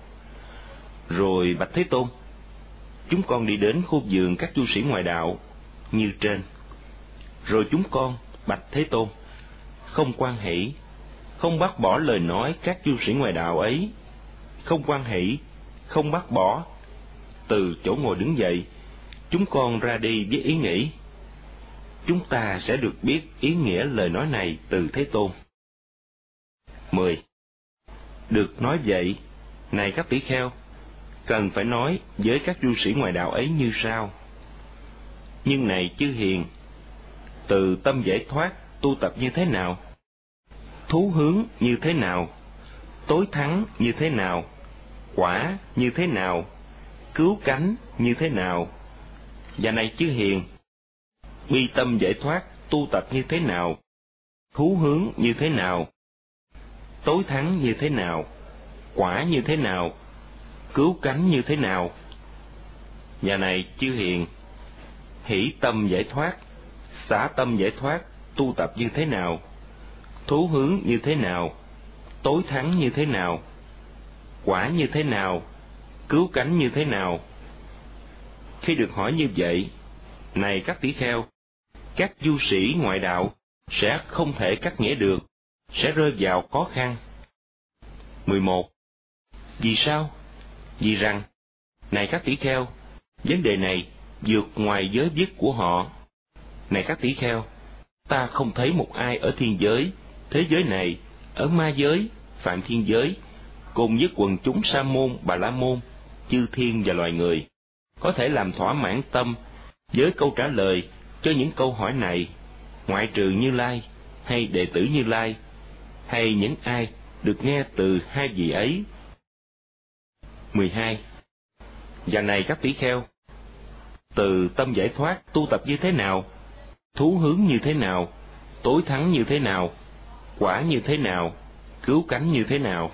[SPEAKER 2] Rồi bạch Thế Tôn, chúng con đi đến khu vườn các du sĩ ngoại đạo như trên. Rồi chúng con bạch Thế Tôn, không hoan hỷ, không bác bỏ lời nói các du sĩ ngoại đạo ấy, không hoan hỷ, không bác bỏ, từ chỗ ngồi đứng dậy, chúng con ra đi với ý nghĩ: chúng ta sẽ được biết ý nghĩa lời nói này từ Thế Tôn. 10. Được nói vậy, này các tỷ kheo, cần phải nói với các du sĩ ngoại đạo ấy như sau: nhưng này chư hiền, từ tâm giải thoát tu tập như thế nào, thú hướng như thế nào, tối thắng như thế nào, quả như thế nào, cứu cánh như thế nào, và này chư hiền, bi tâm giải thoát tu tập như thế nào, thú hướng như thế nào, tối thắng như thế nào, quả như thế nào, cứu cánh như thế nào, và này chư hiền, hỷ tâm giải thoát, xả tâm giải thoát tu tập như thế nào, thú hướng như thế nào, tối thắng như thế nào, quả như thế nào, cứu cánh như thế nào. Khi được hỏi như vậy, này các tỷ kheo, các du sĩ ngoại đạo sẽ không thể cắt nghĩa được, sẽ rơi vào khó khăn. 11. Vì sao? Vì rằng, này các tỷ kheo, vấn đề này vượt ngoài giới biết của họ. Này các tỷ kheo, ta không thấy một ai ở thiên giới, thế giới này, ở ma giới, phạm thiên giới, cùng với quần chúng sa môn, bà la môn, chư thiên và loài người, có thể làm thỏa mãn tâm với câu trả lời cho những câu hỏi này, ngoại trừ Như Lai, hay đệ tử Như Lai, hay những ai được nghe từ hai vị ấy. 12. Và này các tỷ kheo, từ tâm giải thoát tu tập như thế nào, thú hướng như thế nào, tối thắng như thế nào, quả như thế nào, cứu cánh như thế nào.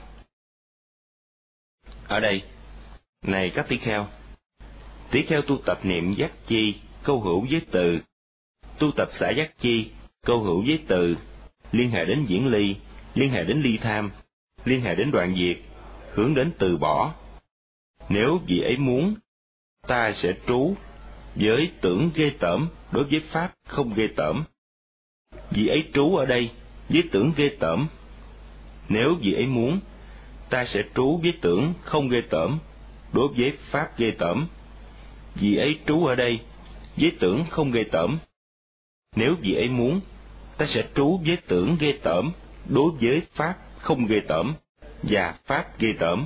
[SPEAKER 2] Ở đây, này các tỷ kheo tu tập niệm giác chi, câu hữu với từ, tu tập xả giác chi, câu hữu với từ, liên hệ đến diễn ly, liên hệ đến ly tham, liên hệ đến đoạn diệt, hướng đến từ bỏ. Nếu vị ấy muốn, ta sẽ trú với tưởng ghê tởm đối với pháp không ghê tởm. Vị ấy trú ở đây với tưởng ghê tởm. Nếu vị ấy muốn, ta sẽ trú với tưởng không ghê tởm đối với pháp ghê tởm. Vị ấy trú ở đây với tưởng không ghê tởm. Nếu vị ấy muốn, ta sẽ trú với tưởng ghê tởm đối với pháp không ghê tởm và pháp ghê tởm.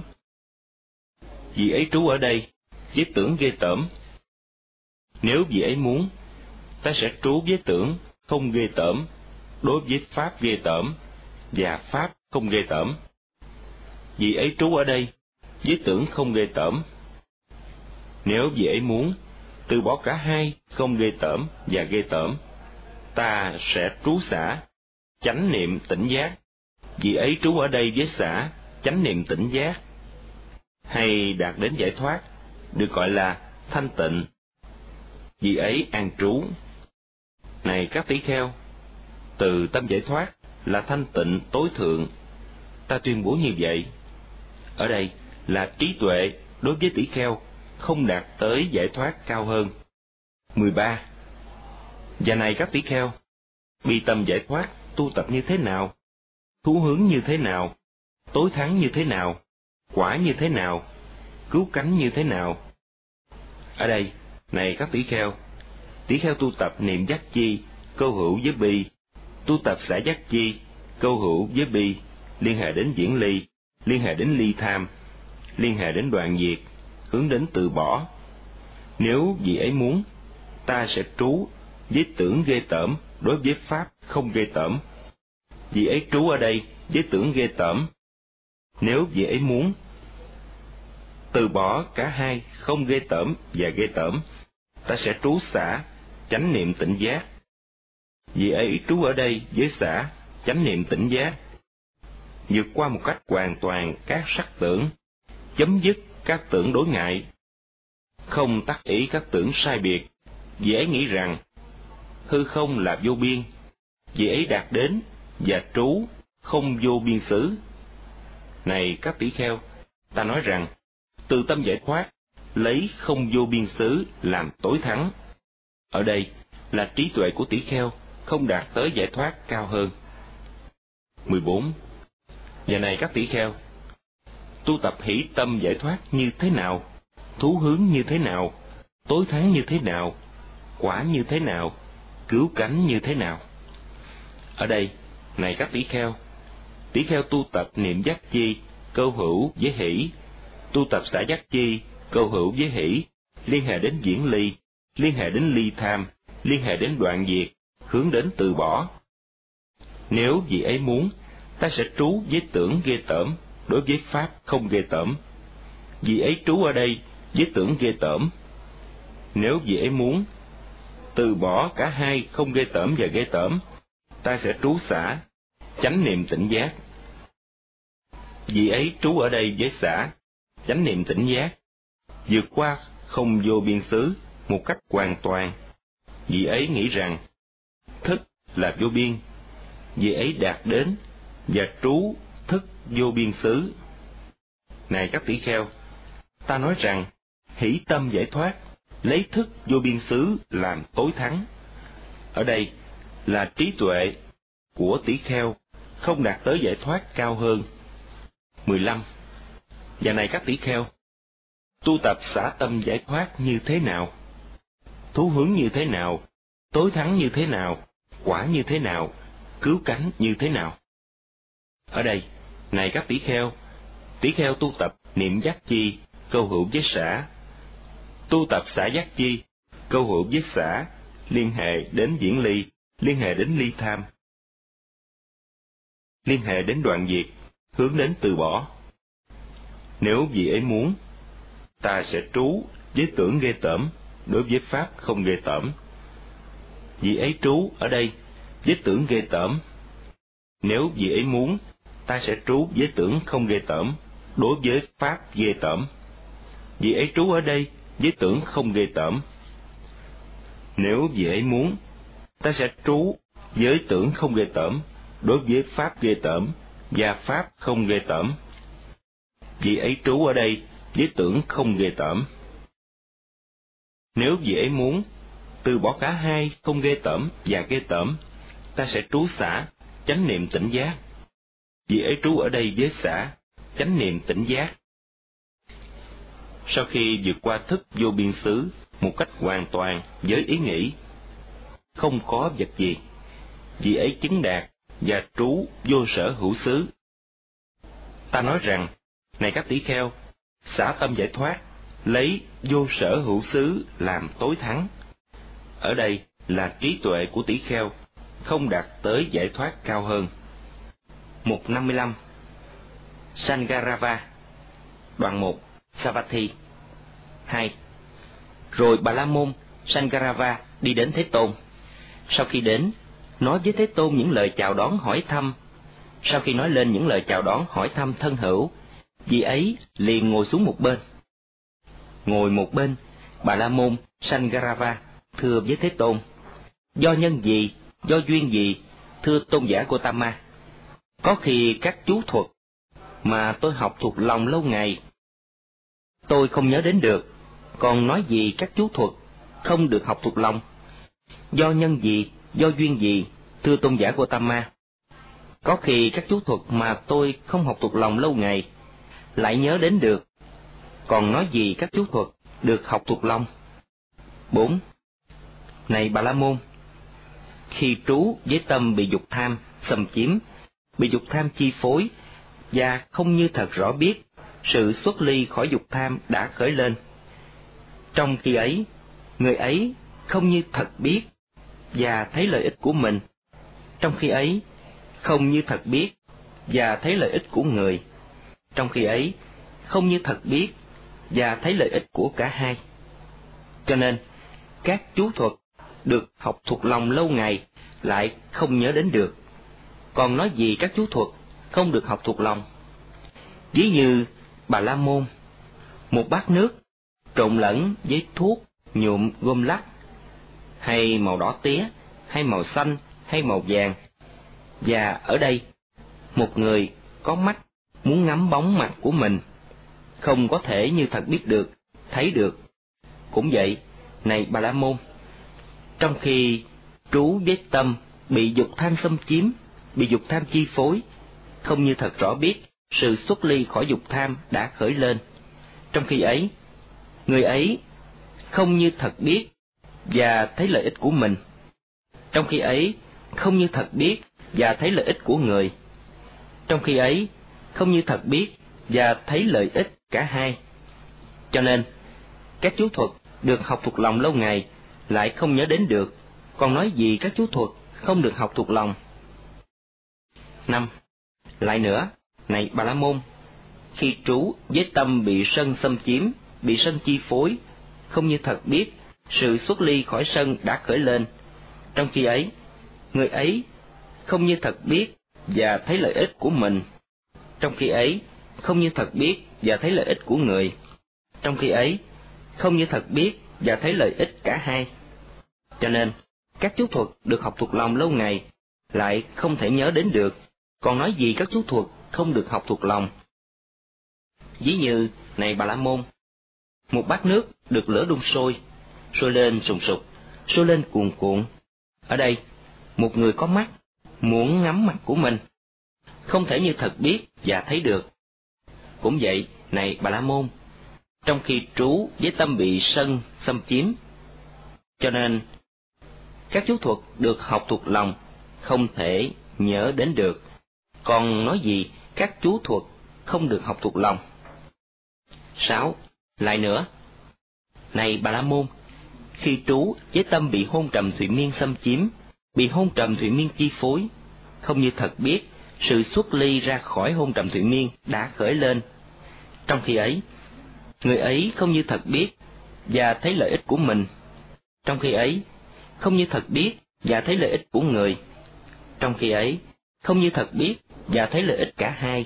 [SPEAKER 2] Vị ấy trú ở đây với tưởng ghê tởm. Nếu vị ấy muốn, ta sẽ trú với tưởng không ghê tởm đối với pháp ghê tởm và pháp không ghê tởm. Vị ấy trú ở đây với tưởng không ghê tởm. Nếu vị ấy muốn, từ bỏ cả hai không ghê tởm và ghê tởm, ta sẽ trú xả chánh niệm tỉnh giác. Vị ấy trú ở đây với xả chánh niệm tỉnh giác, hay đạt đến giải thoát, được gọi là thanh tịnh. Vị ấy an trú. Này các tỷ kheo, từ tâm giải thoát là thanh tịnh tối thượng, ta tuyên bố như vậy. Ở đây là trí tuệ đối với tỷ kheo không đạt tới giải thoát cao hơn. 13. Và này các tỷ kheo, bi tâm giải thoát tu tập như thế nào? Thú hướng như thế nào? Tối thắng như thế nào? Quả như thế nào? Cứu cánh như thế nào? Ở đây, này các tỷ kheo tu tập niệm giác chi, câu hữu với bi, tu tập xả giác chi, câu hữu với bi, liên hệ đến diễn ly, liên hệ đến ly tham, liên hệ đến đoạn diệt, hướng đến từ bỏ. Nếu vị ấy muốn, ta sẽ trú với tưởng ghê tởm đối với pháp không ghê tởm. Vị ấy trú ở đây với tưởng ghê tởm. Nếu vị ấy muốn, từ bỏ cả hai không ghê tởm và ghê tởm, ta sẽ trú xả chánh niệm tỉnh giác. Vị ấy trú ở đây với xả chánh niệm tỉnh giác, vượt qua một cách hoàn toàn các sắc tưởng, chấm dứt các tưởng đối ngại, không tác ý các tưởng sai biệt. Vị ấy nghĩ rằng hư không là vô biên. Vị ấy đạt đến và trú không vô biên xứ. Này các tỷ kheo, ta nói rằng từ tâm giải thoát lấy không vô biên xứ làm tối thắng. Ở đây là trí tuệ của tỷ kheo không đạt tới giải thoát cao hơn. 14. Và này các tỷ kheo, tu tập hỷ tâm giải thoát như thế nào? Thú hướng như thế nào? Tối thắng như thế nào? Quả như thế nào? Cứu cánh như thế nào? Ở đây, này các tỷ kheo tu tập niệm giác chi, câu hữu với hỷ, tu tập xả giác chi, câu hữu với hỷ, liên hệ đến diễn ly, liên hệ đến ly tham, liên hệ đến đoạn diệt, hướng đến từ bỏ. Nếu vị ấy muốn, ta sẽ trú với tưởng ghê tởm đối với pháp không ghê tởm. Vị ấy trú ở đây với tưởng ghê tởm. Nếu vị ấy muốn, từ bỏ cả hai không ghê tởm và ghê tởm, ta sẽ trú xả chánh niệm tỉnh giác. Vị ấy trú ở đây với xả chánh niệm tỉnh giác, vượt qua không vô biên xứ một cách hoàn toàn. Vị ấy nghĩ rằng thức là vô biên. Vị ấy đạt đến và trú thức vô biên xứ. Này các tỷ kheo, ta nói rằng hỷ tâm giải thoát lấy thức vô biên xứ làm tối thắng. Ở đây là trí tuệ của tỷ kheo không đạt tới giải thoát cao hơn. 15. Và này các tỷ kheo, tu tập xả tâm giải thoát như thế nào? Thú hướng như thế nào? Tối thắng như thế nào? Quả như thế nào? Cứu cánh như thế nào? Ở đây, này các tỷ kheo tu tập niệm giác chi, câu hữu với xả, tu tập xả giác chi, câu hữu với xả, liên hệ đến diễn ly, liên hệ đến ly tham, liên hệ đến đoạn diệt, hướng đến từ bỏ. Nếu vị ấy muốn, ta sẽ trú với tưởng ghê tởm đối với pháp không ghê tởm. Vị ấy trú ở đây với tưởng ghê tởm. Nếu vị ấy muốn, ta sẽ trú với tưởng không ghê tởm đối với pháp ghê tởm. Vị ấy trú ở đây với tưởng không ghê tởm. Nếu vị ấy muốn, ta sẽ trú với tưởng không ghê tởm đối với pháp ghê tởm và pháp không ghê tởm. Vị ấy trú ở đây với tưởng không ghê tởm. Nếu vị ấy muốn từ bỏ cả hai không ghê tởm và ghê tởm, ta sẽ trú xả, chánh niệm tỉnh giác. Vị ấy trú ở đây với xả, chánh niệm tỉnh giác. Sau khi vượt qua thức vô biên xứ một cách hoàn toàn với ý nghĩ không có vật gì, vị ấy chứng đạt và trú vô sở hữu xứ. Ta nói rằng, này các tỷ kheo, xả tâm giải thoát, lấy vô sở hữu xứ làm tối thắng. Ở đây là trí tuệ của tỷ kheo, không đạt tới giải thoát cao hơn. Mục 55 Sangarava. Đoạn 1 Savatthi. 2. Rồi Bà La Môn Sangarava đi đến Thế Tôn. Sau khi đến, nói với Thế Tôn những lời chào đón hỏi thăm. Sau khi nói lên những lời chào đón hỏi thăm thân hữu, vị ấy liền ngồi xuống một bên. Ngồi một bên, Bà La Môn Sangarava thưa với Thế Tôn: do nhân gì, do duyên gì, thưa tôn giả Gotama, có khi các chú thuật mà tôi học thuộc lòng lâu ngày tôi không nhớ đến được, còn nói gì các chú thuật không được học thuộc lòng? Do nhân gì, do duyên gì, thưa tôn giả Gotama, có khi các chú thuật mà tôi không học thuộc lòng lâu ngày lại nhớ đến được, còn nói gì các chú thuật được học thuộc lòng? 4. Này Bà La Môn, khi trú với tâm bị dục tham xâm chiếm, bị dục tham chi phối và không như thật rõ biết, sự xuất ly khỏi dục tham đã khởi lên. Trong khi ấy, người ấy không như thật biết và thấy lợi ích của mình. Trong khi ấy, không như thật biết và thấy lợi ích của người. Trong khi ấy, không như thật biết và thấy lợi ích của cả hai. Cho nên, các chú thuật được học thuộc lòng lâu ngày lại không nhớ đến được, còn nói gì các chú thuật không được học thuộc lòng? Ví như Bà La Môn, một bát nước trộn lẫn với thuốc nhuộm gôm lắc, hay màu đỏ tía, hay màu xanh, hay màu vàng, và ở đây một người có mắt muốn ngắm bóng mặt của mình, không có thể như thật biết được, thấy được. Cũng vậy, này Bà La Môn, trong khi trú với tâm bị dục tham xâm chiếm, bị dục tham chi phối, không như thật rõ biết, sự xuất ly khỏi dục tham đã khởi lên. Trong khi ấy, người ấy không như thật biết và thấy lợi ích của mình. Trong khi ấy, không như thật biết và thấy lợi ích của người. Trong khi ấy, không như thật biết và thấy lợi ích cả hai. Cho nên, các chú thuật được học thuộc lòng lâu ngày lại không nhớ đến được, còn nói gì các chú thuật không được học thuộc lòng? 5. Lại nữa, này Bà La Môn, khi trú với tâm bị sân xâm chiếm, bị sân chi phối, không như thật biết, sự xuất ly khỏi sân đã khởi lên. Trong khi ấy, người ấy không như thật biết và thấy lợi ích của mình. Trong khi ấy, không như thật biết và thấy lợi ích của người. Trong khi ấy, không như thật biết và thấy lợi ích cả hai. Cho nên, các chú thuật được học thuộc lòng lâu ngày lại không thể nhớ đến được, còn nói gì các chú thuật không được học thuộc lòng? Ví như, này Bà La Môn, một bát nước được lửa đun sôi lên sùng sục, sôi lên cuồn cuộn. Ở đây, một người có mắt muốn ngắm mặt của mình, không thể như thật biết và thấy được. Cũng vậy, này Bà La Môn, trong khi trú với tâm bị sân xâm chiếm, cho nên các chú thuật được học thuộc lòng không thể nhớ đến được, còn nói gì các chú thuật không được học thuộc lòng? 6. Lại nữa, này Bà La Môn, khi trú với tâm bị hôn trầm thụy miên xâm chiếm, bị hôn trầm thụy miên chi phối, không như thật biết, sự xuất ly ra khỏi hôn trầm thụy miên đã khởi lên. Trong khi ấy, người ấy không như thật biết và thấy lợi ích của mình. Trong khi ấy, không như thật biết và thấy lợi ích của người. Trong khi ấy, không như thật biết và thấy lợi ích cả hai.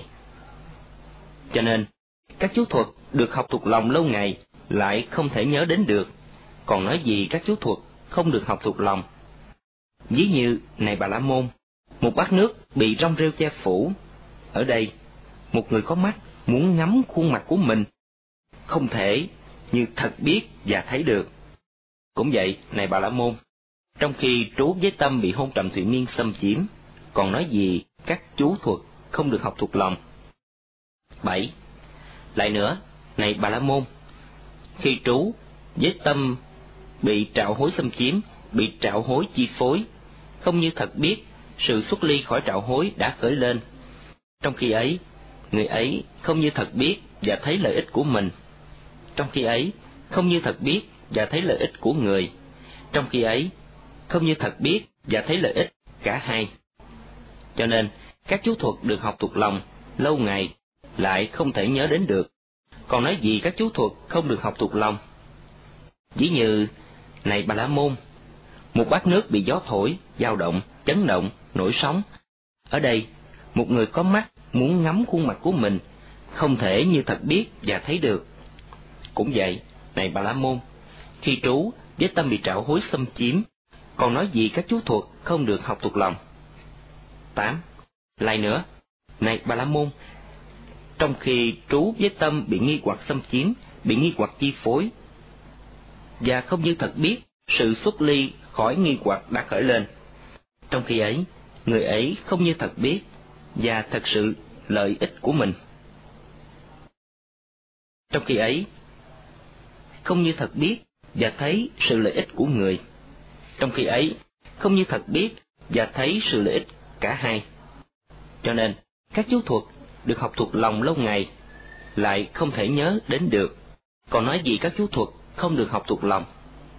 [SPEAKER 2] Cho nên, các chú thuật được học thuộc lòng lâu ngày lại không thể nhớ đến được, còn nói gì các chú thuật không được học thuộc lòng? Ví như, này Bà La Môn, một bát nước bị rong rêu che phủ, Ở đây, một người có mắt muốn ngắm khuôn mặt của mình, không thể như thật biết và thấy được. Cũng vậy, này Bà La Môn, trong khi trú với tâm bị hôn trầm thủy miên xâm chiếm, còn nói gì các chú thuật không được học thuộc lòng. 7. Lại nữa, này Bà La Môn, khi trú với tâm bị trạo hối xâm chiếm, bị trạo hối chi phối, không như thật biết sự xuất ly khỏi trạo hối đã khởi lên. Trong khi ấy, người ấy không như thật biết và thấy lợi ích của mình. Trong khi ấy, không như thật biết và thấy lợi ích của người. Trong khi ấy, không như thật biết và thấy lợi ích cả hai. Cho nên, các chú thuật được học thuộc lòng lâu ngày lại không thể nhớ đến được. Còn nói gì các chú thuật không được học thuộc lòng. Ví như, này Bà La Môn, một bát nước bị gió thổi, dao động, chấn động, nổi sóng. Ở đây, một người có mắt muốn ngắm khuôn mặt của mình, không thể như thật biết và thấy được. Cũng vậy, này Bà La Môn, khi trú với tâm bị trạo hối xâm chiếm, còn nói gì các chú thuật không được học thuộc lòng. 8. Lại nữa, này Bà La Môn, trong khi trú với tâm bị nghi hoặc xâm chiếm, bị nghi hoặc chi phối, và không như thật biết sự xuất ly khỏi nghi hoặc đã khởi lên. Trong khi ấy, người ấy không như thật biết và thật sự lợi ích của mình. Trong khi ấy, không như thật biết và thấy sự lợi ích của người. Trong khi ấy, không như thật biết và thấy sự lợi ích cả hai. Cho nên, các chú thuật được học thuộc lòng lâu ngày lại không thể nhớ đến được. Còn nói gì các chú thuật không được học thuộc lòng.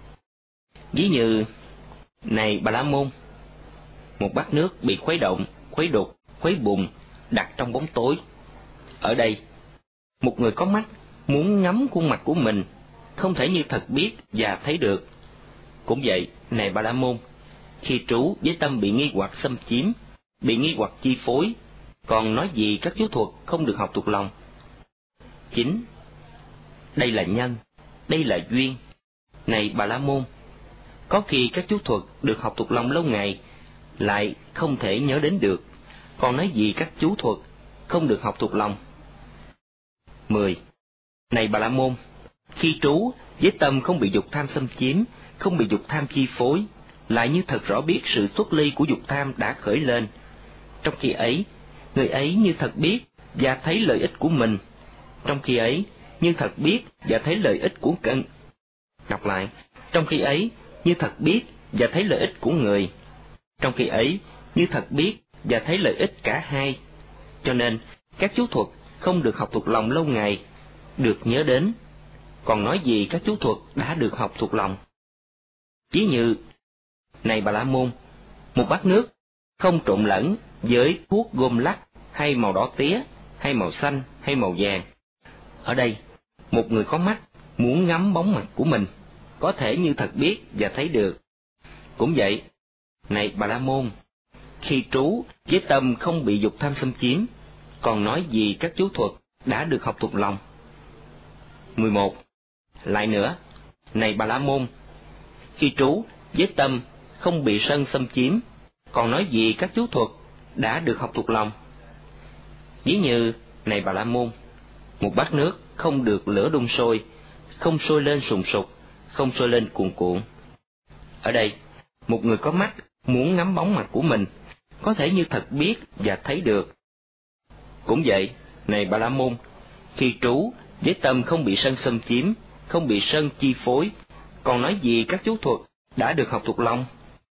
[SPEAKER 2] Ví như, này Bà La Môn, một bát nước bị khuấy động, khuấy đục, khuấy bùng, đặt trong bóng tối. Ở đây, một người có mắt muốn ngắm khuôn mặt của mình, không thể như thật biết và thấy được. Cũng vậy, này Bà La Môn, khi trú với tâm bị nghi hoặc xâm chiếm, bị nghi hoặc chi phối, còn nói gì các chú thuật không được học thuộc lòng. 9. Đây là nhân, đây là duyên. Này Bà La Môn, có khi các chú thuật được học thuộc lòng lâu ngày lại không thể nhớ đến được, còn nói gì các chú thuật không được học thuộc lòng. 10. Này Bà La Môn, khi trú với tâm không bị dục tham xâm chiếm, không bị dục tham chi phối, lại như thật rõ biết sự xuất ly của dục tham đã khởi lên. Trong khi ấy, người ấy như thật biết và thấy lợi ích của mình. Trong khi ấy, như thật biết và thấy lợi ích của cận. Đọc lại, trong khi ấy, như thật biết và thấy lợi ích của người. Trong khi ấy, như thật biết và thấy lợi ích cả hai. Cho nên, các chú thuật không được học thuộc lòng lâu ngày, được nhớ đến. Còn nói gì các chú thuật đã được học thuộc lòng. Ví như, này Bà La Môn, một bát nước không trộn lẫn với thuốc gôm lắc hay màu đỏ tía, hay màu xanh, hay màu vàng. Ở đây, một người có mắt muốn ngắm bóng mặt của mình, có thể như thật biết và thấy được. Cũng vậy, này Bà La Môn, khi trú với tâm không bị dục tham xâm chiếm, còn nói gì các chú thuật đã được học thuộc lòng. 11. Lại nữa, này Bà La Môn, khi trú với tâm không bị sân xâm chiếm, còn nói gì các chú thuật đã được học thuộc lòng. Ví như, này Bà La Môn, một bát nước không được lửa đun sôi, không sôi lên sùng sục, không sôi lên cuồn cuộn. Ở đây, một người có mắt muốn ngắm bóng mặt của mình, có thể như thật biết và thấy được. Cũng vậy, này Bà La Môn, khi trú với tâm không bị sân xâm chiếm, không bị sân chi phối, còn nói gì các chú thuật đã được học thuộc lòng.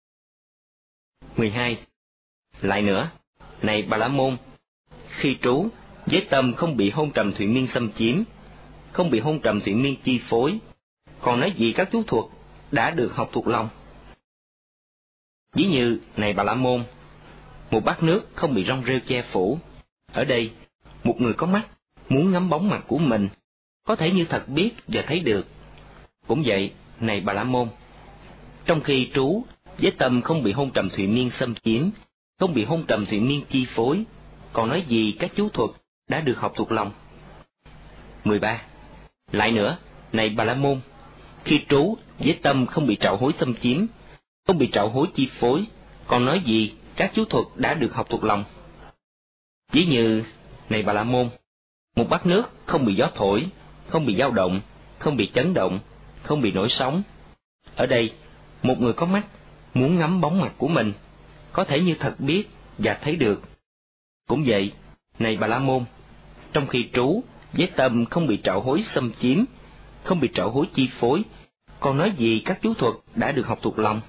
[SPEAKER 2] 12. Lại nữa, này Bà La Môn, khi trú với tâm không bị hôn trầm thủy miên xâm chiếm, không bị hôn trầm thủy miên chi phối, còn nói gì các chú thuật đã được học thuộc lòng. Ví như, này Bà La Môn, một bát nước không bị rong rêu che phủ. Ở đây, một người có mắt muốn ngắm bóng mặt của mình, có thể như thật biết và thấy được. Cũng vậy, này Bà La Môn, trong khi trú với tâm không bị hôn trầm thủy miên xâm chiếm, không bị hôn trầm thủy miên chi phối, còn nói gì các chú thuật đã được học thuộc lòng. 13. Lại nữa, này Bà La Môn, khi trú với tâm không bị trạo hối xâm chiếm, không bị trạo hối chi phối, còn nói gì các chú thuật đã được học thuộc lòng. Ví như, này Bà La Môn, một bát nước không bị gió thổi, không bị dao động, không bị chấn động, không bị nổi sóng. Ở đây, một người có mắt muốn ngắm bóng mặt của mình, có thể như thật biết và thấy được. Cũng vậy, này Bà La Môn, trong khi trú, với tâm không bị trạo hối xâm chiếm, không bị trạo hối chi phối, còn nói gì các chú thuật đã được học thuộc lòng.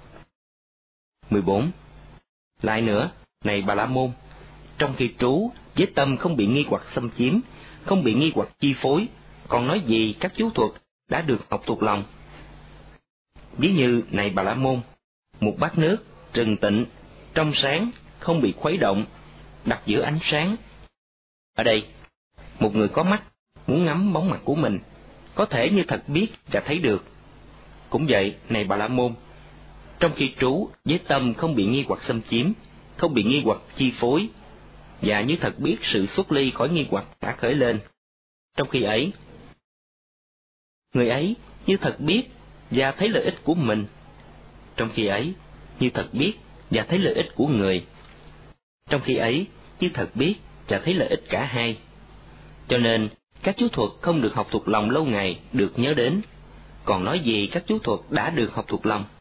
[SPEAKER 2] 14. Lại nữa, này Bà La Môn, trong khi trú, với tâm không bị nghi hoặc xâm chiếm, không bị nghi hoặc chi phối, còn nói gì các chú thuật đã được học thuộc lòng. Ví như, này Bà La Môn, một bát nước trừng tịnh, trong sáng, không bị khuấy động, đặt giữa ánh sáng. Ở đây, một người có mắt muốn ngắm bóng mặt của mình, có thể như thật biết và thấy được. Cũng vậy, này Bà La Môn, trong khi trú, với tâm không bị nghi hoặc xâm chiếm, không bị nghi hoặc chi phối, và như thật biết sự xuất ly khỏi nghi hoặc đã khởi lên. Trong khi ấy, người ấy như thật biết và thấy lợi ích của mình. Trong khi ấy, như thật biết và thấy lợi ích của người. Trong khi ấy, như thật biết và thấy lợi ích cả hai. Cho nên, các chú thuật không được học thuộc lòng lâu ngày được nhớ đến, còn nói gì các chú thuật đã được học thuộc lòng.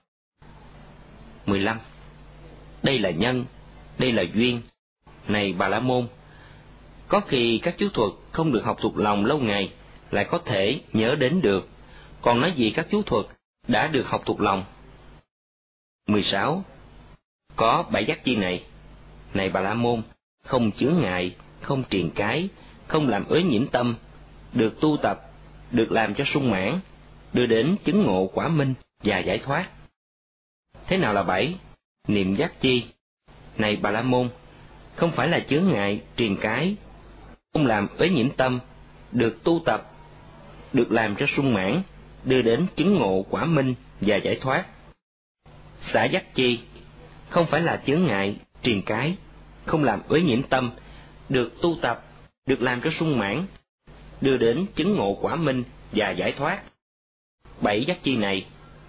[SPEAKER 2] 15. Đây là nhân, đây là duyên. Này Bà La Môn, có khi các chú thuật không được học thuộc lòng lâu ngày lại có thể nhớ đến được, còn nói gì các chú thuật đã được học thuộc lòng. 16. Có 7 giác chi này. Này Bà La Môn, không chướng ngại, không triền cái, không làm uế nhiễm tâm, được tu tập, được làm cho sung mãn, đưa đến chứng ngộ quả minh và giải thoát. Thế nào là 7? Niệm giác chi. Này Bà La Môn, không phải là chướng ngại, triền cái, không làm uế nhiễm tâm, được tu tập, được làm cho sung mãn, đưa đến chứng ngộ quả minh và giải thoát. Xả giác chi, không phải là chướng ngại, triền cái, không làm uế nhiễm tâm, được tu tập, được làm cho sung mãn, đưa đến chứng ngộ quả minh và giải thoát. 7 giác chi này.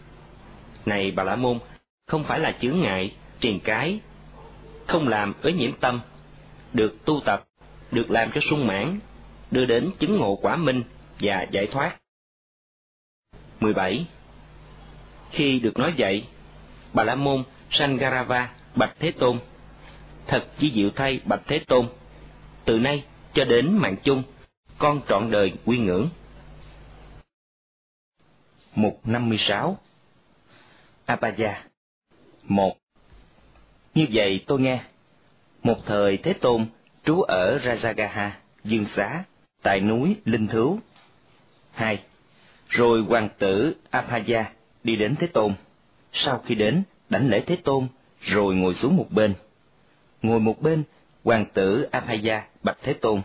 [SPEAKER 2] Này Bà La Môn, không phải là chướng ngại, triền cái, không làm uế nhiễm tâm, được tu tập, được làm cho sung mãn, đưa đến chứng ngộ quả minh và giải thoát. 17. Khi được nói vậy, Bà La Môn Sangarava bạch Thế Tôn: Thật chi diệu thay bạch Thế Tôn, từ nay cho đến mạng chung, con trọn đời quy ngưỡng. Mục 56. Abhaya. 1. Như vậy tôi nghe, một thời Thế Tôn trú ở Rajagaha, Dương Xá, tại núi Linh Thứu. 2. Rồi hoàng tử Abhaya đi đến Thế Tôn. Sau khi đến, đảnh lễ Thế Tôn, rồi ngồi xuống một bên. Ngồi một bên, hoàng tử Abhaya bạch Thế Tôn.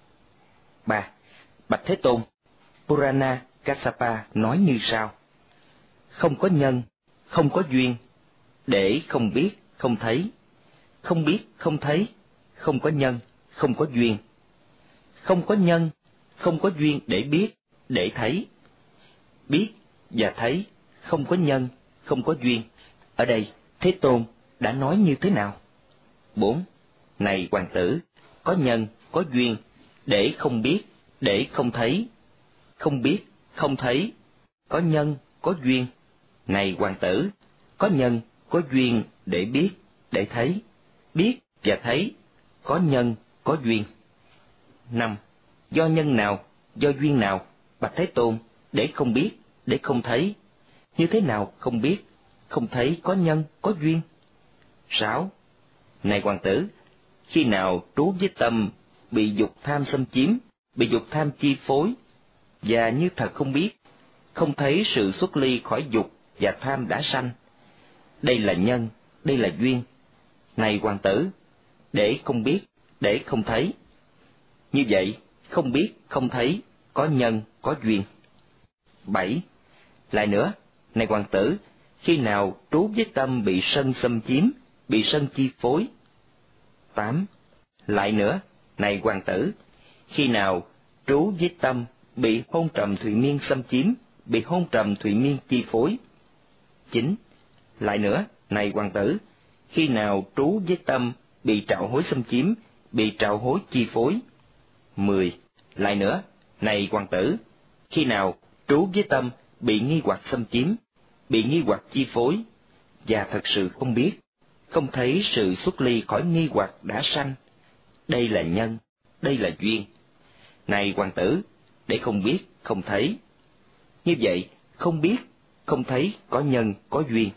[SPEAKER 2] 3. Bạch Thế Tôn, Purana Kassapa nói như sau: Không có nhân, không có duyên, để không biết, không thấy. Không biết, không thấy, không có nhân, không có duyên. Không có nhân, không có duyên để biết, để thấy. Biết và thấy, không có nhân, không có duyên. Ở đây, Thế Tôn đã nói như thế nào? 4. Này hoàng tử, có nhân, có duyên, để không biết, để không thấy. Không biết, không thấy, có nhân, có duyên. Này hoàng tử, có nhân, có duyên để biết, để thấy. Biết và thấy, có nhân, có duyên. 5. Do nhân nào, do duyên nào, bạch Thế Tôn, để không biết, để không thấy? Như thế nào không biết, không thấy có nhân, có duyên? 6. Này hoàng tử, khi nào trú với tâm bị dục tham xâm chiếm, bị dục tham chi phối, và như thật không biết, không thấy sự xuất ly khỏi dục và tham đã sanh? Đây là nhân, đây là duyên. Này hoàng tử, để không biết, để không thấy. Như vậy, không biết, không thấy, có nhân, có duyên. 7. Lại nữa, này hoàng tử, khi nào trú với tâm bị sân xâm chiếm, bị sân chi phối? 8. Lại nữa, này hoàng tử, khi nào trú với tâm bị hôn trầm thụy miên xâm chiếm, bị hôn trầm thụy miên chi phối? 9. Lại nữa, này hoàng tử, khi nào trú với tâm bị trạo hối xâm chiếm, bị trạo hối chi phối. 10. Lại nữa, này hoàng tử, khi nào trú với tâm bị nghi hoặc xâm chiếm, bị nghi hoặc chi phối, và thật sự không biết, không thấy sự xuất ly khỏi nghi hoặc đã sanh, đây là nhân, đây là duyên. Này hoàng tử, để không biết, không thấy. Như vậy, không biết, không thấy có nhân, có duyên.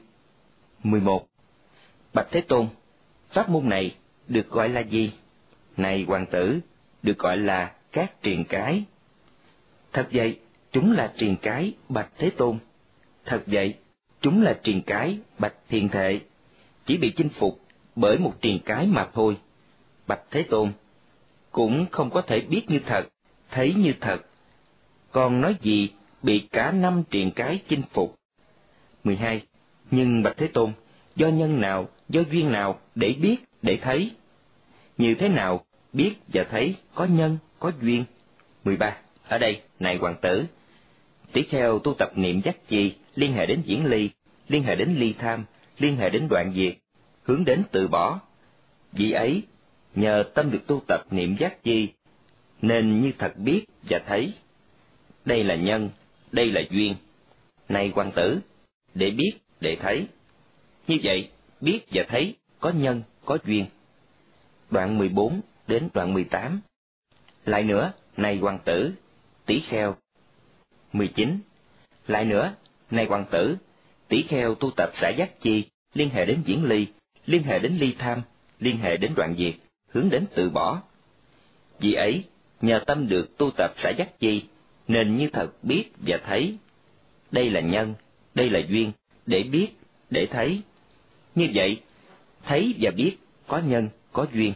[SPEAKER 2] 11. Bạch Thế Tôn, pháp môn này được gọi là gì? Này hoàng tử, được gọi là các triền cái. Thật vậy, chúng là triền cái bạch Thế Tôn. Thật vậy, chúng là triền cái bạch Thiền Thệ, chỉ bị chinh phục bởi một triền cái mà thôi. Bạch Thế Tôn, cũng không có thể biết như thật, thấy như thật. Còn nói gì bị cả 5 triền cái chinh phục? 12. Nhưng bạch Thế Tôn, do nhân nào, do duyên nào để biết, để thấy? Như thế nào biết và thấy có nhân, có duyên? 13. Ở đây, này hoàng tử, tỷ kheo tu tập niệm giác chi liên hệ đến diễn ly, liên hệ đến ly tham, liên hệ đến đoạn diệt, hướng đến từ bỏ. Vì ấy, nhờ tâm được tu tập niệm giác chi, nên như thật biết và thấy. Đây là nhân, đây là duyên. Này hoàng tử, để biết, để thấy. Như vậy, biết và thấy có nhân, có duyên. Đoạn 14 đến đoạn 18. Lại nữa, này hoàng tử, tỷ kheo. 19. Lại nữa, này hoàng tử, tỷ kheo tu tập xả giác chi, liên hệ đến diễn ly, liên hệ đến ly tham, liên hệ đến đoạn diệt, hướng đến từ bỏ. Vì ấy, nhờ tâm được tu tập xả giác chi, nên như thật biết và thấy. Đây là nhân, đây là duyên, để biết, để thấy. Như vậy, thấy và biết có nhân, có duyên.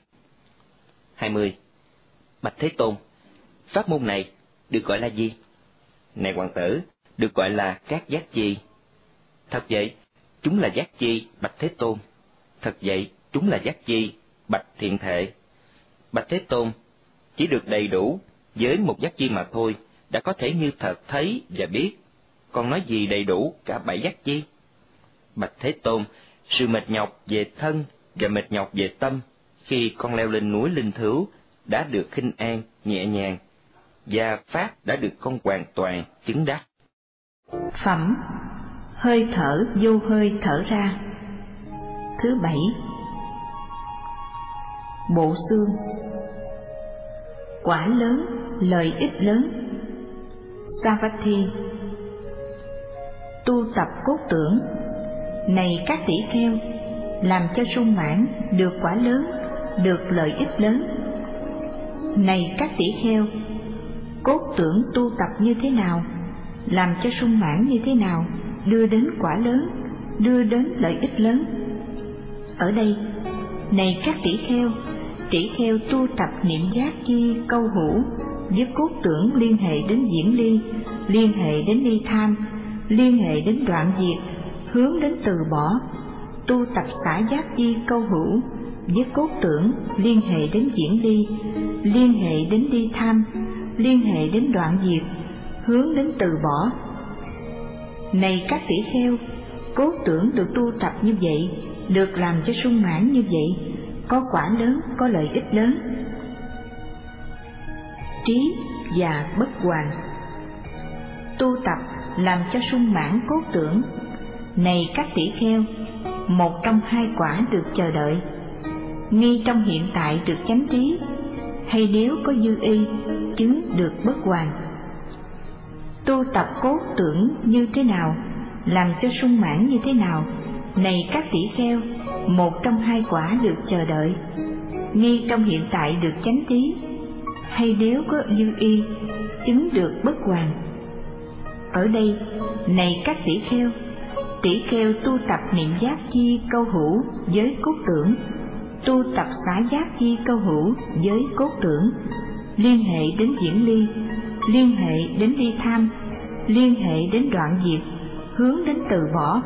[SPEAKER 2] 20. Bạch Thế Tôn, pháp môn này được gọi là gì? Này hoàng tử, được gọi là các giác chi. Thật vậy, chúng là giác chi bạch Thế Tôn. Thật vậy, chúng là giác chi bạch Thiện Thệ. Bạch Thế Tôn, chỉ được đầy đủ với một giác chi mà thôi, đã có thể như thật thấy và biết. Còn nói gì đầy đủ cả 7 giác chi? Bạch Thế Tôn, sự mệt nhọc về thân và mệt nhọc về tâm khi con leo lên núi Linh Thứu đã được khinh an, nhẹ nhàng, và pháp đã được con hoàn toàn chứng đắc.
[SPEAKER 1] Phẩm hơi thở vô hơi thở ra. Thứ 7. Bộ xương. Quả lớn, lợi ích lớn. Savatthi. Tu tập cốt tưởng. Này các tỷ kheo, làm cho sung mãn, được quả lớn, được lợi ích lớn. Này các tỷ kheo, cốt tưởng tu tập như thế nào, làm cho sung mãn như thế nào, đưa đến quả lớn, đưa đến lợi ích lớn. Ở đây, này các tỷ kheo tu tập niệm giác chi câu hữu, với cốt tưởng liên hệ đến diễn ly, liên hệ đến ly tham, liên hệ đến đoạn diệt, hướng đến từ bỏ. Tu tập xả giác chi câu hữu, với cốt tưởng liên hệ đến diễn ly, liên hệ đến ly tham, liên hệ đến đoạn diệt, hướng đến từ bỏ. Này các tỷ kheo, cốt tưởng được tu tập như vậy, được làm cho sung mãn như vậy, có quả lớn, có lợi ích lớn. Trí và bất hoàn. Tu tập làm cho sung mãn cốt tưởng. Này các tỷ kheo, một trong 2 quả được chờ đợi. Nghi trong hiện tại được chánh trí, hay nếu có dư y, chứng được bất hoàn. Tu tập cốt tưởng như thế nào, làm cho sung mãn như thế nào? Này các tỷ kheo, một trong 2 quả được chờ đợi. Nghi trong hiện tại được chánh trí, hay nếu có dư y, chứng được bất hoàn. Ở đây, này các tỷ kheo tu tập niệm giác chi câu hữu với cốt tưởng, tu tập xả giác chi câu hữu với cốt tưởng, liên hệ đến diễn ly, liên hệ đến ly tham, liên hệ đến đoạn diệt, hướng đến từ bỏ.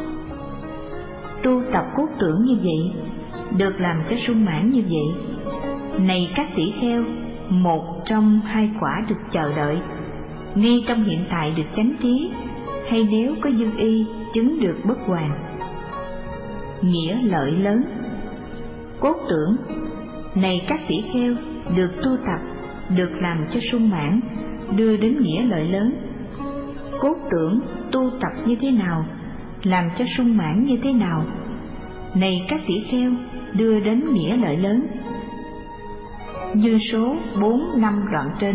[SPEAKER 1] Tu tập cốt tưởng như vậy, được làm cho sung mãn như vậy. Này các tỷ kheo, một trong 2 quả được chờ đợi. Nghi trong hiện tại được chánh trí, hay nếu có dư y, chứng được bất hoàn. Nghĩa lợi lớn. Cốt tưởng này các tỷ kheo, được tu tập, được làm cho sung mãn, đưa đến nghĩa lợi lớn. Cốt tưởng tu tập như thế nào, làm cho sung mãn như thế nào, này các tỷ kheo, đưa đến nghĩa lợi lớn. Như số 4-5 đoạn trên.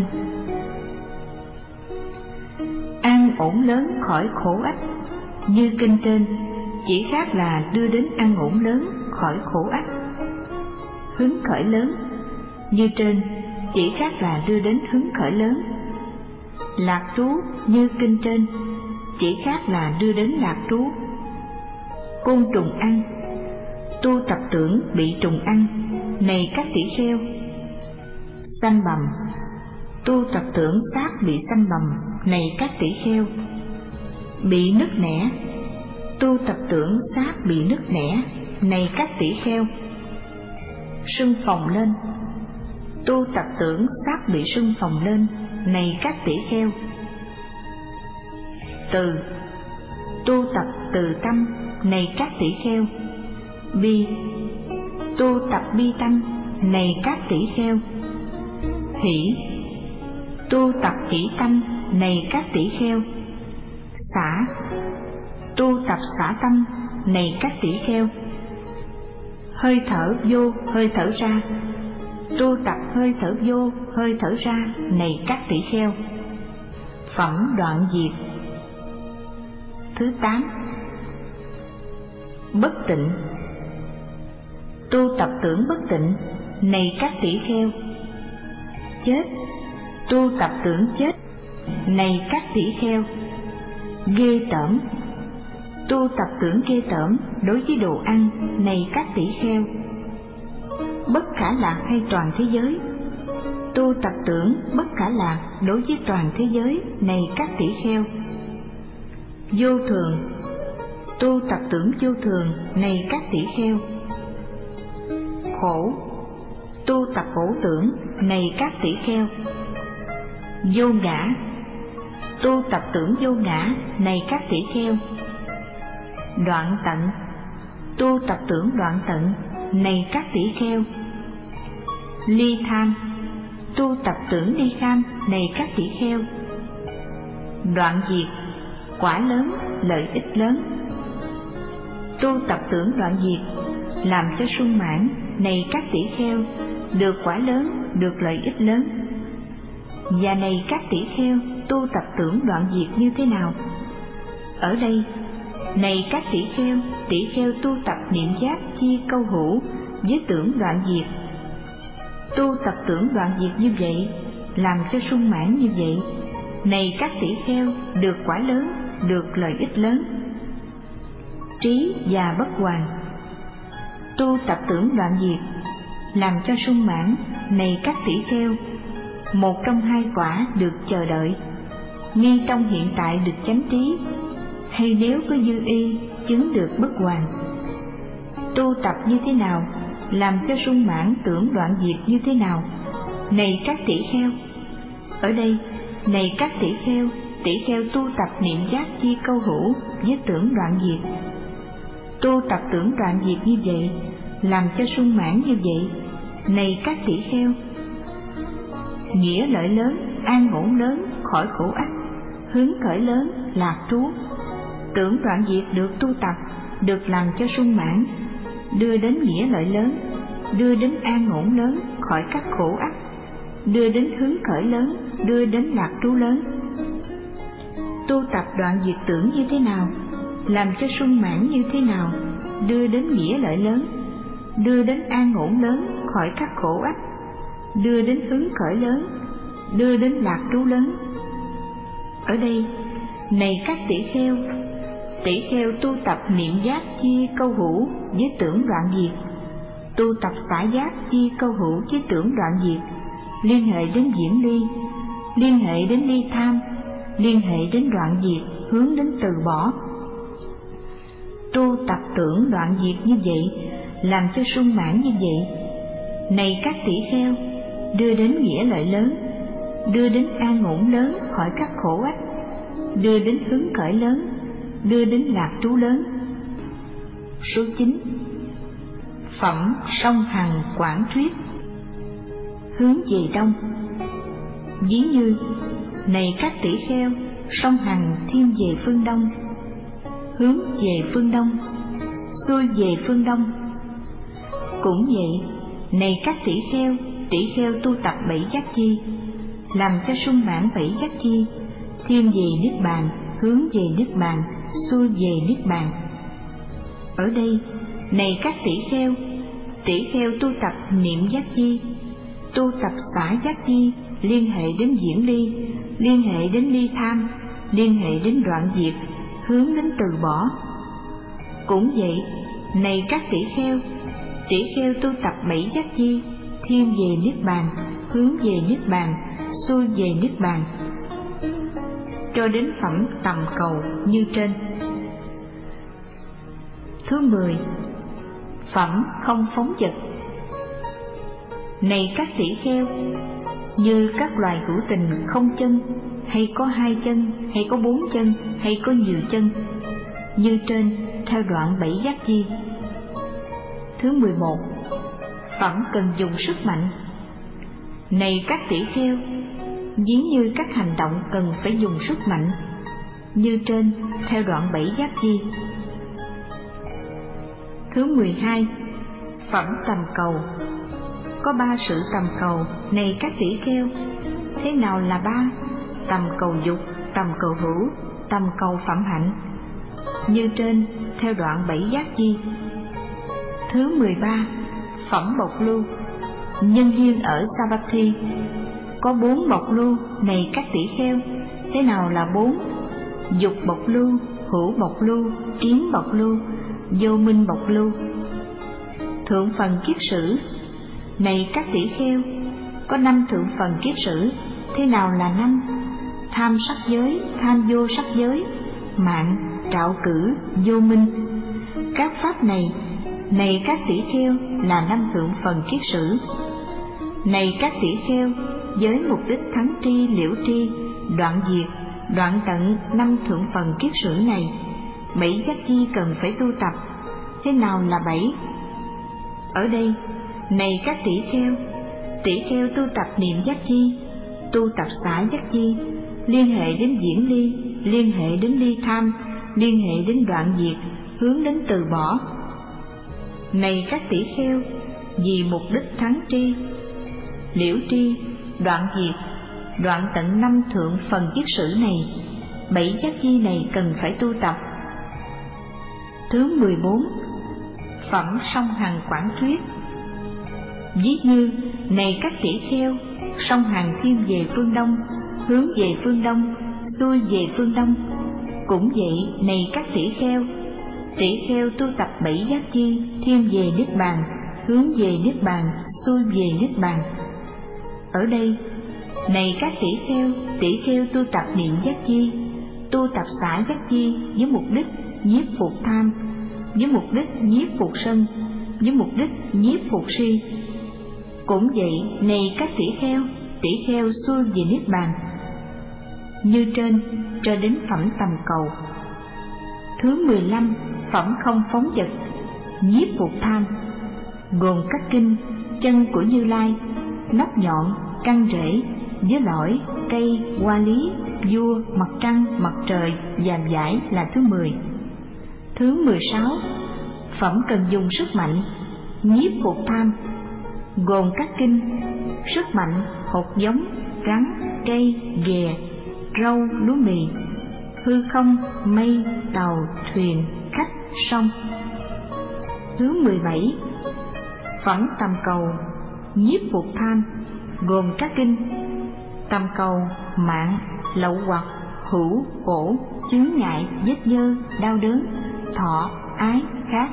[SPEAKER 1] An ổn lớn khỏi khổ ách, như kinh trên, chỉ khác là đưa đến an ổn lớn khỏi khổ ách. Hứng khởi lớn, như trên, chỉ khác là đưa đến hứng khởi lớn. Lạc trú, như kinh trên, chỉ khác là đưa đến lạc trú. Côn trùng ăn, tu tập tưởng bị trùng ăn, này các tỷ kheo. Sanh bầm, tu tập tưởng xác bị sanh bầm, này các tỷ kheo. Bị nứt nẻ, tu tập tưởng xác bị nứt nẻ, này các tỷ kheo. Sưng phồng lên, tu tập tưởng xác bị sưng phồng lên, này các tỷ kheo. Từ, tu tập từ tâm, này các tỷ kheo. Bi, tu tập bi tâm, này các tỷ kheo. Hỷ, tu tập hỷ tâm, này các tỷ kheo. Xả, tu tập xả tâm, này các tỷ kheo. Hơi thở vô, hơi thở ra, tu tập hơi thở vô, hơi thở ra, này các tỷ kheo. Phẩm đoạn diệt. Thứ 8. Bất tịnh, tu tập tưởng bất tịnh, này các tỷ kheo. Chết, tu tập tưởng chết, này các tỷ kheo. Ghê tởm, tu tập tưởng ghê tởm đối với đồ ăn, này các tỷ kheo. Bất khả lạc hay toàn thế giới, tu tập tưởng bất khả lạc đối với toàn thế giới, này các tỷ kheo. Vô thường, tu tập tưởng vô thường, này các tỷ kheo. Khổ, tu tập khổ tưởng, này các tỷ kheo. Vô ngã, tu tập tưởng vô ngã, này các tỷ kheo. Đoạn tận, tu tập tưởng đoạn tận, này các tỷ kheo. Ly tham, tu tập tưởng ly tham, này các tỷ kheo. Đoạn diệt, quả lớn, lợi ích lớn. Tu tập tưởng đoạn diệt, làm cho sung mãn, này các tỷ kheo, được quả lớn, được lợi ích lớn. Và này các tỷ kheo, tu tập tưởng đoạn diệt như thế nào? Ở đây, này các tỷ kheo tu tập niệm giác chi câu hữu với tưởng đoạn diệt. Tu tập tưởng đoạn diệt như vậy, làm cho sung mãn như vậy, này các tỷ kheo, được quả lớn, được lợi ích lớn. Trí và bất hoàn, tu tập tưởng đoạn diệt, làm cho sung mãn, này các tỷ kheo. Một trong hai quả được chờ đợi, ngay trong hiện tại được chánh trí, hay nếu có dư y chứng được bất hoàn. Tu tập như thế nào, làm cho sung mãn tưởng đoạn diệt như thế nào, này các tỷ kheo? Ở đây, này các tỷ kheo tu tập niệm giác chi câu hữu với tưởng đoạn diệt. Tu tập tưởng đoạn diệt như vậy, làm cho sung mãn như vậy, này các tỷ kheo. Nghĩa lợi lớn, an ổn lớn khỏi khổ ách, hứng khởi lớn, lạc trú. Tưởng đoạn diệt được tu tập, được làm cho sung mãn, đưa đến nghĩa lợi lớn, đưa đến an ổn lớn khỏi các khổ ách, đưa đến hứng khởi lớn, đưa đến lạc trú lớn. Tu tập đoạn diệt tưởng như thế nào, làm cho sung mãn như thế nào, đưa đến nghĩa lợi lớn, đưa đến an ổn lớn khỏi các khổ ách, đưa đến hứng khởi lớn, đưa đến lạc trú lớn. Ở đây, này các tỷ kheo tu tập niệm giác chi câu hữu với tưởng đoạn diệt. Tu tập xả giác chi câu hữu với tưởng đoạn diệt, liên hệ đến diễn ly, liên hệ đến ly tham, liên hệ đến đoạn diệt, hướng đến từ bỏ. Tu tập tưởng đoạn diệt như vậy, làm cho sung mãn như vậy, này các tỷ kheo, đưa đến nghĩa lợi lớn, đưa đến an ổn lớn khỏi các khổ ách, đưa đến hứng khởi lớn, đưa đến lạc trú lớn. Số 9. Phẩm song hằng quảng thuyết. hướng về đông. Ví như, này các tỷ kheo, song hằng thiên về phương đông, hướng về phương đông, xuôi về phương đông. Cũng vậy, này các tỷ kheo tu tập bảy giác chi, làm cho sung mãn bảy giác chi, thiên về niết bàn, hướng về niết bàn, xuôi về niết bàn. Ở đây, này các tỷ kheo tu tập niệm giác chi, tu tập xả giác chi, liên hệ đến diễn ly, liên hệ đến ly tham, liên hệ đến đoạn diệt, hướng đến từ bỏ. Cũng vậy, này các tỷ kheo tu tập bảy giác chi, thiên về niết bàn, hướng về niết bàn, xuôi về niết bàn, cho đến phẩm tầm cầu như trên. Thứ 10. Phẩm không phóng dật. Này các tỷ kheo, như các loài hữu tình không chân, hay có hai chân, hay có bốn chân, hay có nhiều chân, như trên theo đoạn bảy giác chi. Thứ 11. Phẩm cần dùng sức mạnh. Này các tỷ kheo, ví như các hành động cần phải dùng sức mạnh, như trên theo đoạn bảy giác chi. Thứ 12. Phẩm tầm cầu. Có 3 sự tầm cầu, này các tỷ kheo. Thế nào là 3? Tầm cầu dục, tầm cầu hữu, tầm cầu phẩm hạnh, như trên theo đoạn bảy giác chi. Thứ 13. Phẩm bộc lưu. Nhân duyên ở Savatthi có 4 bộc lưu, này các tỷ kheo. Thế nào là 4? Dục bộc lưu, hữu bộc lưu, kiến bộc lưu, vô minh bộc lưu. Thượng phần kiết sử. Này các tỷ kheo, có 5 thượng phần kiết sử. Thế nào là 5? Tham sắc giới, tham vô sắc giới, mạng, trạo cử, vô minh. Các pháp này, này các tỷ kheo, là 5 thượng phần kiết sử. Này các tỷ kheo, với mục đích thắng tri, liễu tri, đoạn diệt, đoạn tận 5 thượng phần kiết sử này, 7 giác chi cần phải tu tập. Thế nào là 7? Ở đây, này các tỷ kheo tu tập niệm giác chi, tu tập xả giác chi, liên hệ đến diễn ly, liên hệ đến ly tham, liên hệ đến đoạn diệt, hướng đến từ bỏ. Này các tỷ kheo, vì mục đích thắng tri, liễu tri, đoạn diệt, đoạn tận 5 thượng phần kiết sử này, 7 giác chi này cần phải tu tập. Thứ 14. Phẩm song hằng quảng thuyết. Ví như, này các tỷ kheo, song hằng thiên về phương đông, hướng về phương đông, xuôi về phương đông. Cũng vậy, này các tỷ kheo tu tập 7 giác chi, thiên về niết bàn, hướng về niết bàn, xuôi về niết bàn. Ở đây, này các tỷ kheo tu tập niệm giác chi, tu tập xả giác chi, với mục đích nhiếp phục tham, với mục đích nhiếp phục sân, với mục đích nhiếp phục si. Cũng vậy, này các tỷ kheo xuôi về niết bàn, như trên cho đến phẩm tầm cầu. Thứ 15. Phẩm không phóng dật, nhiếp phục tham, gồm các kinh, chân của Như Lai, nóc nhọn, căn rễ, với lõi, cây, hoa lý, vua, mặt trăng, mặt trời, dàn giải là thứ 10. Thứ 16. Phẩm cần dùng sức mạnh, nhiếp phục tham, gồm các kinh, sức mạnh, hột giống, rắn, cây, ghè, rau, lúa mì, hư không, mây, tàu, thuyền, khách, sông. Thứ 17. Phẩm tầm cầu, nhiếp phục tham, gồm các kinh, tầm cầu, mạng, lậu hoặc, hữu, khổ, chướng ngại, vết nhơ, đau đớn, thọ, ái, khác.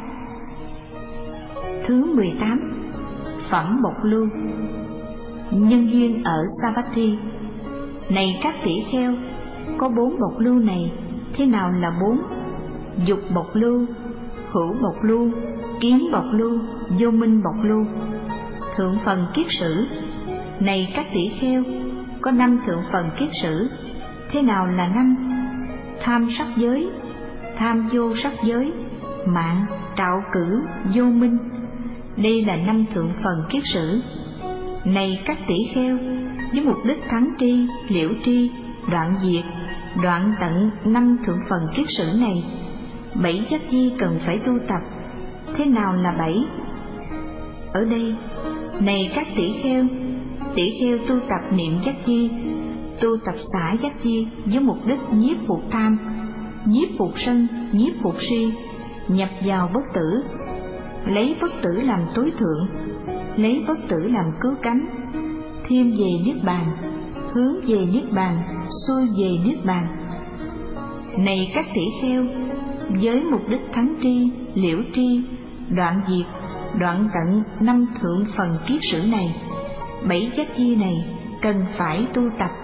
[SPEAKER 1] Thứ 18. Phẩm bộc lưu. Nhân duyên ở Savatthi. Này các tỷ kheo, có 4 bộc lưu này. Thế nào là 4? Dục bộc lưu, hữu bộc lưu, kiến bộc lưu, vô minh bộc lưu. Thượng phần kiết sử. Này các tỷ kheo, có 5 thượng phần kiết sử. Thế nào là 5? Tham sắc giới, tham vô sắc giới, mạng, trạo cử, vô minh. Đây là 5 thượng phần kiết sử. Này các tỷ kheo, với mục đích thắng tri, liễu tri, đoạn diệt, đoạn tận 5 thượng phần kiết sử này, 7 giác chi cần phải tu tập. Thế nào là 7? Ở đây, này các tỷ kheo tu tập niệm giác chi, tu tập xả giác chi với mục đích nhiếp phục tham, nhiếp phục sân, nhiếp phục si, nhập vào bất tử, lấy bất tử làm tối thượng, lấy bất tử làm cứu cánh, thêm về niết bàn, hướng về niết bàn, xuôi về niết bàn. Này các tỷ kheo, với mục đích thắng tri, liễu tri, đoạn diệt, đoạn tận 5 thượng phần kiết sử này, 7 giác chi này cần phải tu tập.